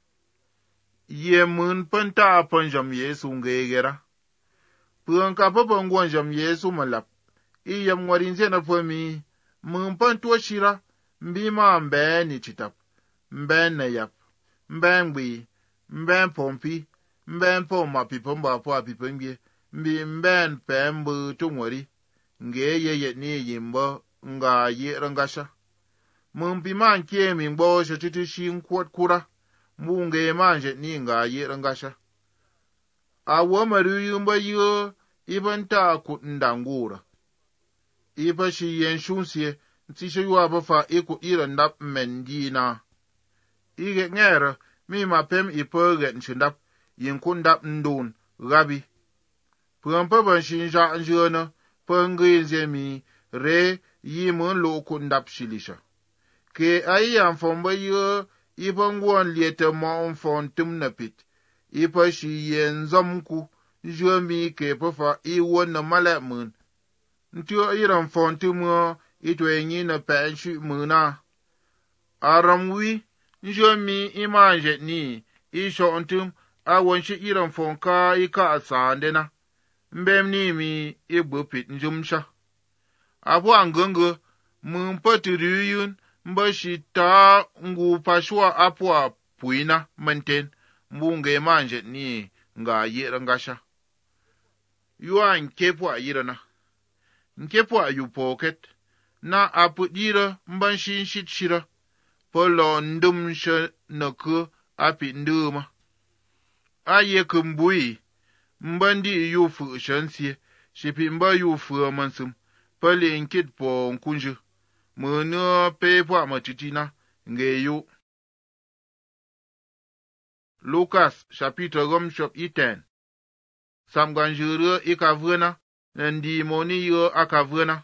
Ye mun panta apon jam Yesu ngegera. Pun ka papon gwan jam Yesu malap. Iyam ngwarinze na pumi. Mun panto shira. Mbi ma mbe ni chitap. Mbe na yap. Mbe ngbi. Mbe pompi. Mbe pom apipomba po apipombe. Mbe pembu tungwari. Nge ye ni yimbo nga ye rangasha. Mumpi man kie mi mbo shotiti shin kwot kura. Munge manje ni nga ye rangasha. Awo maru yumba yo ibanta kutndangura. Iba shi yen shunsie ntisho yuwa bafa iku irandap mendina. Ige ngera mi mapem ipoget nshindap yinkundap ndun gabi. Pumpa ban shinja njona. Pengin zemi re yi mun lo kundap shilisha. Ke ayi amfomba yo ipangwan liete ma umfontum na pit. Ipa shi yen zamku jomi ke pafa iwon na mala mun. Ntio iram fontum itwe nyi na penshu muna. Aramwi jomi imanje ni isho ontum awonshi iram fonka ika asandena. Mbem ni mi igbo pit njumsha. Apo angongo mpatiriun mbashi ta ngu pashwa apwa puina menten mbunge manje ni nga yirangasha. Yua nkepo ayirana. Nkepo ayupoket na apudira mbanshi shitshira polo ndumsha naku api nduma. Aye kumbui mbandi yu fu shansie, shipi mba yu fu mansum, pali nkit po nkunju, munu pepo amatitina, nge yu. Lukas, chapitre gomshop iten. Samganjuru ikavuna, nandi moni yu akavuna.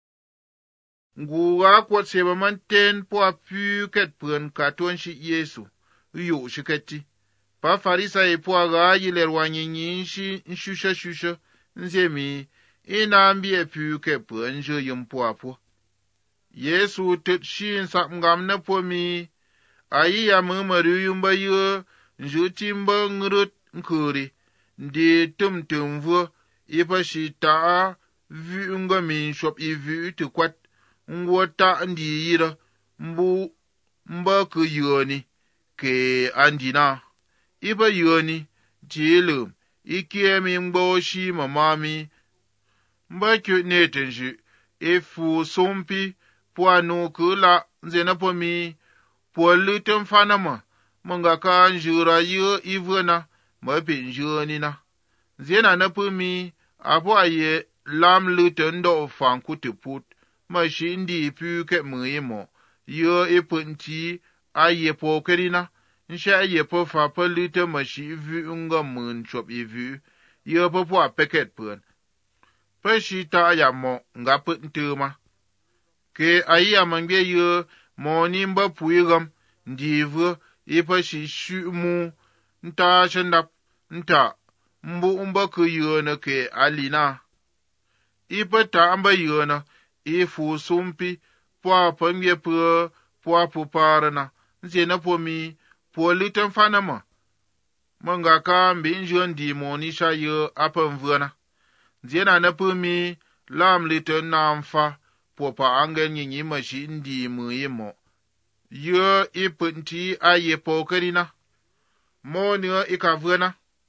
Nguwa kwat seba manten po apu ket puen katonshi Yesu, yu shiketi. Pa farisa ipo aga yilerwa nyinshi nshusha nzemi inambi epuke punje yumpo apo. Yesu tutshin sapngam na pomi ayi ya mamaru yumba yu njutimba ngrut nkuri ndi tumtumvu ipa shita vu ngamin shop ivu tukwat ngwata ndi yira mba ku yoni ke andina. Iba yoni, jilum, ikie mi mboshi mamami. Mba kyut netenju, ifu sompi, puanu kula, nzena po mi, po lutem fanama, mangaka njura yu ivuna, mapi njuni na. Nzena na po mi, apo aye lam lutem do fanku tuput, mashi ndi ipuke muimo, yu ipunti aye pokerina. Nsha ye po fa pa lute mashi vu nga mun chop ivu ye pua peket puen pe shi ta ya mo nga put ntuma ke aya mangbe ye mo ni mba puigam ndivu ipa shi shu mu nta shandap nta mbu mba ku ye na ke alina ipa ta amba ye na ifu sumpi pua pangye pua puparana nse na pomi po litan fanama manga ka mbinjon di moni sha ye apan vana zena na pomi lam litan namfa po pa angen nyinyi mashi ndi mu yimo ye ipunti aye pokerina mo ni ikavana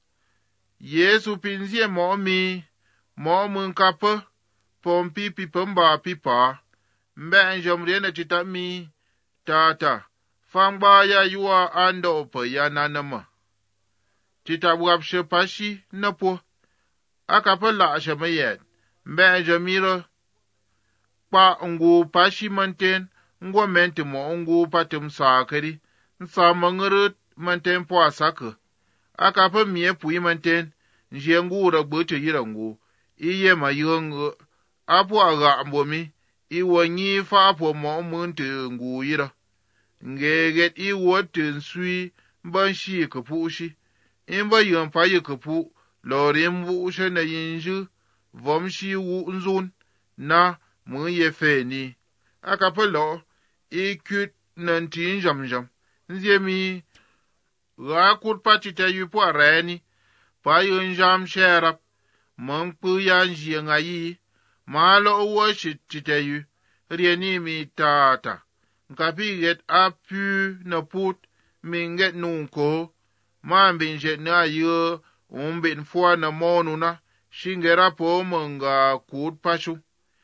Yesu pinzie mo mun kapa pompi pipamba pipa mbe njomre na chitami tata fangba ya yuwa ando pa ya nanama chitabwapshe pashi napo akapala ashamayet mbe njomiro pa ngu pashi manten ngo menti mo ngu patum sakari nsa mangurut manten po asaka akapa mie pui manten njengu ragbote yirangu iye mayongo apo aga ambomi iwanyi fa apo mo muntu ngu yira ngeget iwote nsui banshi kapushi imba yampa yikapu lorim wu shana yinju vomshi wu nzun na mu yefeni akapelo ikut nantin jamjam nzemi rakut pachita yupo areni pa yunjam sherap mangpu yanji ngayi malo worship chitayu rieni mi tata nkapiget apu na put minget nunko mambinjet na yo umbin fwa na monuna shingera po manga kut pashu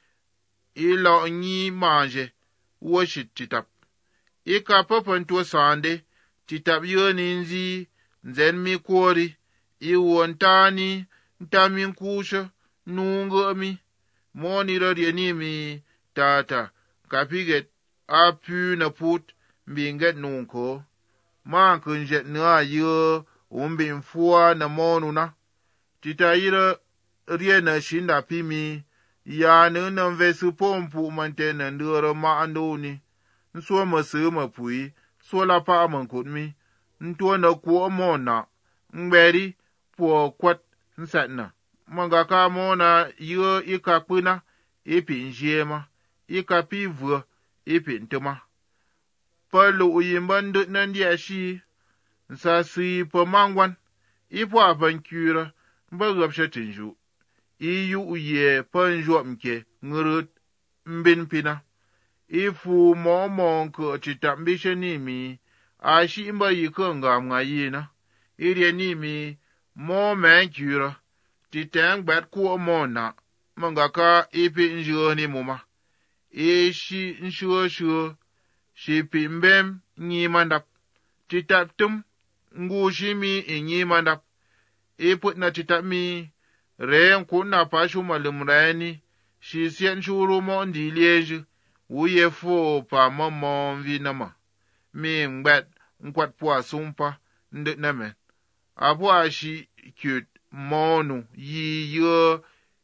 ilo nyi manje worship chitap ikapa pantua sande chitap yo ninzi nzen mi kwori iwontani ntamin kusha nungo mi moni rieni mi tata kapiget apu na put mbinget nunko man kunjet na yo umbin fwa na monuna titayira riena shinda pimi ya nuna vesu pompu mantena ndura ma andoni nso masu mapui so la pa mankutmi nto na ko mona ngberi po kwat nsatna manga ka mona yo ikapuna ipinjema ikapivu ipintuma palo uyimbandu nandia shi nsasi po mangwan ipo abankura mbagapsha tinju iyu uye panjo mke ngurut mbinpina ifu momonko chitambishe nimi ashi imba yikonga mwayina irie nimi mo menkura chitang bat ku mona mangaka ipi njoni muma ishi nshuo shipi mbem nyimandap chitaptum ngushimi inyimandap iput na chitapmi ren kuna pashu malumrani shi sien shuru mo ndilieju uye fo pa mamo vinama mi ngbet nkwat po sumpa ndet namen apo ashi kyut monu yi yo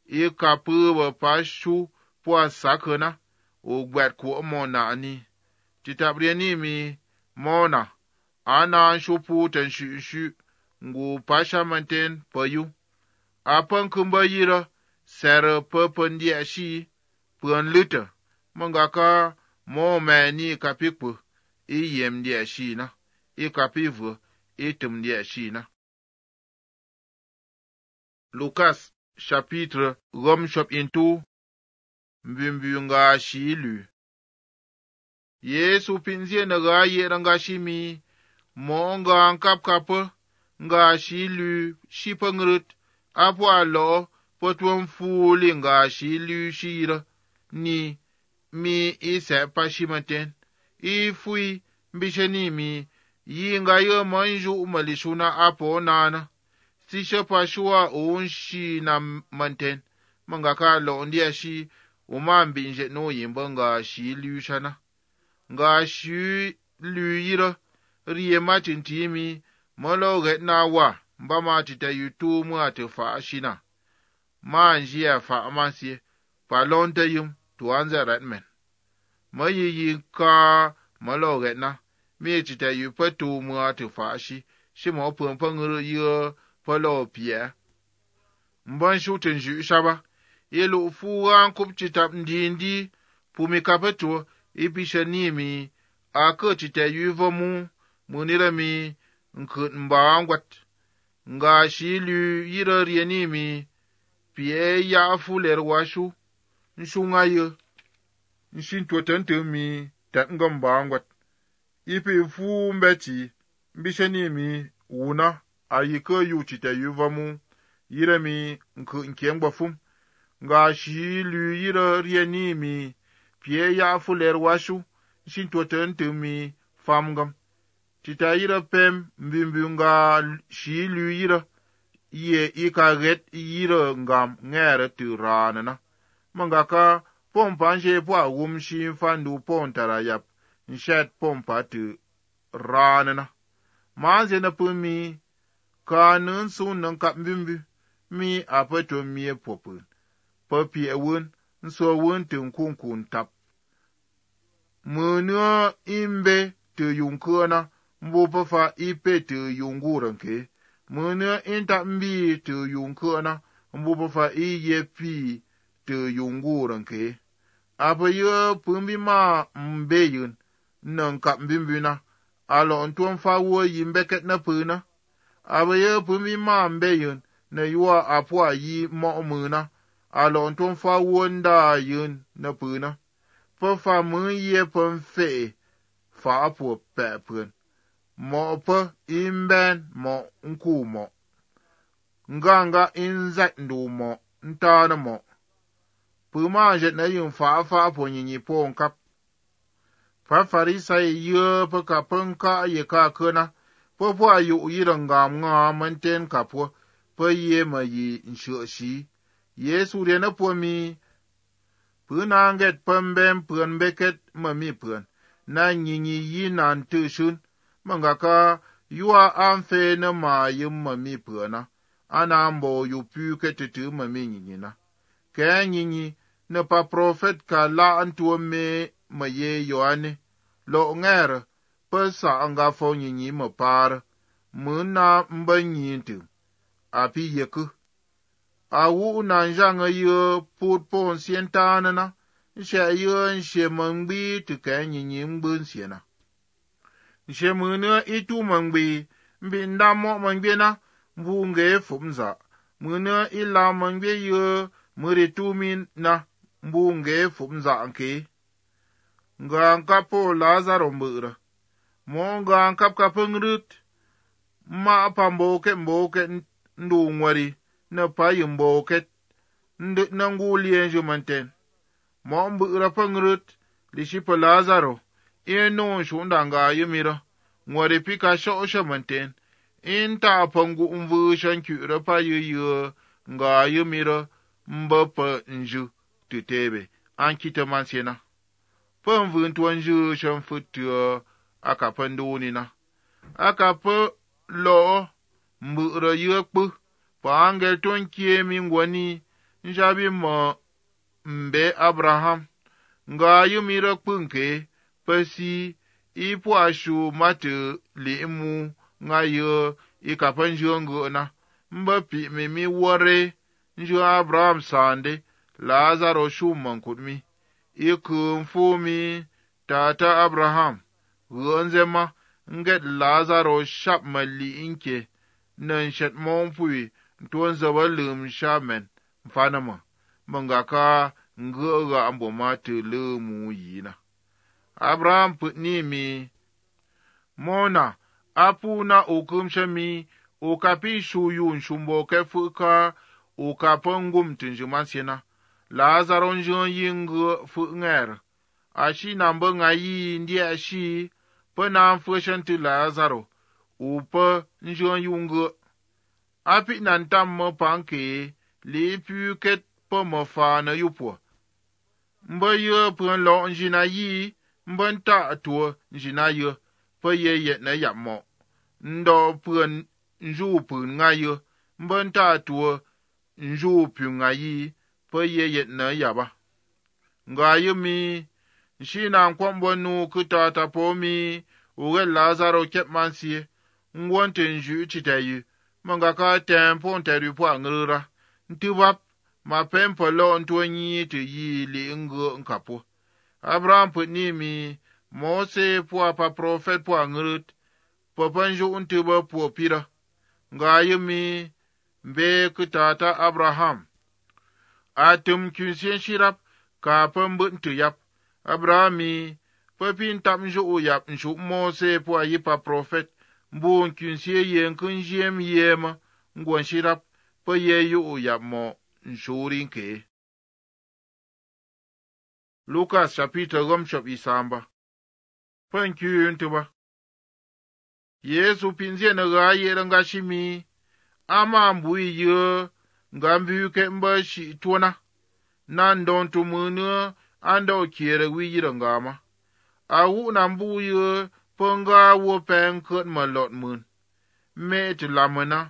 ikapu pashu po sakana o gbet ko mona ani chitabrieni mi mona ana shopu tan shu ngu pasha manten payu apan kumba yira sera purpon dia shi pun luta mangaka mo mani kapikpu iyem dia shi na ikapivu itum dia shi na Lucas chapitre Rome shop into mbimbunga shi lu Yesu pinzie na ga yeranga shimi mo nga kap nga shi lu shi pangrut apo alo potwon fuli nga shi lu shira ni mi isa pashimaten ifui mbisheni mi yinga yo manju malishuna apo nana sisha pashua unshi na manten mangaka lo ndia shi umambinje no yimba nga shi lu shana nga shi lu yira riye machin timi molo get na wa mba ma tita yu tu mu ate fa shina ma njia fa amasi pa lonte yum tu anza redmen ma yi ka ma lo na mi tita yu pa tu mu ate fa shi mo pun pa ngru yu pa lo pie mban shu tin ju shaba yelu fu an kup tita ndindi pumi kapetu ipishanimi aka tita yu vomu munira mi nkut mbangwat nga shilu yira rienimi pie ya fuler washu nshunga ye nshin twatante mi tanga mbangwat ipi fu mbeti mbishanimi wuna ayika yu tita yu vomu yira mi nkengba fum nga shilu yira rienimi pie ya fuler washu nshin twatante mi famgam tita yira pem mbimbi nga shilu yira ye ikaget yira ngam ngere tu ranana mangaka pompa nje po awum shi fandu pontara yap nshet pompa tu ranana manze na pumi ka nun sun nan kap mbimbi mi apato mi popun papi ewun nso wun tun kunkun tap munua imbe tu yunkuna mbu fa ipe tu yunguran ke munua inta mbi tu yunkuna mbu fa iye pi tu yunguran ke apa ye pumbi ma mbe yun nan kap mbimbina alo ntuan fa wo yimbeket na puna apa ye pumbi ma mbe yun na yuwa apwa yi mo muna alo ntuan fa wo nda yun na puna pa fa mu ye pun fe fa apo pe pun mo pa imben mo nku mo nganga inzat ndu mo ntana mo puma jet na yun fa po nyinyi po nkap fa farisa ye pa ka panka ye ka kana po po ayu yirangam nga manten kapo pa ye ma yi nshoshi yesu re na po mi puna nget pambem pun beket ma mi pun na nyinyi yi nan tu shun mangaka yuwa amfe na ma yim ma mi puna ana mbo yu pu ketutu ma mi nyina ke nyinyi na pa prophet ka la antuo me ma ye yoane lo ngere pa sa anga fo nyinyi ma par muna mba nyintu api yeku awu na njanga ye put pon sientana na nshe ye nshe mangbi tu ke nyinyi mbun siena nshe muna itu mangbi mbi ndamo mangbi na mbunge fumza muna ila mangbi ye muritu min na mbunge fumza anke nga kapo lazaro mbura mo nga kap kapengrut ma pamboke mboke ndu ngwari na payi mboke ndu nangulie jumanten mo mbura pengrut lishipa lazaro eno shunda nga yumira ngwari pika shosha manten inta pangu mvu shankyura payi nga yumira mbapa nju tutebe ankita mansena pamvu ntwanju shamfutu akapanduni na akapa lo mbura yekpu pa angel tonkie mingwani njabi ma mbe abraham nga yumira kpunke pasi ipu ashu matu limu nga yo ikapanju ngona mbapi mimi wore nju abraham sande lazaro shuman kudmi ikum fumi tata abraham gonzema nget lazaro shap mali inke nan shat monpui tuon zabalum shamen mfanama mangaka ngoga amboma te lemu yina abraham putni mi mona apuna okum shami okapi shuyun shumbo kefuka okapangum tinjumansena lazaro njon yingo fu nger ashi namba ngayi ndi ashi pa na fushanti lazaro upa njon yungo api nan tamma panke li puket pa mafa na yupo mba ye pun lo njina yi mba nta atuo njina ye pa ye na yamo ndo pun nju pun nga yơ, mbân ta tuwa nju pu nga yi, pe ye yet na yaba. Nga yơ mi, shi na nkwambo nu kuta ta po mi, uwe Lazaro kep man siye, ngwante nju chita yi, mga ka tempo nteri po angrura, ntibap, ma pempo lo ntwa nyi te yi li ngo nkapo. Abraham put ni mi, Mose po pa profet po angrut, papanju untiba po pira. Nga yemi, mbe kutata Abraham. Atum kynsien shirap, ka pambut ntuyap. Abrahami, papin tamju uyap nshu Mose po ayipa profet, mbun kynsien yen kunjiem yema, ngwan shirap, pa ye yu uyap mo nshurin ke. Lukas chapitre gomshop isamba. Pankyun tuba. Yesu pinzie na ga yera nga shimi, ama mbui ye, nga mbuke mba shi tuona, nan don tumunu, anda o kiere wiyira nga ma. Awu na mbu ye, panga wo pen kut ma lot mun. Me te lamana.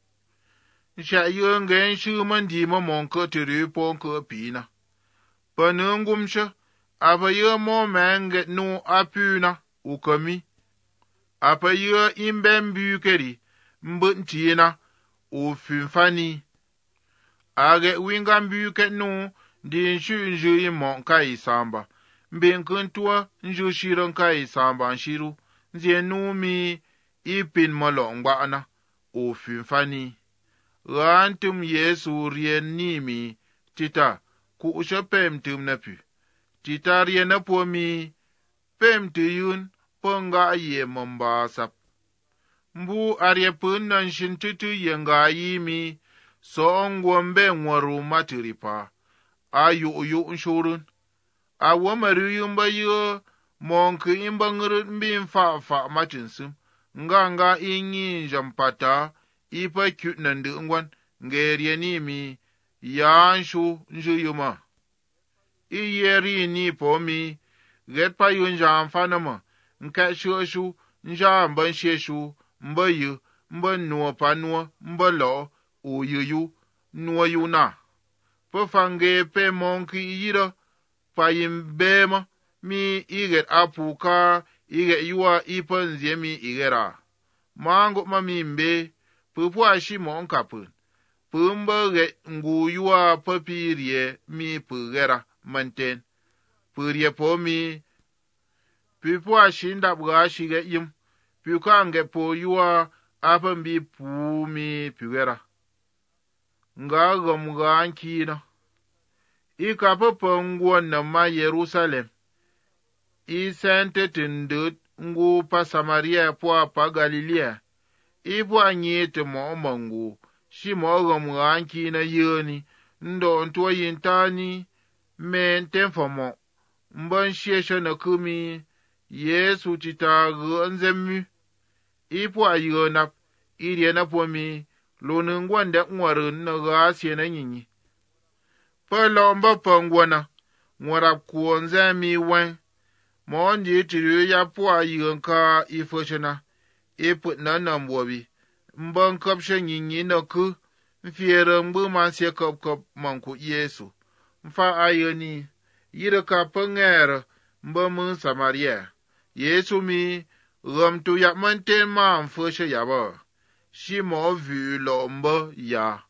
Sha ye ngen shu mandi ma monka tiri ponka pina. Panungumsha, aba ye mo menget no apuna, ukami. Apa ye imbembu keri, mbuntina, ufinfani. Age wingambu ket no, di nshu nju imonka isamba. Mbinkuntua nju shiranka isamba nshiru, nzie numi ipin malongba ana, ufinfani. Rantum Yesu rien nimi, tita, ku usha pem tum napu. Tita rien napo mi, pem tuyun, ponga ye mambasap. Mbu arye pun nan shintutu yenga yimi, so ngwombe ngwaru matiripa. Ayu yu nshurun. Awamaru yumba yu, monku imba ngurut mbin fa matinsum. Nga ingi jampata, ipa kyut nandu ngwan, ngerye nimi, ya nshu yuma. Iyeri ni pomi, getpa yun jamfanama. Nka shu nja mban sheshu mba yu mba nuwa pa nuwa mba lo o yu nuwa yu na pa fange pe monki yira pa yimbema mi iget apuka iget yuwa ipa nzie mi igera mango mami mbe pupu ashi monka pun pumba get ngu yuwa papi rie mi pugera manten purie po mi pipu ashinda bwa shige yim, piku ange po yuwa apambi pumi pigera. Nga gamga ankina. Ika papa ngwa na ma Yerusalem. Isente tindut ngu pa Samaria po pa Galilea. Ipu anyete mo mangu. Shi mo gamga ankina yoni. Ndo ntwa yintani. Mente famo. Mban shesha na kumi. Yesu tita nzemu. Ipu ayonap, iriena pomi, lonungwanda ngwarun na gasye na nyinyi. Palomba pangwana, ngwarap kuonzemi wen, mondi tiri ya po ayonka ifoshana, ipu na nambobi, mban kapsha nyinyi na ku, mfiere mbu mansye kap manku Yesu. Mfa ayoni, yirika pangere, mba mun Samaria. Yesu mi, tu ya manten ma mfoshe yaba. Shi mo vu lo mba ya.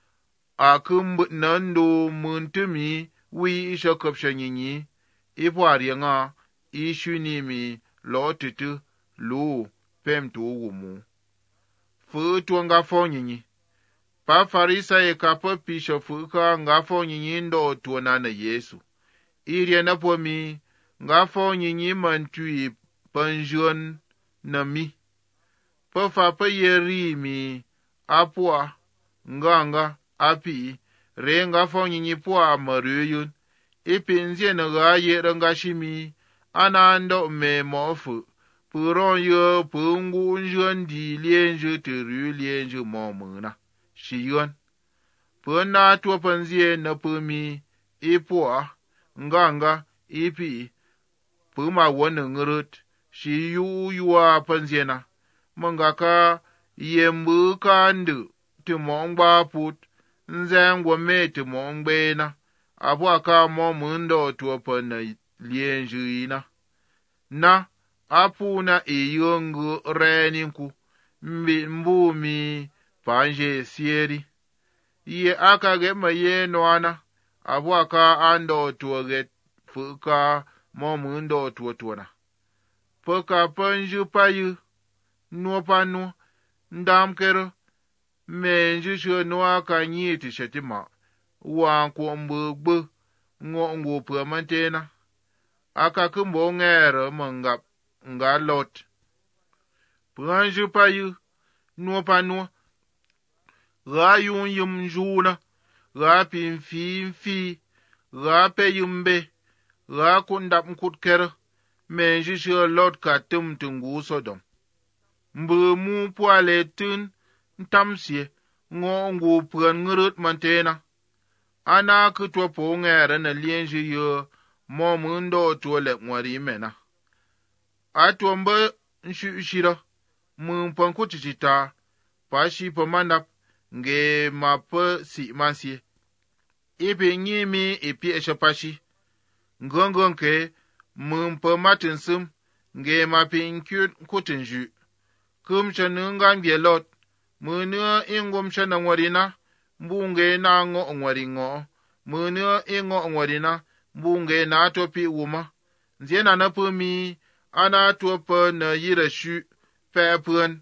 Akum nando muntumi wi isha kapsha nyinyi. Ipo arianga, ishu ni mi, lo tutu, lo, pem tu wumu. Fu tu nga fo nyinyi. Pa farisa e kapa pisha fu ka nga fo nyinyi ndo tu na Yesu. Irie na po mi, nga fo nyinyi mantui panjuan na mi. Pa fa pa yeri mi, apua, nga, api, re nga fo nyinyi pua maruyun. Ipinzie na ga yera nga shimi, anando me mofu, puron yo pungu njuan di lienju teru lienju momuna. Shiyuan. Puna tuwa panzie na pumi, ipua, nga, ipi, puma wana ngurut, shi yuwa panziena, mangaka yembu kandu ti mongba put nzengwo me ti mongbena abwaka mo mundo tuopa na lienjuina na apuna iyongu reninku mbumi panje sieri ye akage maye noana abwaka ando tuoget fuka mo mundo tuotuna poka panju payu nuopanu ndamkero menju sho noa kanyiti shetima wa kwombu ngo pamantena aka kumbo ngero mangap ngalot panju payu nuopanu ga yum juna ga pimfi ga peyumbe ga kundap kutker menju sho lot ka tumtungu sodom mbu mu poale tun ntamsie ngo pran ngurut mantena ana kutwa po ngere na lienji yo mo mundo tole ngwari mena atwa mba nshira mun pankuchita pashi pamandap nge mapa si mansie ipe nyimi ipi eshapashi ngongonke mun pamatinsum nge mapi kutinju kum chanunga bielot munu ingum chana ngwarina mbunge na ngo ngwaringo munu ingo ngwarina mbunge na topi wuma nziena na pumi ana topa na yirashu pepun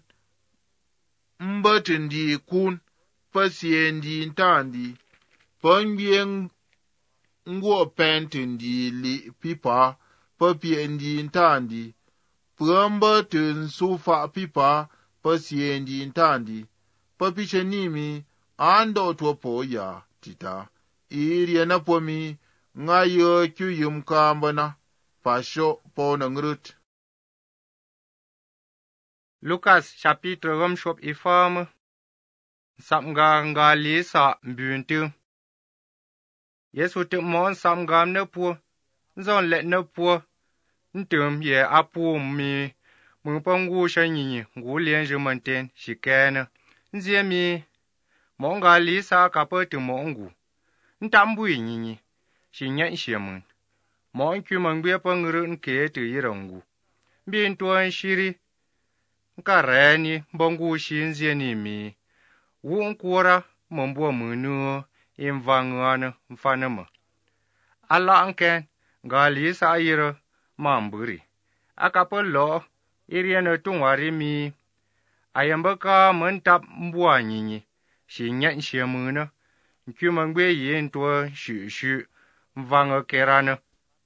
mbatindi kun pasiendi ntandi pangyen ngo pentindi li pipa papiendi ntandi pamba tun sufa pipa pasiendi ntandi papishenimi ando topo ya tita iri na pomi ngayo kyuyum kambana pasho pona ngrut. Lukas chapitre romshop ifam samga ngalisa mbuntu Yesu te mon samgam ne pu zon let ne pu ntum ye apu mi mun pangu shanyi ngu lienje manten shikena nziemi monga lisa kapatu mongu ntambu nyinyi shinya shemun mon kyumangbe pangru nke te yirangu bin tuan shiri nkareni bongu shinzieni mi wunkura mombo munu imvangana mfanama ala anken galisa ayira mamburi akapolo iriana tungwari mi ayambaka mentap mbua nyinyi shinya shemuna nkyumangbe yintwa shu mvanga kerana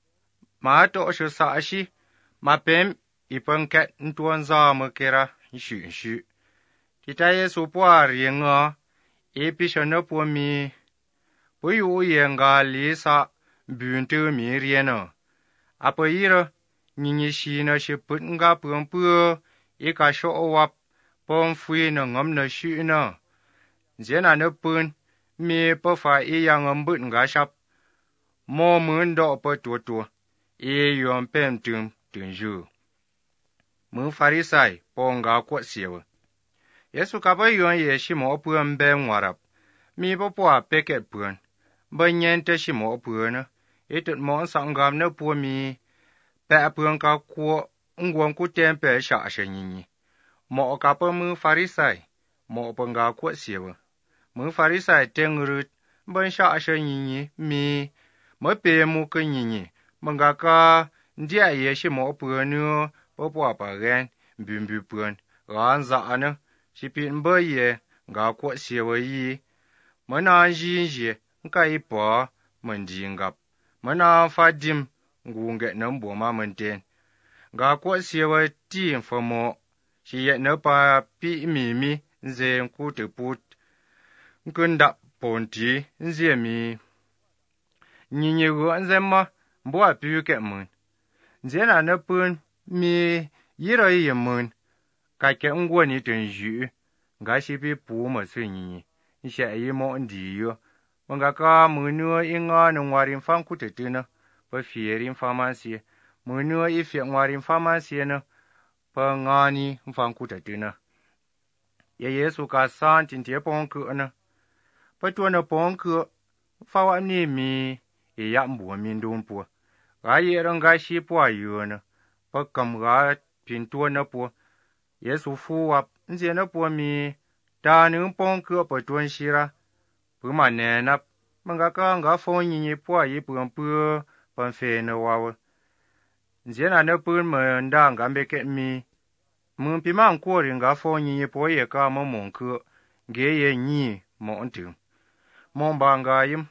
mato shusa ashi mapem ipanket ntwanza makera shu kita Yesu puari nga epishana pomi puyu yenga lisa buntu mi riena apayira nyinyi shina shiput nga pumpu ika sho wap pom fui na ngam na shu na zena na pun mi pafa iya ngambut nga shap mo mun do pa tutu yom pem tunju mun farisai ponga kwa siewa Yesu kaba yon ye shimo pun be ngwarap mi popo peket pun banyente shimo pun itut mon sangam na pu mi pe pun ka ko ngwon ku tempe sha shenyi mo kapa mun farisai mo ponga kwa siewa mun farisai tengrut ban sha shenyi mi mo pe mu kunyi mangaka ndia ye shimo pun popo pa gen bimbi pun ranza ana shipin boye ga kwa siewa yi mana jinje nka ipo mandingap mana fadim ngunge nambo mamanten ga kwa siewa ti mfamo shiye na pa pi mimi nze nkute put nkunda ponti nze mi nyinyi go nze ma mbo apiuke mun nze na na pun mi yiro yi mun ka ke ngwani tunju ga shipi pu ma sunyi nsha yi mo ndiyo manga ka munu inga no ngwari mfan kutetuna pa fieri mfamansi munu ife ngwari mfamansi na pa ngani mfan kutetuna Yesu ka san tin tie pon ku na pa tu na pon ku fa wa ni mi ya mbu min dun pu ga ye ran ga shi po yu na pa kam ga pin tu na pu Yesu fu wa nje na pu mi ta ni pon ku pa tuan shi ra pu ma ne na manga ka nga fo ni po yi pu pu pan fe na wa nje na na pu ma nda nga be ke mi mun pi man ko rin ga fo ni po ye ka mo mon ku ge ye ni mo ntu mo ba nga yim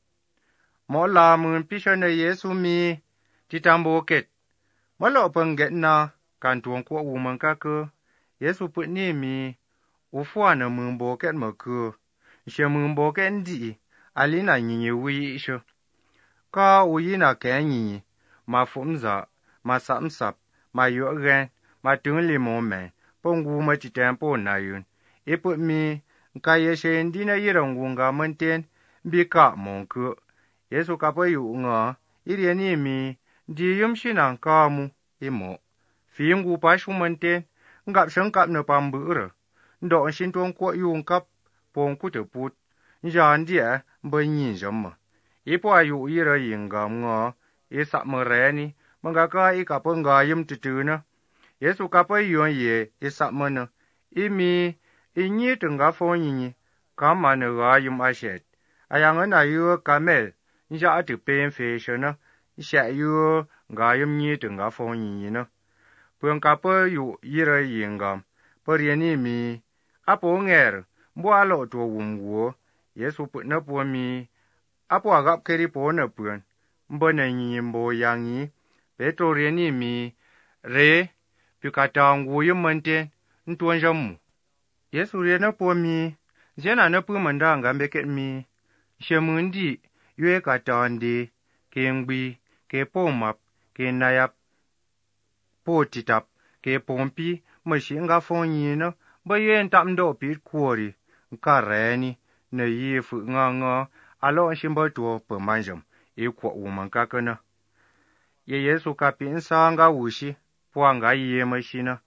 mo la mun pi sha na Yesu mi ti tambo ket mo lo pang get na kan tuong ko wu man ka ku Yesu pu ni mi u fu na mun bo ket mo ku she mun bo ket ndi alina ni wi sho ka u yi na ke ni ma fum za ma sam sap ma yo gen ma tung li mo me pong wu ma ti tempo na yun e pu mi ka ye she ndi na yi rong wu nga man ten bi ka mon ku Yesu ka po yu nga i ri ni mi di yum shi nan ka mu i mo fi ngu pa shu man ten ngap shang kap na pam bu re ndo shin tong ko yu kap pong ku te put jan dia ba ni jam ma i po ayu i ra yin ga nga i sa mo re ni manga ka i ka po nga yum tu tu na Yesu ka po yu ye i sa mo na i mi i ni tu nga fo ni ka ma na ga yum a shet ayang na yu kamel ja tu pen fe shona sha yu ga yum ni tu nga fo ni na pung ka po yu i ra yin ga po ri ni mi a po nger bo a lo to wum wo Yesu pu na po mi a po agap ke ri po na pun mbo na ni mbo yang ni Petro ri ni mi re pi ka ta ngu yum man ten ntuan jam mu Yesu ri na po mi jena na pu man da nga be ke mi she mun di yue ka ta ndi ke ngbi ke po map ke na yap po titap ke pompi ma shi nga fo ni na ba yen tam do pi ko ri ka re ni na yi fu nga nga a lo shin ba to po man jam e ko u man ka ka na ye Yesu ka pin sa nga wu shi po nga yi ma shi na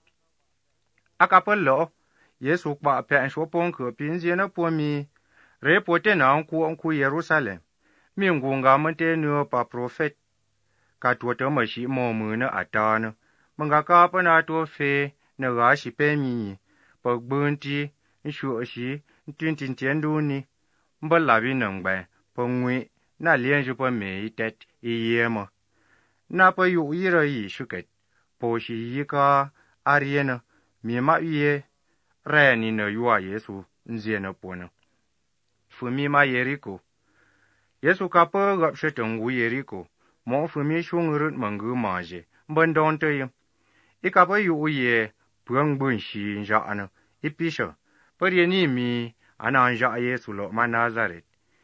aka po lo Yesu pa pe an sho pon ko pin je na po mi re po te na ku Jerusalem mi ngu nga man te no pa prophet ka to to ma shi mo mu na ata na manga ka pa na to fe na ga shi pe mi pa gbun ti shu shi tin tin tian du ni mba la bi nang ba pa ngui na lien ju pa me i tet i ye ma na pa yu i ra yi shu ket po shi yi ka ariena mi ma ye re ni na yu a Yesu nzie na po na fu mi ma Yeriko Yesu ka pa gap she tong wu Yeriko mo fu mi shung rut mangu ma je ban don te yim I ka pa yu ye puang bun shi ja ana I pisha pa ye ni mi ana ja Yesu lo ma Nazaret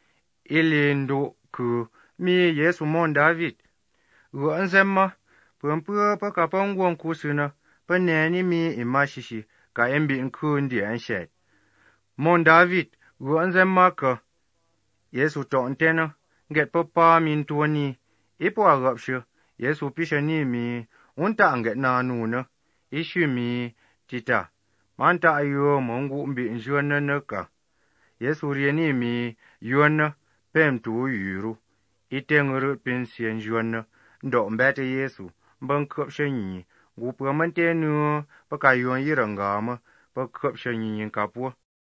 Ilindo ku mi Yesu mon David ru anzemma pum pu pa ka pa ngwon ku suna pa ne ni mi ima shishi ka embi nku ndi an shet mon David ru anzemma ka Yesu to antena get pa pa min tuani ipo agapshu Yesu pisha ni mi unta anget na nu na ishu mi tita manta ayo mongu mbi njwana na ka Yesu rieni mi yuana pem tu yuru itenguru pensien njwana ndo mbete Yesu ban kopsha nyi gu pa mante nu pa ka yuan yiranga ma pa kopsha nyi ka po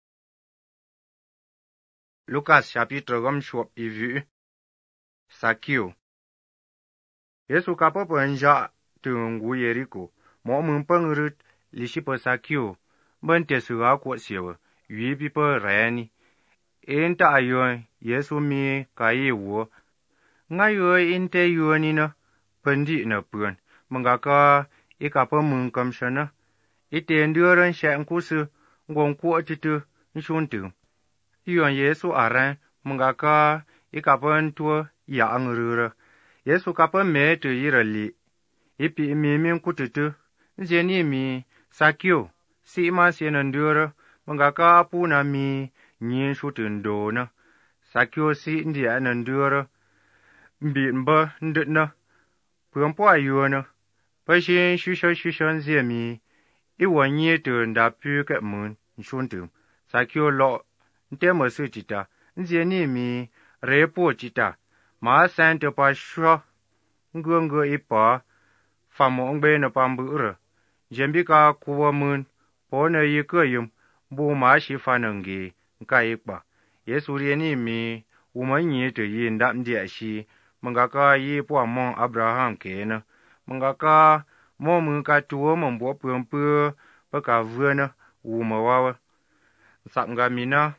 Lucas chapitre 1 i vu Sakio Yesu ka pa panja tu ngu Yeriko mo mun pang rut li shi pa Sakio ban te su ga ko sewa yu bi pa rani en ta ayo Yesu mi ka yi wo nga yo in te yo ni na pandi na pun manga ka I ka pa mun kam shana I te nduran shan ku su ngon ko titu nshun tu yon Yesu aran manga ka I ka pa ntu ya angrura Yesu ka pa me tu yirali ipi mi min kututu zeni mi Sakio si ma senandura manga ka pu na mi nyin shutun na Sakio si ndi anandura mbi mba ndna pumpo ayuna pa shin shushan zemi I wanyi tu nda pu ka mun shun tum sa kyo lo nte mo su tita nzie ni mi re po tita ma san te pa shwa ngongo ipa famo ngbe na pambu re jembi ka kuwa mun po na yi ke yum bu ma shi fanangi nka ikpa yesu rie ni mi uma nyi te yi ndap ndie shi manga ka yi po amon abraham ke na manga ka mo mun ka tuo mo bo pumpu pa ka vuna uma wa sap nga mina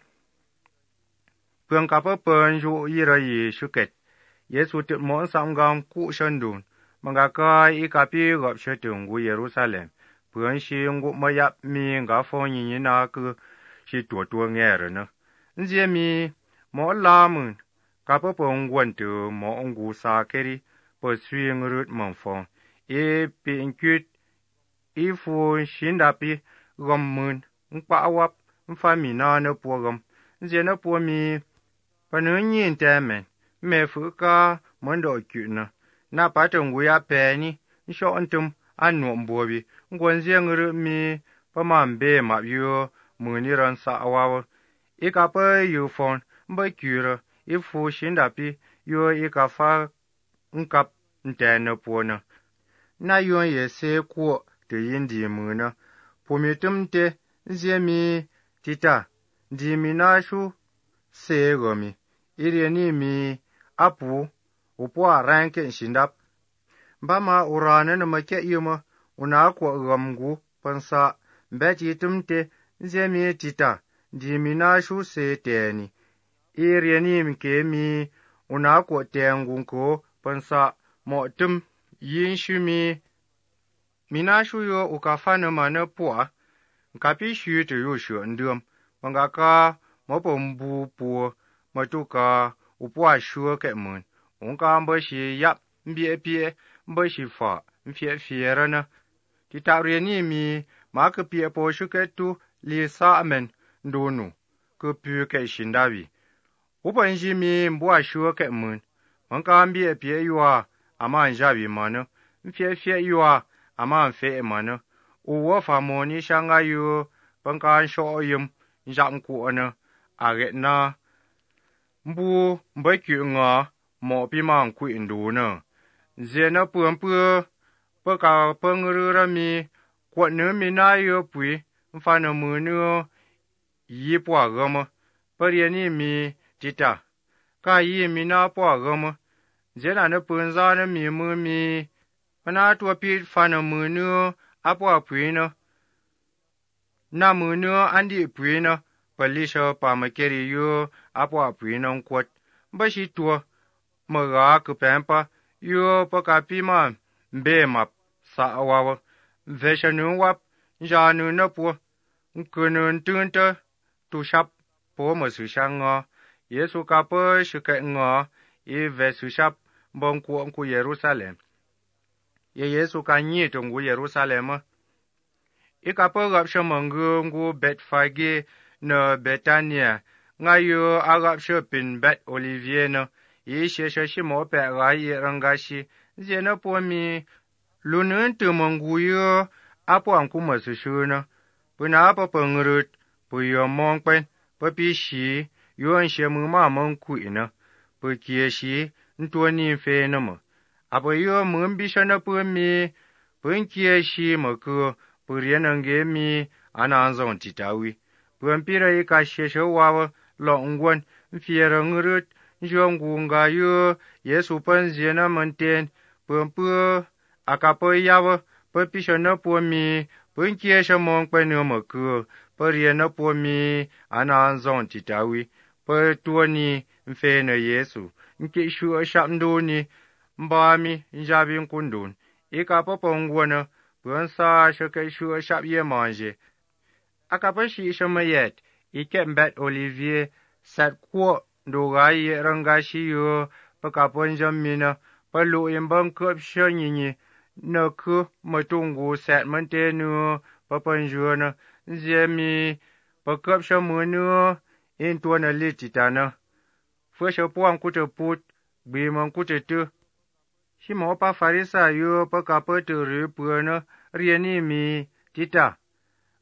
pung ka pa pen ju yi ra yi shuket yesu te mo sam gam ku shandun manga ka I ka pi gop shetung gu Jerusalem pun shi ngu ma yap mi nga fo nyi na ku shi tuo ngere na nzie mi mo la mun ka pa pong wan tu mo ngu sa keri po swing rut mon fo e pi nkut I fu shinda pi gom mun nkpa wap mfa mi na ne po gom nzie na po mi pa nu nyin te men me fu ka mon do kyu na pa tung ya pe ni sho antum anu mbobi ngonzie ngru mi pa man be ma yu mu ni ran sa awa I ka pa yu fon mba kyura I fu shinda pi yu I ka fa nkap nte ne po na yu ye se ko te yin di mu na po mi tum te nzie mi tita di mi na shu se go mi iri ni mi apu upo ranke shindap bama urane na make yuma una ko gamgu pansa beti tumte zemi tita dimina shu se teni iri ni mke mi una ko tengun ko pansa mo tum yin shumi mina shu yo ukafana mana poa kapi shu te yo shu ndum manga ka mo pombu po matuka upo shu ke mun unka mba shi yap mbie pie mba shi fa mfie fiera na tita rieni mi ma ke pie po shu ke tu li sa amen ndonu ke pu ke shindawi upo nji mi mbo shu ke mun unka mbie pie yua ama njawi mana mfie fie yua ama mfe mana uwo fa mo ni shanga yu panka sho yum njam ku na age na mbu mba kyu nga mo pi mang ku ndu na zena pumpu pa ka pangru mi kwa ne mi na yo pui mfa na mu nu yi po agama pa ni mi tita ka yi mi na po agama zena na punza na mi mu mi pana to pi fa na mu nu apo pui na mu nu andi pui na palisha pa makeri yo apo pui na kwat ba shi to maga ku pampa yo pa ka pi ma mbe map sa awa veshanu wap janu na po kunun tunta tu shap po ma su shanga yesu ka pa shika nga I vesu shap bon ku Jerusalem ye yesu ka nyi tungu Jerusalem I ka pa gap shamangu ngu Betfage na Betania ngayo agap shopin Bet Olivier na yi sheshe shi mo pe ga yi rangashi zena po mi lunun tu mangu yo apo an kuma su shuna puna pa pangrut pu yo mong pen pa pi shi yo an she mu ma mong ku ina pu kie shi nto ni fe na mo apo yo mun bi shana pu mi pun kie shi mo ku pu rien nge mi ana zon titawi pun pi ra ka sheshe wa lo ngwan fiera ngurut jongu nga yo yesu pan zena manten pumpu akapo yawo pa pisho na po mi pun kie shamong pa no maku pa rie na po mi ana zon titawi pa tuoni mfe na yesu nke shu shamdo ni mbami njabin kundun ikapa pongwana pun sa shake shu shap ye manje akapa shi shamayet ikembet Olivier sat kwa do ga yi rangashi yo pa ka pon jamina pa lo imbang kop shanyini na ku matungu sat mantenu pa panjuna zemi pa kop shamunu in to na lititana fo shapuan kuteput biman kutetu shimo pa farisa yo pa ka pa tu ri puana rieni mi tita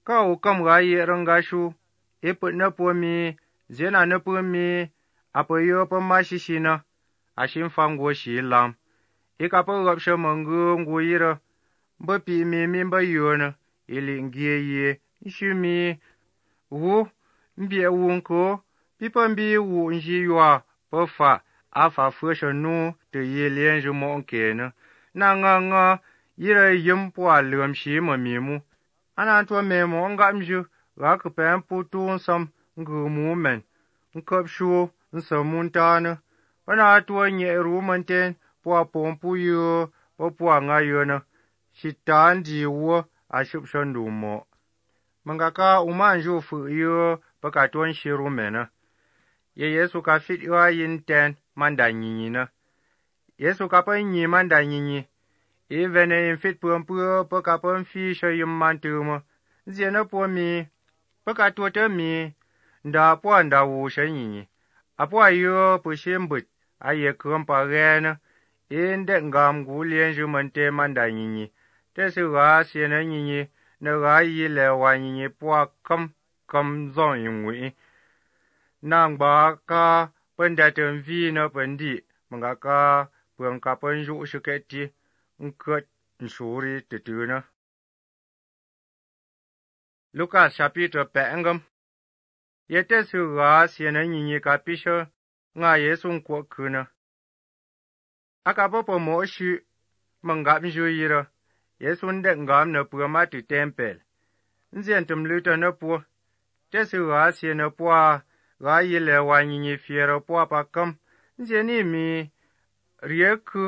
ka ukam ga ye rangashu eput na po mi zena na po mi apo yo pa mashishina ashim fam go shi lam ika pa gap sha mangu ngu yira ba pi mi ba yona ili ngie ye shu mi wu mbie wunko pipa mbi wu nji ywa pa fa afa fu sha nu te ye lien ju mo ke na nga yira yim po alum shi ma mi mu ana to me mo ngam ju ga ku pen pu tu sam ngu mu men nkop shu nsamun ta na ana to nye ru man ten po pom pu yo po nga yo na shitan di wo a shup shan du mo mangaka uman ju fu yo pa ka ton shiru mena ye yesu ka fit yo yin ten manda nyi na yesu ka pa nyi manda nyi even in fit pum pu pa ka pon fi sho yim man tu mo zena po mi pa ka to te mi nda po nda wu sha nyi apo ayo pu shimbut aye kum pa gena in de ngam gu lien ju man te manda nyi te su ga sie na nyi na ga yi le wa nyi po kam zon yin wi nang ba ka pen da ten vi na pen di manga ka pun ka pen ju shu ke ti nkut nshuri te tu na Lucas chapter pengam yete su ga sie na nyi ka pisho nga yesu ko kuna aka po mo shi mangam ju yira yesu nde ngam na pu ma tu temple nzien tum luta na pu te su ga sie na pu ga yile wa nyi fiero pu pa kam nzien ni mi rieku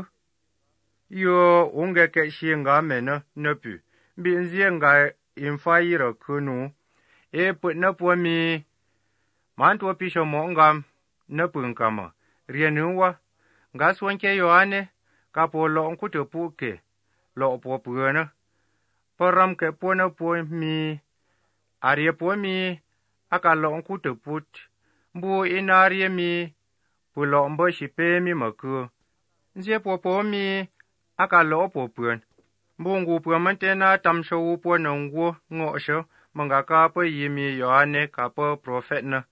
yo unge ke shi nga me na pu bi nzien ga infa yira kunu e pu na pu mi man to pisho mo ngam na pu kama rienu wa ga suan ke yohane ka po lo ku te pu ke lo po pu na param ke po na po mi arie po mi aka lo ku te put bu inarie mi pu lo mbo shi pe mi ma ku nje po mi aka lo po puen bu ngu pu man te na tam sho po na ngu ngo sho manga ka po yi mi yohane ka po prophet na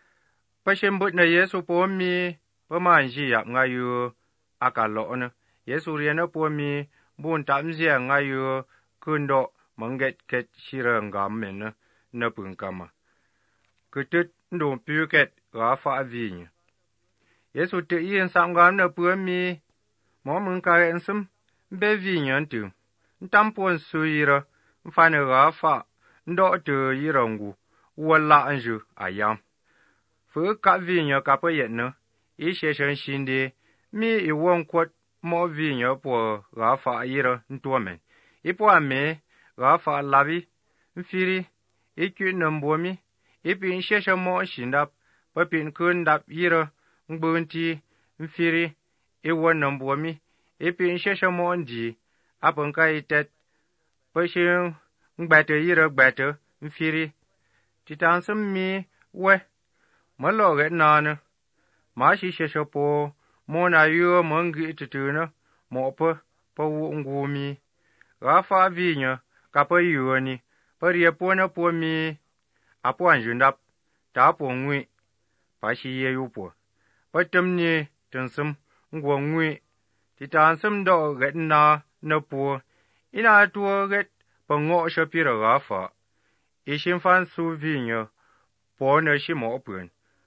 pa shembut na yesu po mi pa man ji ya nga yu aka lo na yesu rie na po mi bun tam zia nga yu kundo manget ket shiranga men na pun kama kutut ndo puket ga fa vinya yesu te yin sangam na po mi mo mun ka ensum be vinya tu ntampon suira mfane ga fa ndo te yirangu wala anju ayam fu ka vinya ka po yetna I she shen shinde mi I won kwat mo vinya po ga fa yira ntomen I po ame ga fa labi mfiri I kyu nambomi I pin she shen mo shindap pa pin kun dap yira ngbunti mfiri I won nambomi I pin she shen mo ndi apon ka itet pa shin ngbate yira gbate mfiri titansum mi we maloge nana ma shi shesho po mo na yo mangi tutuna mo pa wu ngumi ga fa vinya ka pa yoni pa rie po na po mi apo anjundap ta po ngwi pa shi ye yu po pa tumni tunsum ngwo ngwi titansum do get na po ina to get pa ngo shapira ga fa ishin fan su vinya po na shi mo pun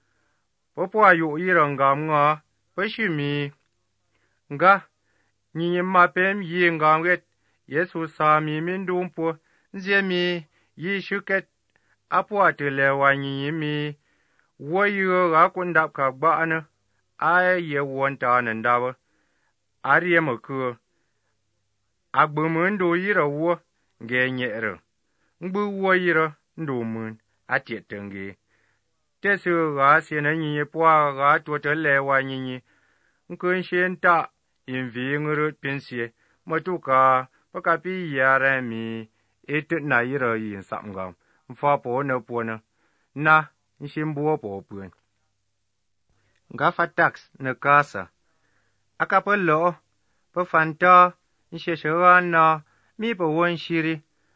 popo ayu irangam nga pashimi nga nyi ma pem yi ngam get yesu sami min dumpo nzemi yi shuket apo atele wa nyi mi wo yu ga kundap ka ba ana ai ye wonta nan dawa ariye maku agbumun do yira wo ge nyere ngbu wo yira ndo mun atietengi tesu ga sena nyi po ga to te le wa nyi nkun shen ta invi ngru pensie matuka pakapi yare mi et na yira yin samgam mfa po na nshimbo po pun gafa tax na kasa akapelo pa fanta nsheshana mi po won shiri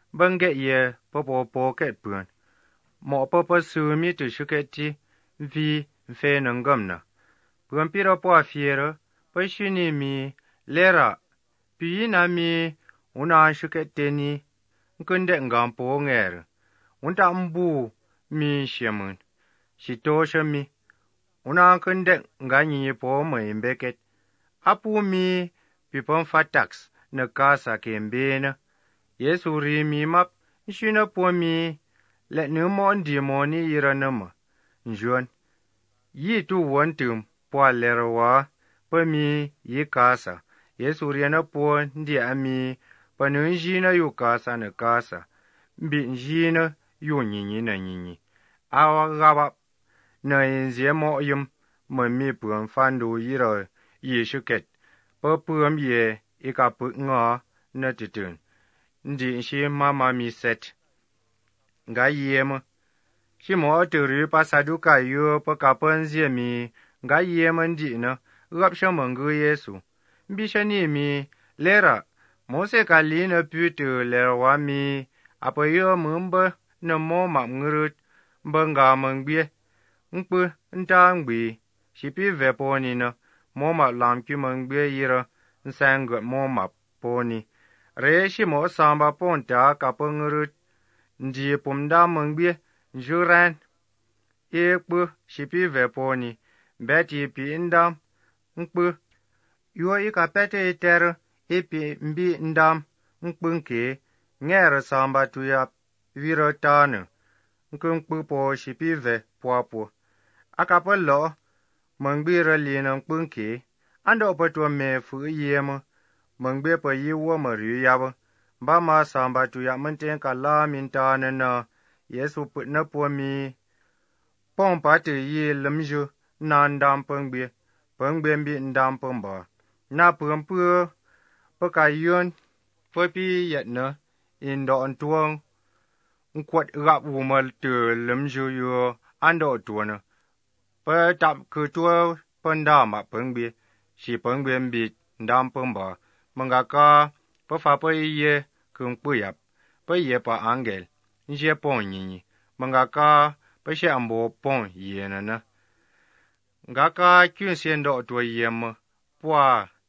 เบิ่งแกเยปอปอปอแกเปือนหมอปอปอซูมีตุชุเกติวีเฟนังกัมนะเปือนปีรปอเฟียรปะชุนีมีเลระปีนามีอุนาชุเกเตนีกันเดงกัมปอเงรอุนตามบูมีเชมันชิโตชมีอุนากันเดงานีปอมเอมเบเกตอาปูมีปิปอนฟาตักส์นกาสาเกมเบนะเยซูรีมีมับชินปอมีและเนื้อมอนดีมอนี่อีระนมจวนยี่ตูวันตุมปอเลรวาปะมียีกาสาเยซูเรียนปอนดีอามีปะนุนจีนะอยู่กาสานกาสาบินจีนะอยู่นี่นะนี่อาวกาบับเนยเสียมอยมมันมีเปลืองฟันดูยีรอยีชุเกตปะเปลือมเยอีกาปึกงอเนติตุนดีชีมามีเซตกายเยมชิมอตุรีปัสดุกายโยปะกาปันเสียมีกายเยมันดีนะรับชมังกุเยซูบิชนีมีเลระโมเสกาลีนะพิตุเลรวามีอปยมึงเบนะโมมังรุดบังกามังเบียอุปนตางบีชิปีเวปอนีนะโมมัลามคิมังเบียยีระแสงกโมมัปอนีเรชิโมสามบาปอนตากาปังรุดดีปุ่มดามังเบียจูรันเอกปุชิปีเวปอนีเบตีปีอินดามอุปยัวอีกาเปเตเตอร์เอปีบีอินดามอุปงเกเงรสามบาตุยาวิรตานกุงปุปอชิปีเวปัวปัวอากาเปลอมังเบียรลีนังปุงเกอันดอปตัวเมฟุเยมมังเบียปยีวัวมริยาบบามาสามบาตุยามันเตงกาลามินตานนะเยซูปุณปัวมีป้องปาติยีลมจูนานดามเปิงเบียบีนดามเปิงบ่นาเปิงเปือปะกายยนเฟปียัดเนอินดอนตวงกวดรับวูมาตือลมจูอยู่อันดอตัวนะปะจับคือตัวเปิงดามะเปิงเบียชีเปิงเบียบีดามเปิงบ่มังกากาปะฟาปะเยคุงปุยับปะเยปะอังเกลเจปอนนี่มังกากาปะเชอัมโบปอนเยนะกากาkyun sien do to yem pwa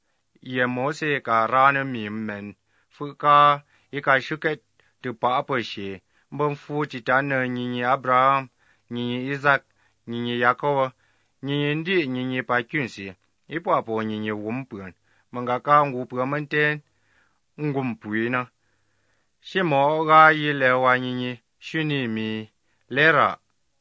yemo se ka rana mi men fu ka e ka shuket tu pa pa she bom fu ti tan ni Abraham ni Isaac ni Yakob ni ndi ni pa kyun si e pwa po ni wum puen manga ka ngu pu man ten ngum pui na she mo ga yi le wa ni shuni mi lera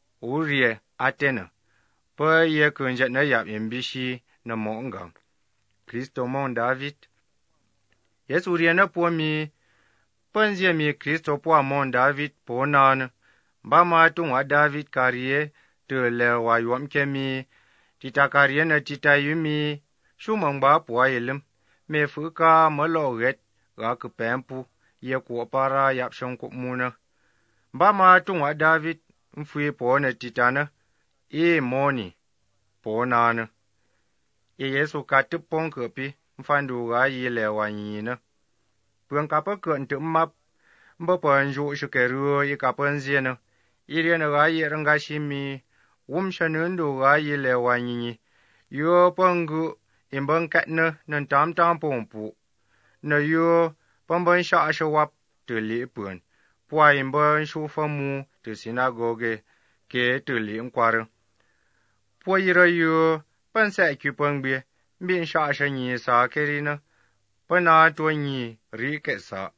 urie atenaปะเยกุนจะนยับเอ็มบิชีนมองกังคริสโตมองดาวิดเยซูเรียนปัวมีเปิ้นเจมีคริสโตปัวมองดาวิดปอนานบามาตุงว่าดาวิดคารีเอเตเลวายอมเคมีติตาคารีเอนะติตายุมีชูมังบาปัวเอลมเมฟุกามะโลเกตกากแปมปูเยกัวปารายับชงกุมูนะบามาตุงว่าดาวิดฟุยปอนะติตานะเอโมนีปอนานเยซูกาตุปองเกปีฟันดูกายีเลวานีนะเพื่อนกาเปเกินตุมับบ่ปอนจูชุเกรัวอีกาเปนเซียนะอีเรียนกายีรังกาชิมีวุมชนุนดูกายีเลวานีโยปองกุอิมบังกัดนะนันตามตามปงปุนโยปองบันชาชวับตุลีเปือนปวายอิมบันชูฟมูตุซินาโกเกเกตุลีอุควาร์ปวยรยูปันเสกคิปงเบียบินชาชนีสาเครีนะปนาตัวนีรีเกษา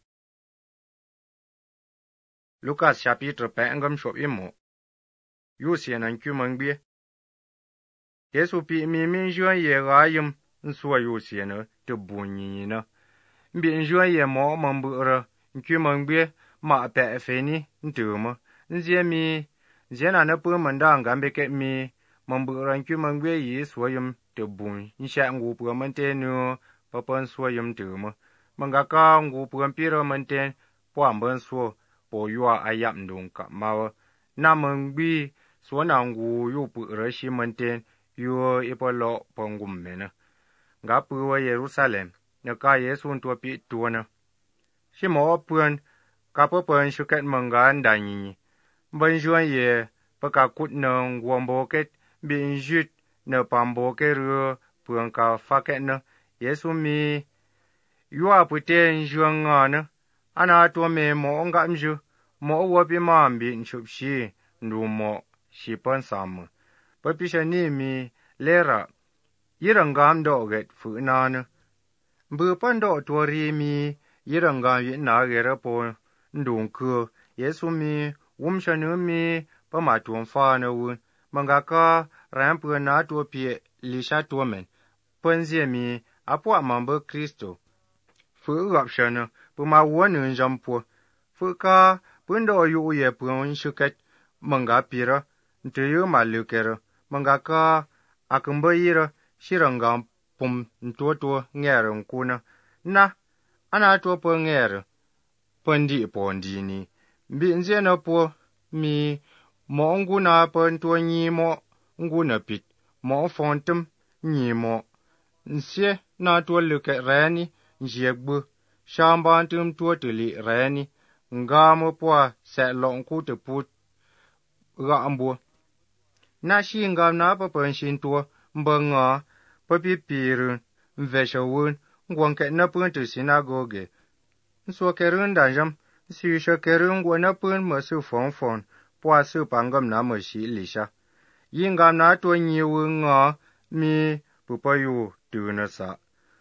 ลูกาชาปีตรแปงกำชอบอิโมยูเสียนันคิมังเบียเยซูปีมีมินจวนเยกายิมสวยยูเสียนะตบุญนีนะบินจวนเยหมอมันบุระคิมังเบียมาเปะเฟนีตัวมเจมีเจนานะเปื้อมันดังกันเบเกมีมันบุรันคิมังเบียยีสวยมตบุญนิชางูเปื้อมันเตนูปะปนสวยมตัวมังกากางูเปื้อปีระมันเตนป้อมเบิ้นสัวปอยัวอายับดงกะมาวนามังบีสวนางงูยูปุระชิมันเตนยูอีปะโลปงกุมเมนะกาปือวเยรูซาเล็มนกาเยซูนตัวปีตัวนะชิหมอเปื้อนก ka po pen shuket manga ndanyi ben juan ye pa ka kut no wombo ket bin jut ne pambo ke ru puen ka fa ket ne Yesu mi yua puten juan ngana ana to me mo nga mju mo wo pi ma bi nchup shi ndu mo shi pon sam pa pi sha ni mi lera yirangam do get fu na ne bu pan do to ri mi yirangam yi na ge ra po ndung ku Yesu mi wum sha nu mi pa ma tuom fa na wun manga ka ram pu na to pi li sha to men pen zie mi apwa mambo Kristo fu gap sha na pu ma wo nu jam po fu ka pun do yu ye pun shuket manga pira nte yu ma lu kera manga ka akumba yira shirangam pum nto ngere kuna na ana to po ngere pondi pondi ni bi nze na po mi mo ngu na pon to nyi mo ngu na pit mo fontum nyi mo nse na to luke rani njegbu shamba tum to tili rani nga mo po se long ku te put ga ambo na shi nga na pa pon shin to mbanga pa pi pirun veshawun ngwan ke na pun tu sinagoge so kerun danjam si sha kerun gwa na pun ma su fon fon po su pangam na ma shi lisha yingam na to nyi wu nga mi pu pa yu tu na sa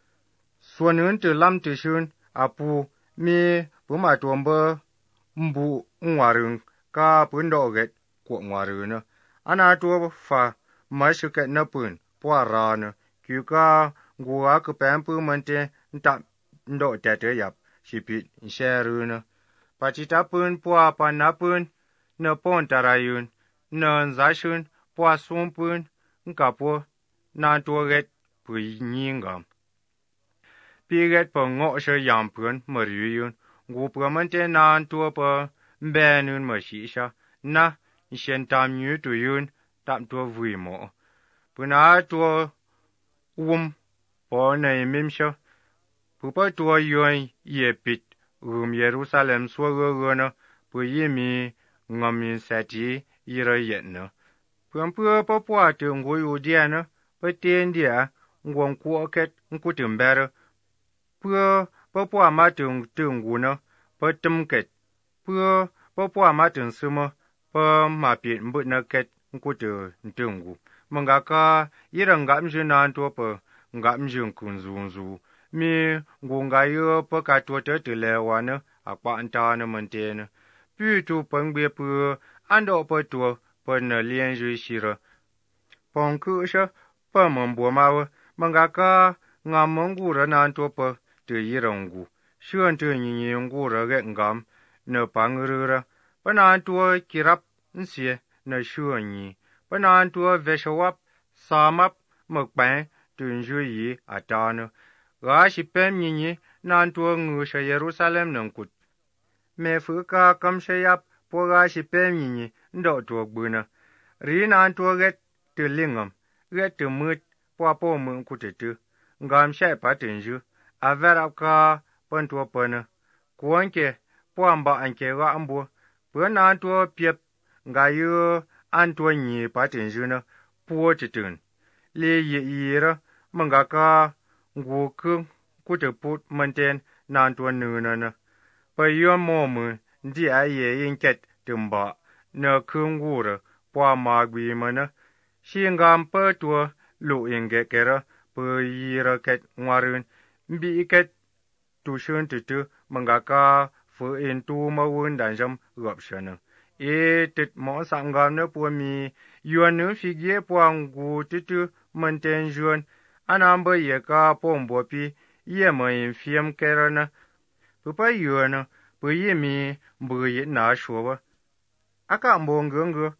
so nun tu lam tu shun apu mi pu ma to mba mbu ngwarun ka pun do get ko ngwarun na ana to fa ma shu ke na pun po ra na kyu ka gwa ka pam pu man te ta ndo te te yap shi pi she ru na pa chi ta pun po pa na pun na pon tarayun na za shun po sum pun ka po na to get pu nyingam pi get po ngo she yam pun ma ru yun gu pu man te na to po be nun ma shi sha na shen tam nyu tu yun tam to vui mo puna to po na mim sha pu pa to yun ye pit Jerusalem so go na pu yi mi ngam yin sa ti yira yet na pum pu pa po tu ngu yu dia na pa ten dia ngwon ku ket nku tum ber pu pa po ma tu ngu na pa tum ket pu pa po ma tu su mo pa ma pi mbu na ket nku tu ngu manga ka yira ngam ju na to pa ngam ju kun zu mi ngunga yo pa ka to te le wa na akwa anta na man te na pu tu pang be pu ando pa to pa na lien ju shira pong ku sha pa mon bo ma wa manga ka nga mongu ra na to pa te yirangu shuan te ni ngu ra ge ngam na pang ru ra pa na to kirap nsie na shuan ni pa na to ve shawap samap mak pa tun ju yi atana ga shi pem ni nan to ngu sha Jerusalem nan kut me fu ka kam she yap po ga shi pem ni ndo to gbuna ri nan to get te lingam get te mut po mu ku te tu ngam she pa tin ju a vera ka pon to pona kuonke po amba anke ga ambo po nan to piep ga yu an to ni pa tin ju na po te tun le yi ra manga ka ngu ku te put manten nan to nu na pa yo mo mu di a ye yin ket tumba na kungu ra po ma gwi ma na shi ngam pa to lu yin ge ke ra pa yi ra ket ngwarun bi ket tu shun tu manga ka fu in tu ma wun dan jam gap shana e tit mo sangam na po mi yuan nu fi ge po ngu tu manten juan anamba ye ka pombo pi ye mo in fiem kerana pu pa yuana pu ye mi bu ye na shuwa aka mbongungu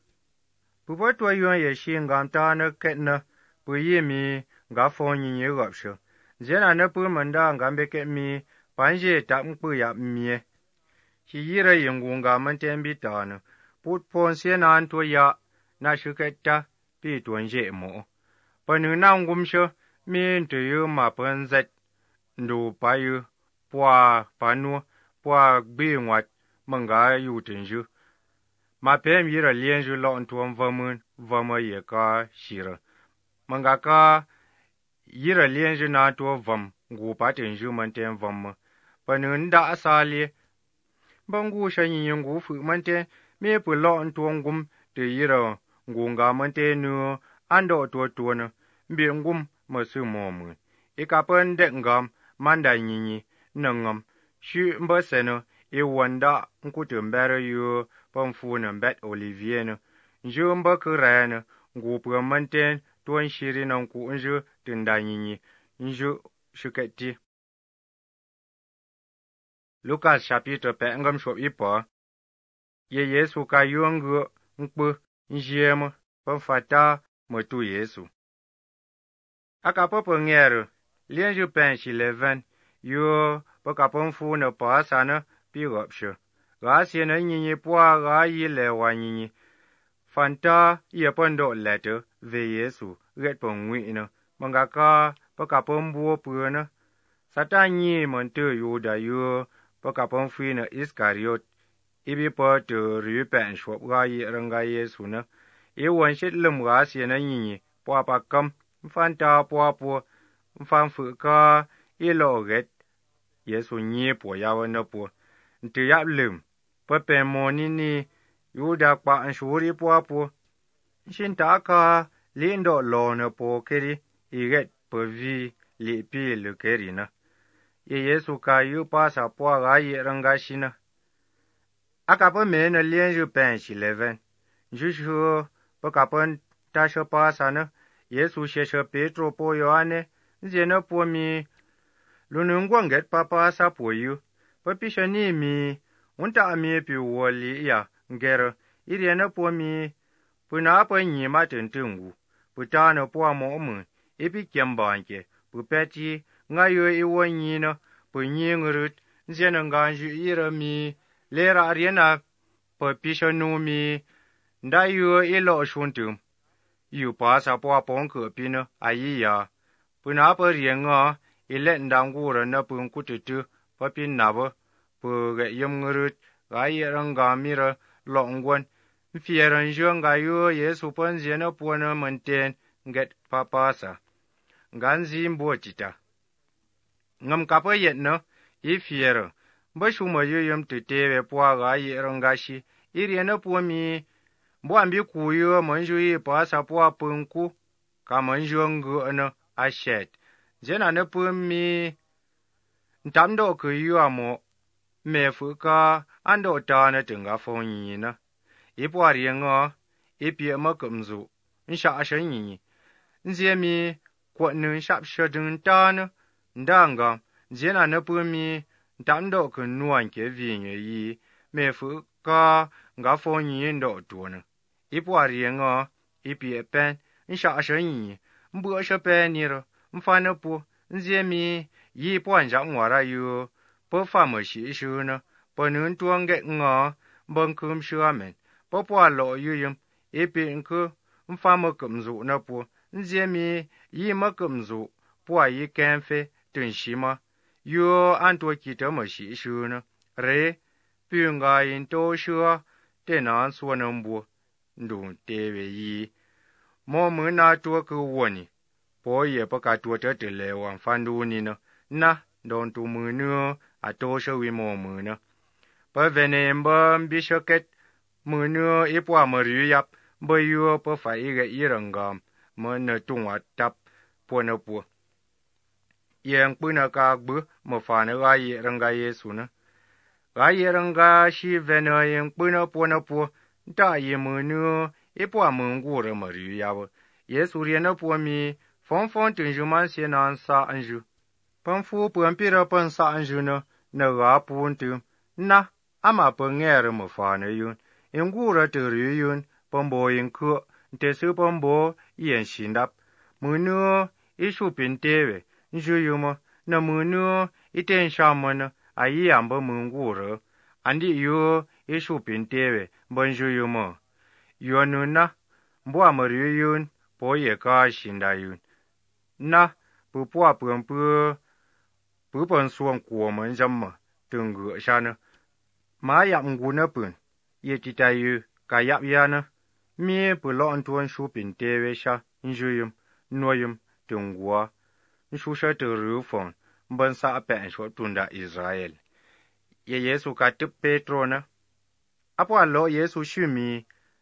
pu pa to yuan ye shi ngam ta na ket na pu ye mi ga fo ni ye gap shu jena na pu manda ngam be ke mi panje ta pu ya mi shi yira yingunga manten bi ta na put pon se nan to ya na shu ke ta pi to nje mo pa nu na ngum shu mi tu yu ma pen zet ndu pa yu pwa pa nu pwa bi ngwat mong ga yu tin ju. Ma pem yira lien ju lo tuom vamun, vama ye ka shira. Mong ga ka yira lien ju na tuo vam, gu pa tin ju man ten vam. Panun da asali. Bangu sha yin gu fu man ten, me pu lo tuom gum, te yira gunga man ten nu, ando tuo na, mbi ngum ma su mo mu. Ika pen dek ngam, manda nyinyi, nangam, shu mba seno, I wanda nkutu mbere yu, pamfu na mbet Olivier na. Nju mba kura na, ngupu manten, tuan shiri na nku nju tunda nyinyi, nju shuketi. Lucas chapitre pe ngam shop ipa. Ye Yesu ka yuangu, nkpu, njiem, pamfata, matu Yesu. Aka papa ngere, lien ju pen shi leven, yu, paka pamfu na pa sana, pi gopshe. Ga si na nyinyi pua ga yi le wa nyinyi. Fanta ye pando lete ve Yesu ret pongwi na. Manga ka paka pambuo pu na. Satan nyi monte yuda yu paka pamfui na Iskariot. Ibi pa te ryu pen shop ga yi ranga Yesu na. I wan shit lum ga si na nyinyi pua pa kam. Fanta pua pu. Mfanfu ka I lo ret. Yesu nyi po yawa na po. Nte yap lum. Pepe mo nini yuda kwa anshuri pua pu. Shinta ka lindo lo na po kiri. Iret po vi li pi lu kiri na. Ye Yesu ka yu pa sa pua ga yi ranga shi na. Aka pa me na lien ju pen shi leven. Jushu pa ka pa ta shi pa sa na. Yesu she Petro po Yohane. Zena po mi. Lunungwa nget papa sa po yu. Papisha ni mi. Unta mi pi woli ya ngero. Iriana po mi. Puna pa nyi ma tentungu. Puta na po mo mu. Ipi kiambanke. Pupeti. Ngayo iwa nyi na. Pu nyi ngurut. Zena nganju ira mi. Lera ariana. Papisha nu mi. Nda yu ilo shuntum. Yu pa sa po apongke pina ayi ya. Puna pa rienga. Ilet ndangura na pun kututu. Papin nabo. Pu ge yum ngurut. Gayi ranga mira longwan. Fieran jung gayu Yesu pan zena puana manten. Get papasa. Ganzi mbo chita. Ngam kapa yet na. I fiera. Bashuma yuyum tutewe pua gayi ranga shi. Iriana pua mi. Mbuambi kuyo manju yi pasa pua punku. Ka manju ngu na ashet. Zena na pua mi. Ntamdo kuyo amo. Mefuka ando ta na tunga fonyi na. Ipo arienga. Ipi makumzu. Nsha ashanyi. Nziemi. Kwa nun shap shadun ta na. Ndanga. Zena na pua mi. Ntamdo kunuan ke vinye yi. Mefuka nga fonyi ndo tuona. Ipo arienga. Ipi pen. Nsha ashanyi. Mbu ashapen nira. Mfana po. Nziemi. Yi po anja nwara yu. Po fama shi shu na. Po nun tuange nga. Mbankum shu amen. Po po alo yuyum. Ipi nku. Mfama kumzu na po. Nziemi. Yi ma kumzu. Po a yi kenfe. Tunshima. Yu anto kita ma shi shu na. Re. Piunga yin to shu. Tena suwana mbu. Ndu tewe yi. Mo muna tuwa ku wani. Po ye pa ka tuwa tatile wan fandu ni na. Na. Don tu munu. Ato shawi mo muna. Pa vene mba mbishoket. Munu ipwa mariyu yap. Ba yu pa fa iga irangam. Mana tungwa tap. Po na po. Yang puna ka agbu. Mafana ga iranga Yesu na. Ga iranga shi vene yang puna po na po. Da ye munu. Ipwa mungura mariyu yawa. Yesu riena po mi. Fon tunjuman se na ansa anju. Pamfu pampira pansa anju na. Na ga puntum. Na. Ama pangere mafana yun. Ingura teri yun. Pambo ingku. Ntesu pambo. Yen shindap. Munu. Isu pintewe. Nju yuma. Na munu. Iten shamana. Ayi amba mungura. Andi yu. Isu pintewe. Banju yuma. Yunu na. Mbua mariyu yun. Po ye ka shinda yun. Na. Pupua pumpu. Pupan suang kuwa manjama. Tungu shana. ma yap ngu na pun ye titayu ka yap ya na mi pu lo an tuan shu pin te we sha njuyum noyum tungwa shu sha te ru fon ban sa pe sho tunda Israel ye Yesu ka tup Petro na apwa lo Yesu shu mi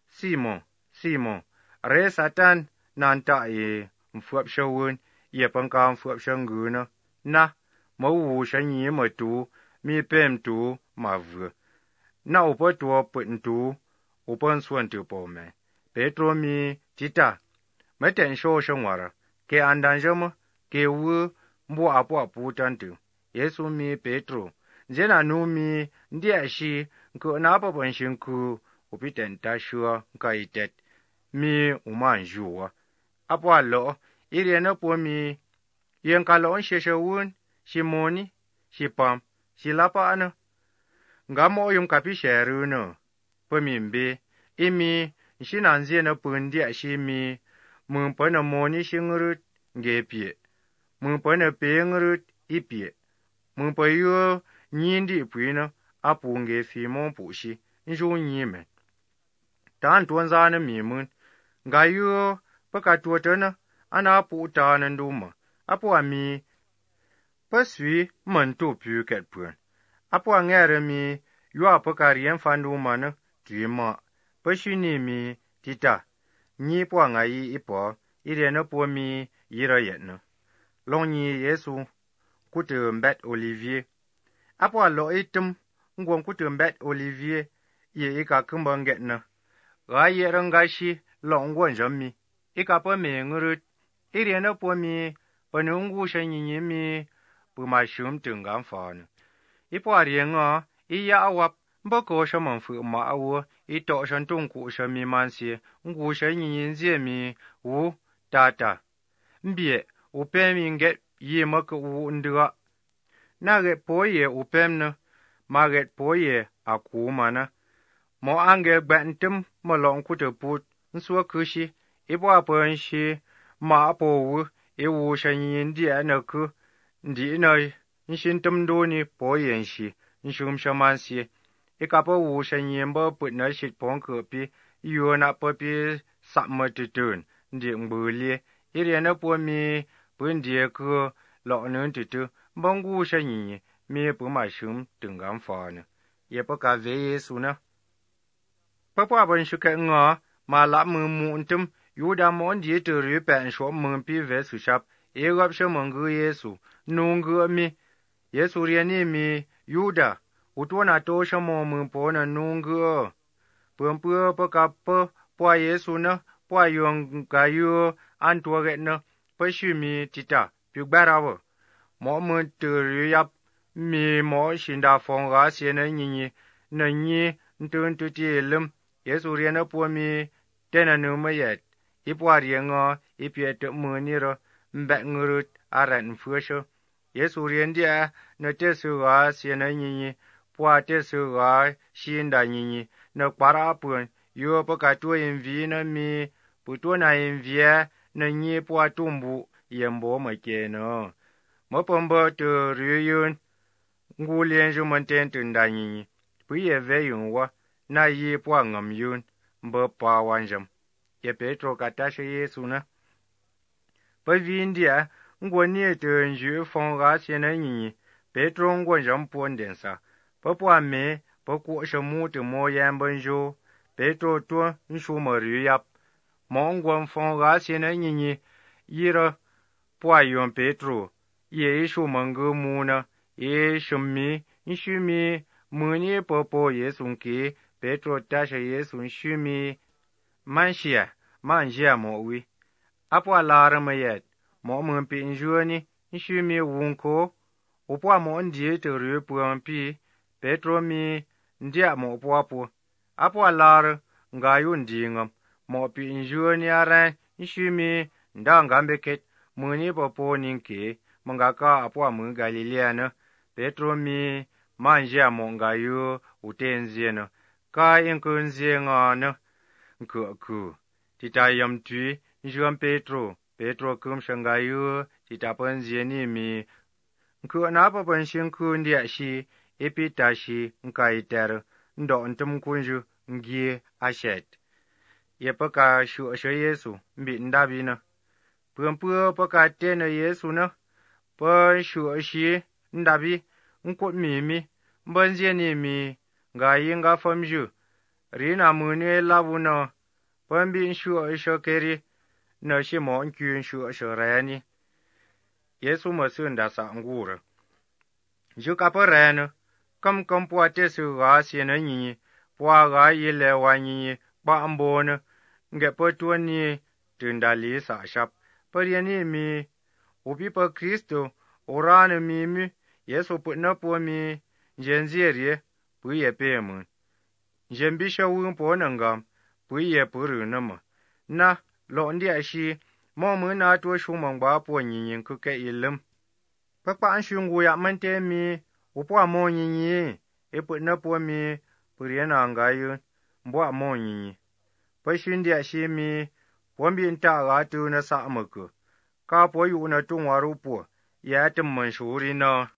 Simon re Satan nan ta ye mfuap shawun ye pangka mfuap shangu na mo wu shan yi mo tu mi pem tu ma vu na upo tuo put tu upon suan tu po me Petro mi tita me ten sho shawara ke andan jamo ke wu mbo apwa putan tu Yesu mi Petro jena nu mi ndia shi ko na pa pon shin ku upiten ta shua ka itet mi uman juwa apwa lo ire na po mi yen ka lo sheshewun shimoni shipam shilapa ana ngamo yum kapi sheru no po mi mbe imi shinanzie na pundia shimi mun po na moni shingurut ngepie mun po na pengurut ipie mun po yo nyindi puina apu nge fimon pushi nju nyime tan tuanza na mi mun ngayo pakatuotana ana pu ta na nduma apu ami pasui man to pu ket pun apu ngere mi yo pakarien fandu man twima pashini mi tita ni po ngai ipo ire na po mi yira yetna longni Yesu kutu mbet Olivier apwa lo itum ngwon kutu mbet Olivier ye ika kumba ngetna ga yeranga shi lo ngwon jammi ika pa me ngurut ire na po mi panungu shanyi mi puma shum tungam fan ipo arienga iya awap mbako shaman fu ma awo ito shan tungku shami mansi ngu shanyi nzie mi wu tata mbie upemi nget yi maka wu ndua nage poye upemna maget poye akumana mo ange gbantum malong kutu put nswa kushi ipo apon shi ma po wu ewu shanyi ndia na ku ndi na nshintum doni poyen shi nshum shamansi ikapo wu shanyi mba put na shit ponko pi yo na papi sapma tutun ndi mbuli ire na po mi pundie ku lo nun tutu bangu shanyi mi puma shum tungam fana ye pa ka ve Yesu na papa ban shuka nga ma la mu muntum yuda mon die te ru pen sho mun pi ve su shap e gap sho mangu Yesu nungu mi Yesu rieni mi yuda utwana to sho mo mun po na nungu pumpu pa ka pa Yesu na pa yong ka yu an to ge na pa shu mi tita pi gbarawo mo mun te ru yap mi mo shinda fong ga se na nyi na nyi ntun tu ti lum Yesu riena po mi tena nu ma yet ipwa rienga ipye te mu ni ro mbet ngurut aran fusho Yesu rien dia na te su ga se na nyi pwa te su ga shinda nyi na para pun yo pa ka to yin vi na mi pu to na yin vie na nyi pwa tumbu yembo ma ke no mo pombo te riyun ngu lien ju man ten tun da nyi pu ye ve yun wa na yi pwa ngam yun mba pa wanjam ye Petro ka ta she Yesu na pa vi ndia ngwo ni te nju fong ga se na nyi Petro ngwo jam pon den sa pa pwa me pa ku she mu te mo yan ban jo Petro to nshu ma ru yap mo ngwo fong ga se na nyi yira pwa yon Petro ye shu mangu mu na ye shummi nshumi muni popo Yesu ki Petro tasha Yesu nshumi manjia mo wi apwa lara mayet mo mun pi njuni nshumi wunko upwa mo ndie te ru puan pi Petro mi ndia mo pwapo apwa lara ngayu ndingam mo pi njuni aran nshumi ndangambeket muni popo ninki mangaka apwa mu Galilea na Petro mi manjia mo ngayu utenzie na ka inkunzie nga na ku titayam tui njuam Petro kum shangayu titapanzie ni mi ku na pa panshin ku ndia shi ipita shi nkai ter ndo ntum kunju ngie ashet ye paka shu she Yesu mbi ndabi na pumpu paka te na Yesu na pa shu shi ndabi nkot mi banzie ni mi ga yinga famju rina mune labuna pambi shu shokeri na shi mo nkyun shu shorani Yesu masunda sa ngura juka parana kam po te su ga si na ni po ga yile wa ni ba ambona nge po tuani tindali sa shap pariani mi upi pa Kristo orana mi Yesu putna po mi jenziere pu ye pe mun jembi shawun po nangam pu ye puru nama na lo ndi ashi mo mu na to shu mangba po nyin ku ke ilim pa an shungu ya mante mi upo mo nyin e putna po mi puriana ngayu mbo mo nyin pa shindi ashi mi wambi nta ga tu na sa amaku ka po yu na tu waru po ya tum shuri na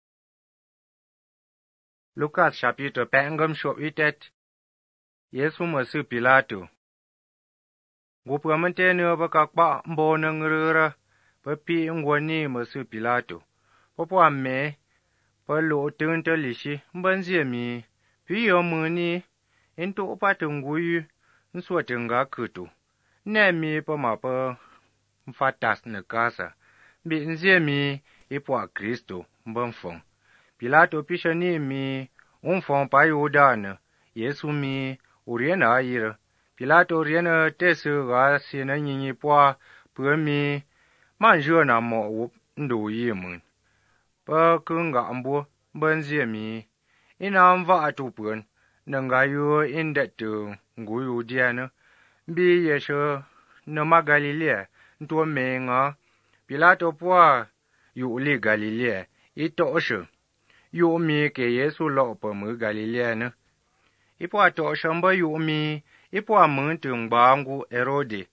Lukas chapter pengam shoitet Yesu masu Pilato Gupu mante ne baka pa mbo na ngrura pa pi ngwani masu Pilato popo amme pa lo tunta lishi mbanzie mi pi yo muni into pa tunguyu nso tunga kutu ne mi pa ma pa mfatas na kasa bi nzie mi ipo Kristo mbamfong Pilato pishani mi unfong pa yudana Yesu mi uriena ayira Pilato riena tesu ga sina nyinyi po mi manjo na mo ndo yimun pa kunga ambo banzie mi ina mva atupun nanga yu indetu nguyu diana bi yesho na magalilea nto menga Pilato po yu li Galilea ito osho yu mi ke Yesu lo pa mu Galilea na ipo ato shamba yu mi ipo amun tungbangu Herode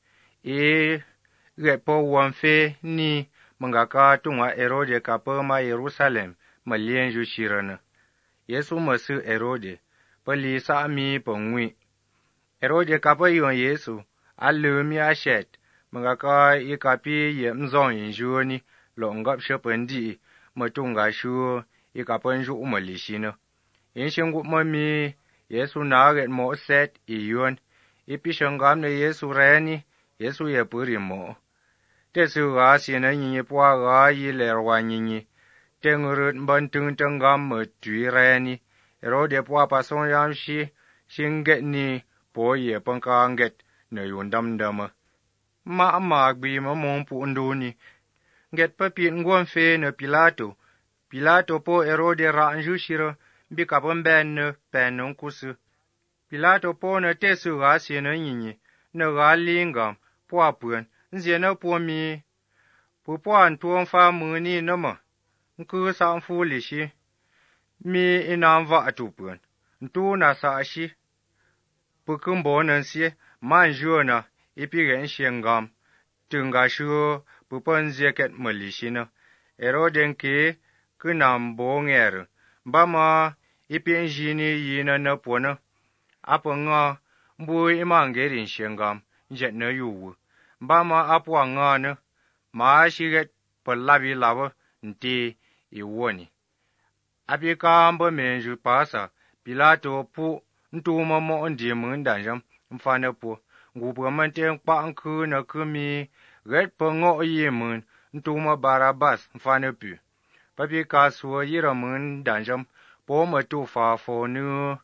repo wanfe ni mangaka tunga Herode kapa ma Jerusalem malienju shirana Yesu masu Herode pali sa mi pangwi Herode kapa yon Yesu alumi ashet mangaka ikapi ye mzon injuni lo ngap shependi matunga shu ikapanju umalishina inshingu mami Yesu naget mo set iyon ipishangam na Yesu reni Yesu ye puri mo tesu ga sina nyinyi pwa ga yilerwa nyinyi tengurut bantung tenggam mo tui reni Herode pwa pasong yamshi shinget ni po ye pangkanget na yundam dama ma magbi ma mongpu nduni get papit ngwamfe na Pilato po Herode ranju shira bikapon ben pen kusu Pilato po na tesu ga sina nyinyi na ga lingam po apun nzie na po mi po antuon fa muni nama nku sa mfu lishi mi inamva atupun ntu na sa shi pukumbo nansi manjona ipigen shengam tunga shu puponzie ket malishina Heroden ke kunam bonger bama ipinjini yina na pona apanga mbu imangerin shengam jet na yuwu bama apwa ngana ma shiget palabi lava nti iwoni apika mba menju pasa Pilato pu ntuma mo ndi mundanjam mfana pu ngupu mante pa nku na kumi red pongo yimun ntuma Barabas mfana pu papika suwa yira mundanjam po matu fa fo nu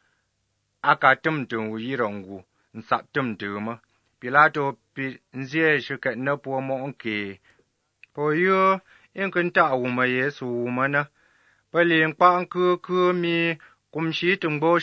akatum tu yirongu nsaptum tuma Pilato pi nzie shukat na po mo nke po yo inkanta uma Yesu mana paling pa nku mi kumshi tungbo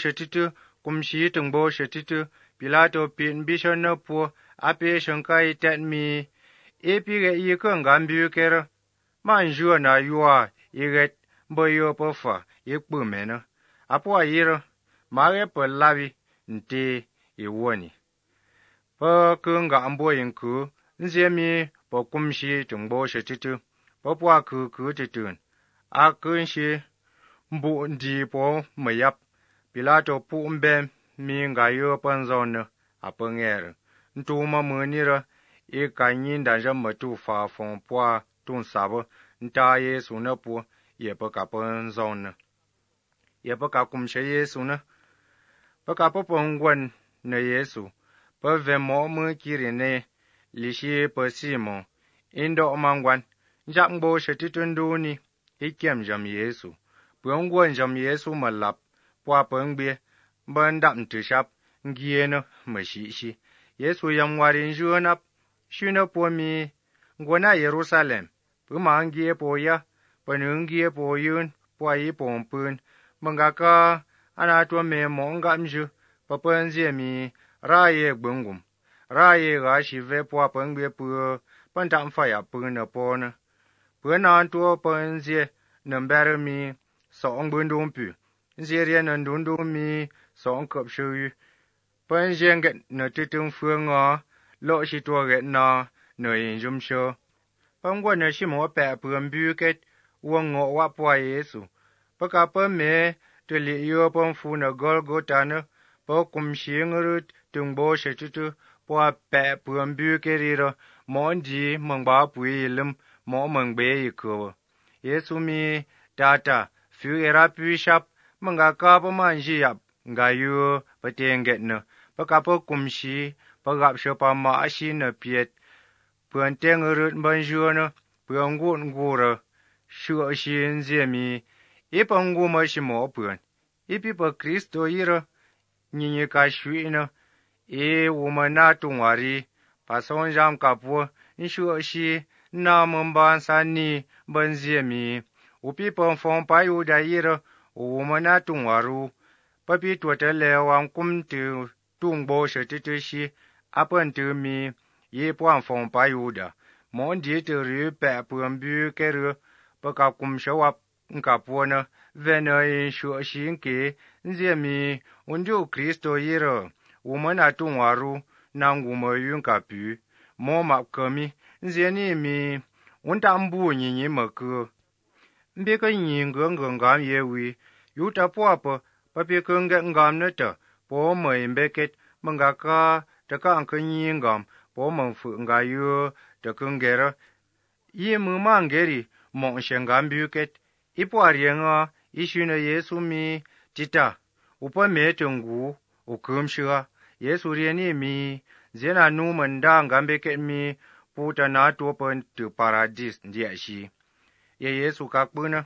shetitu Pilato pin bishon na po ape shankai tet mi epige yikon gambu kera manjua na yua iget boyo pofa yikpumena apo ayira mare palabi nte iwoni pa kunga ambo yinku nzemi po kumshi tungbo shetitu po po ku tutun akunshi bu di po mayap Pilato pu mbem mi nga yo pen zon ne a pen nger ntu ma mu ni ra e ka nyin da jam ma tu fa fon po tun sa bo nta Yesu ne pu ye pe ka pen zon ne ye pe ka kum she Yesu ne pe ka po pon gwen ne Yesu pe ve mo mu kiri ne li shi pe Simon indo mangwan jam bo she ti tun du ni e kem jam Yesu pon gwen jam Yesu ma lap po pen bie ban dam tu shap ngie ne ma shi Yesu yam warin junap shuna po mi ngona Jerusalem pu ma ngie po ya pen ngie po yun po yi pon pun manga ka ana to me mo ngam ju pa pen je mi ra ye gbungum ra ye ga shi ve po pen bie pu pen dam fa ya pu ne po ne pu na to pen je number mi so ngbun dum pu je rien nan dun dum mi so ngkop shu pen jeng get ne titung phương ngo lo shi to get na ne yin jum sho pen gwa ne shi mo pe pen bu ket wong ngo wa po Yesu pa ka pen me te li yo pen fu ne Golgotha ne po kum shi ngru tung bo she tu po pe pen bu ke ri ro mo di mong ba pu lim mo mong be yi ko Yesu mi data fu era pu shap manga ka pa man ji yap nga yu pa teng get ne pa ka po kum shi pa gap sho pa ma shi ne piet pen teng ru ban ju ne pen ngun ngu ro shu shi nje mi e pa ngu ma shi mo pen e pi pa Kristo yi ro ni ka shu ne e wo ma na tu wari pa son jam ka po ni shu shi na mon ban sa ni ban je mi u pi pon fon pa yu da yi ro wo ma na tu waru pa pi to te le wang kum tu tung bo she ti shi a pen tu mi ye pon fon pa yu da mon di te ru pe pen bu ke ru pa ka kum sho wa nka po na ve ne yin shu shi ke nje mi undu Kristo yi ro wo ma na tu waru na ngu mo yun ka pu mo ma ka mi nje ni mi un tam bu ni ni ma ko mbe ka ni ngong gam ye wi yu ta po pa pi kung ga ngam ne ta po mo mbe ket manga ka ta ka an ka ni ngam po mo fu nga yu ta kung ge ra yi mu ma ngeri mo shen gam bu ket i po ari nga i shu ne Yesu mi tita u pa me tungu u kum shua Yesu ri ni mi zena nu man da ngam be ket mi pu ta na to pen tu paradis dia shi ye Yesu ka pu na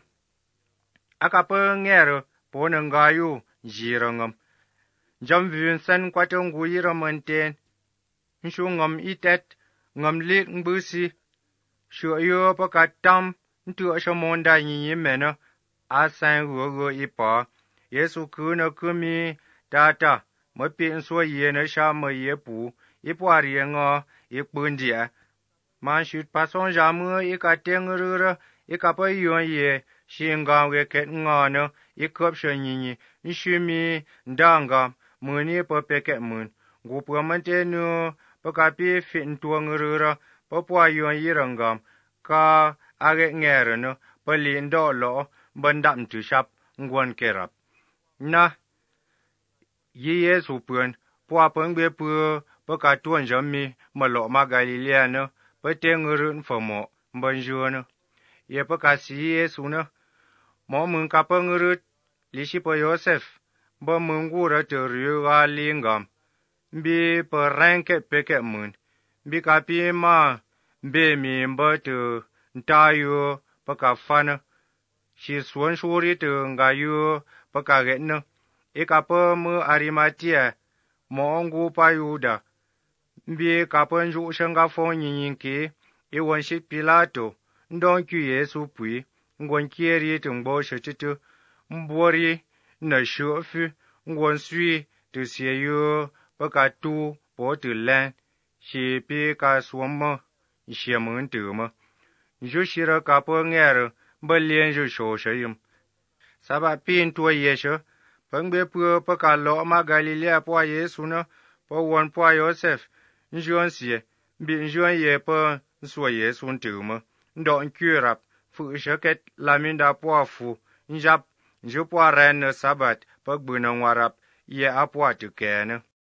aka pe nger po na nga yu ji rangam jam vun san kwa tong gu yi ra man ten shu ngam i tet ngam lit ngbu si shu yo pa ka tam tu sha mon da yi me na a san go i pa Yesu ku na ku mi ta ta mo pi so ye na sha mo ye pu i po ri nga i pun dia man shu pa son ja mu i ka teng ru ra i ka pa yon ye shin ga we ket nga na i kop sha ni shu mi ndanga mu ni pa pe ke mun gu pu man te nu pa ka pi fin tuang ru ra pa po yon yi rangam ka a ge nger no pa lin do lo ban dam tu shap ngwan kerap na yi Yesu puen po pen be pu pa ka tuan jam mi ma lo ma Galilea no pa teng run fo mo ban ju no ye pa ka si Yesu no mo mun ka pa ngurut li shi pa Joseph ba mun gu ra te ru ga lingam bi pa ranke pe ke mun bi ka pi ma be mi ba te ta yu pa ka fa na shi suan shu ri te nga yu pa ka ge no e ka pa mu Arimatia mo ngu pa Yuda bi ka pa ju shen ga fo yin ke e won shi Pilato ndon kyu Yesu pui ngon kieri tung bo she tu mbori na shu fu ngon sui tu sie yu pa ka tu po tu len shi pi ka suom mo shi mun tu mo ju shi ra ka pa nger ba lien ju sho she yim sa ba pin tu ye she peng be pu pa ka lo ma Galilea po Yesu na po won po Joseph njuan sie bi njuan ye pa so Yesu tu mo ndon kyu rap fu she ket la min da po fu njap je pwa ren ne sabat pe gbu ne warap ye apwa te kene.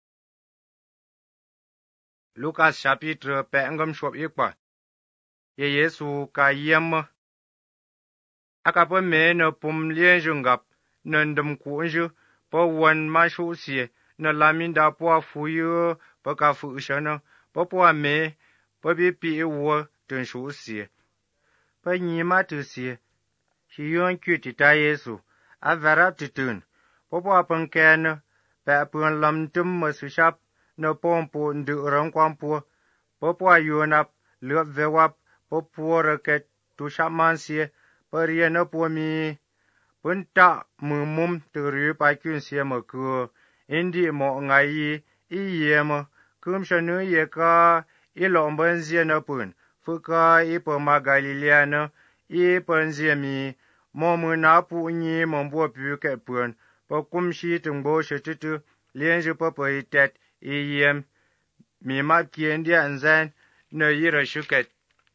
Lukas chapitre pe ngam shop ikpa. Ye Yesu ka yem aka pe me ne pum lien jungap ne ndem ku nju pe wan ma shu sie ne laminda pwa fu yu pe ka fu shana pe pwa me pe bi pi wo ten shu sie pe nyi ma tu sie shi yon kyu ti ta Yesu a vera tutun pe pwa pen ken pe pun lam tum ma su shap ne pom pu ndu ran kwam pu pe pwa yonap le vewap pe pu raket tu shaman sie pe rien ne pu mi pun ta mu mum tu ru pa kyun sie ma ku indi mo ngai i ye ma kum shanu ye ka i lom ben zie na pun fu ka i pe ma Galilea na i pen zie mi mo mu na pu ni mo bo pu ke pun pe kum shi tung bo she tu lien je pe pe tet i yem mi ma kien dia nzan ne yi ra shuket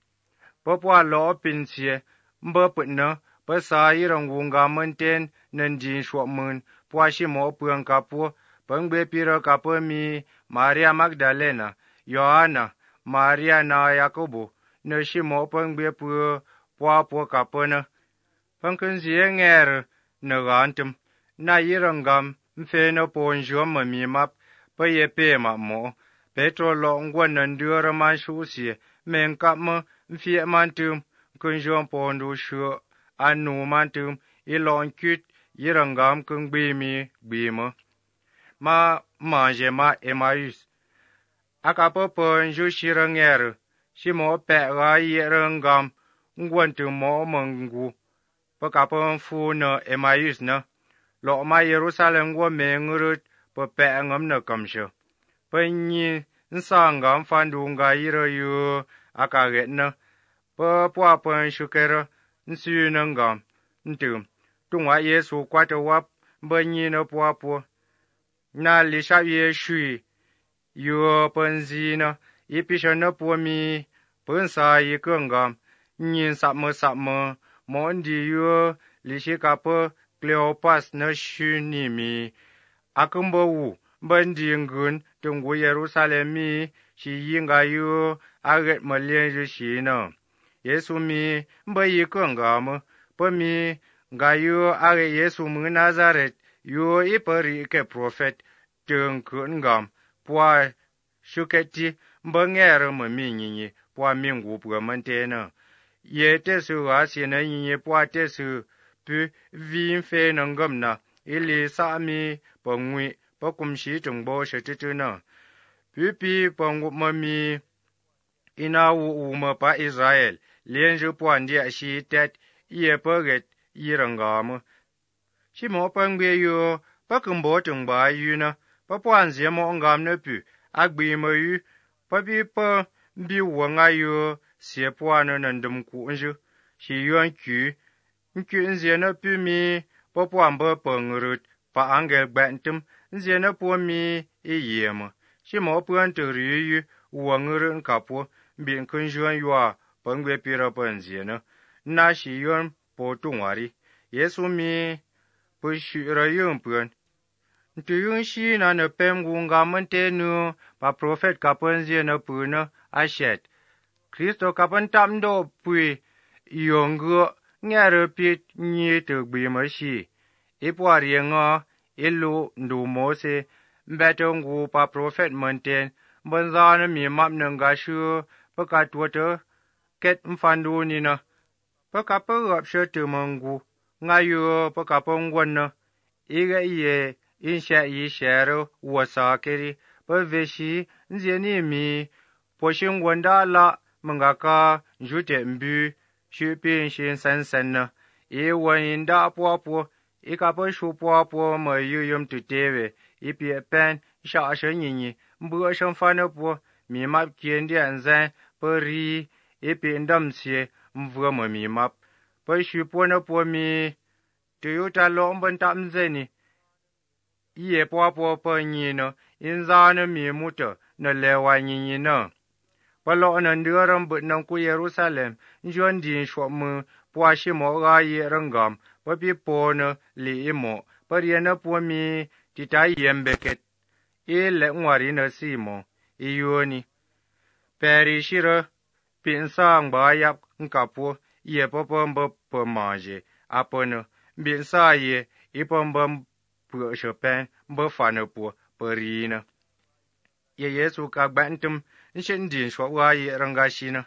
pe pwa lo pin sie mbo put na pe sa yi rong wunga menten nen din shwa mun pwa shi mo puan ka pu pengbe pira ka pe mi Maria Magdalena Yohana Maria na Yakobo ne shi mo pengbe pu pwa pu ka pe na pengken zie nger ne gantum na yi rongam mfe no pon jo ma mi map pe ye pe ma mo Petro lo ngwan ndur man shu sie men ka mo mfie man tum kun jo pon du shu anu man tum i lon kyut yi rongam kun gbi mi gbi mo ma manje ma Emmaus aka po pon ju shi ranger shi mo pe ga yi rongam ngwan tu mo mangu pe ka pon fu no Emmaus na lo ma Jerusalem wo me ngurut pe pe ngam na kamsho pe nyi nsangam fandunga yiro yu aka get na pe pwa pon shukero nsu nangam ntum tungwa Yesu kwata wap be nyi na pwa pwa na li sha ye shui yu pen zi na ipisha na pwa mi pen sa yi kengam nyin sa mo mo ndi yu li shi ka pe Cleopas na shu ni mi akumbo wu ben di ngun tungu Jerusalem mi shi yinga yu aget malien ju shi na Yesu mi mba yi kengam pe mi ga yu age Yesu mu Nazaret yu iperi ke prophet tung kungam pwa shuketi mba ngere ma mi nyinyi pwa mingu pwa mantena ye tesu asi na nyinyi pwa tesu pu vin fe nangam na ili sa mi pa ngwi pa kumshi tung bo shetitu na pi pa ngup ma mi ina wu ma pa Israel lien ju pwa ndia shi tet ye pa get yirangam shi mo pa ngbe yu pa kumbo tung ba yu na pa pwa nzie mo ngam na pu agbi ma yu pa bi pa bi wa nga yu sie pwa na ndum ku nju shi yuan kyu nzie na pu mi pa pwa mba pa ngurut pa angel gbantum nzie na pu mi i yema shi mo pwa ntu yu wa ngurun ka pu bi kun juan yua pa ngbe pira pa nzie na shi yuan po tungwari Yesu mi pu shu ra yun pun tu yun shi na ne pem gunga mante nu pa prophet ka pen zie na pu na ashet Kristo ka pen tam do pui yongo ngere pit nyi tu gbi ma shi ipwa rienga ilu ndu mose mbeto ngu pa prophet manten banzana mi map nanga shu pa ka tuoto ket mfandu ni na pa ka pa gap shetu mangu ngayo pa ka pa ngwan na iga ye insha yi shero wasa keri pa veshi nzeni mi po shingwanda la mangaka njute mbu shupin shin san na e wan da po e ka pa shu po ma yum tu teve e pi pen sha shen yin mbu shen fa na po mi map kien dia nzan pa ri e pi ndam sie mvu ma mi map pa shu po na po mi tu yu ta lo mban tam zeni ye po pa nyi no inza na mi muta na lewa nyi na pa lo na nduram but na ku Jerusalem njon din shwa mu pwa shi mo ga ye rangam pă pi ponă li imo, pă rienă pomi tita iembeket, e le ngwarină simo, e ioni. Peri shiră, pinsa ngba yap nkapo, e pă mbă pă manje, apănă, binsa e pă mbă pă șăpen, mbă fană pă rină. E Yesu ka gbantum, nshin din shwa wa ye rangashină.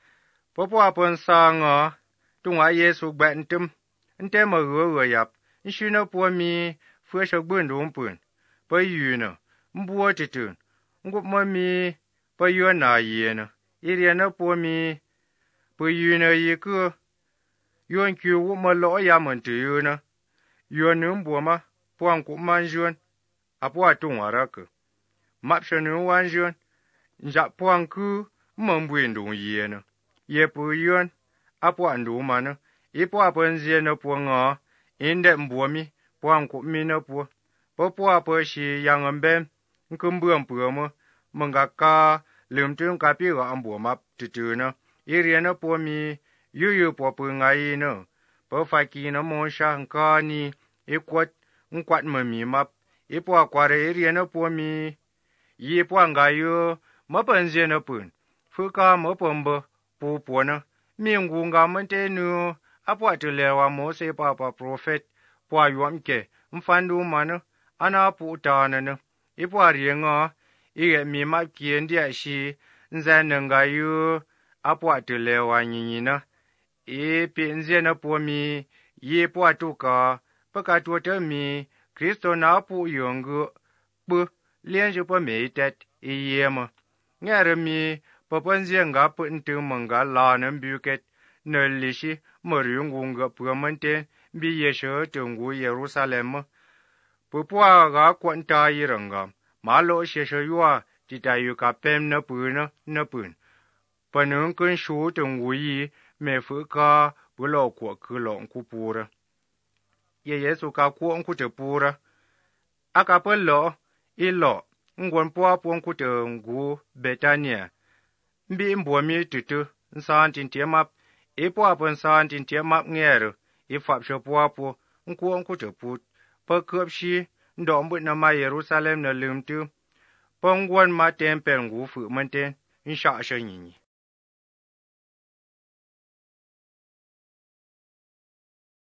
Pă apân sa ngă, tungwa Yesu gbantum, nte mă gă yap, nshună pomi, fă shă gbându mpân, pă yună, mbuă titân, ngup mă mi, pă yună yenă, irienă pomi, pă yună ye că, yun kiu mă lo ya mă ntâyună, yună mbuă mă, poang cup manjun, apua tungwa răcă. Map shanu wanjun, njap poang ku, mă mbuindu yenă, ye pă yun, apua ndu mană, e poa pă nzienă pă ngă, inde mbuomi, poang cup mină pă poa pă și yang îmbem, încâmbăm pămă, mânga ca, lâmtân ca pi gă ambuă map tâtână, irienă pomi, iu pă pă ngăină, pă fachină moșa încani, e quat, înquat mă mi map, e poa coare irienă pomi, ye poang ga yu, mă pă nzienă pân, fâca mă pămbă, puponă, mingunga mânte nu, apua tâlewa Mose papa profet, poa yuamke, mfandu mană, ana putană, e poa riengă, e mi map kiendia și, nzanânga yu, apua tâlewa nyinyină, e pe nzienă pomi, ye poa tuca, păca tuătă mi, Cristo na pu yungă, bă, liên ju pă mei tet, e yemă. Nghe ră mi, pă pânzie nga pân tâng mânga la nâm buket, nă liși mă riungungă pă mânten, bi yeșă tângu Ierusalemă. Pă poa ga quanta irângam, ma lo sheșă yua, tita yu ca pem nă pân. Pă nâng când șu tângu yi, me fă ca pă lo cuă câlong cu pură. E Yesu ca cuông cu te pură. A ca pă lo, i lo, ngwan poa puong ku te ngu Betania. Mbi mbuo mi tutu, nsan tin tie map, e poa pă nsan tin tie map ngere, e fap shă poa po, nkuong ku te put, pă câp și, ndom bât nă ma Ierusalem nă lâmtâ, pă ngwan ma tempel ngu fâ mânten, nsha shă nyinyi.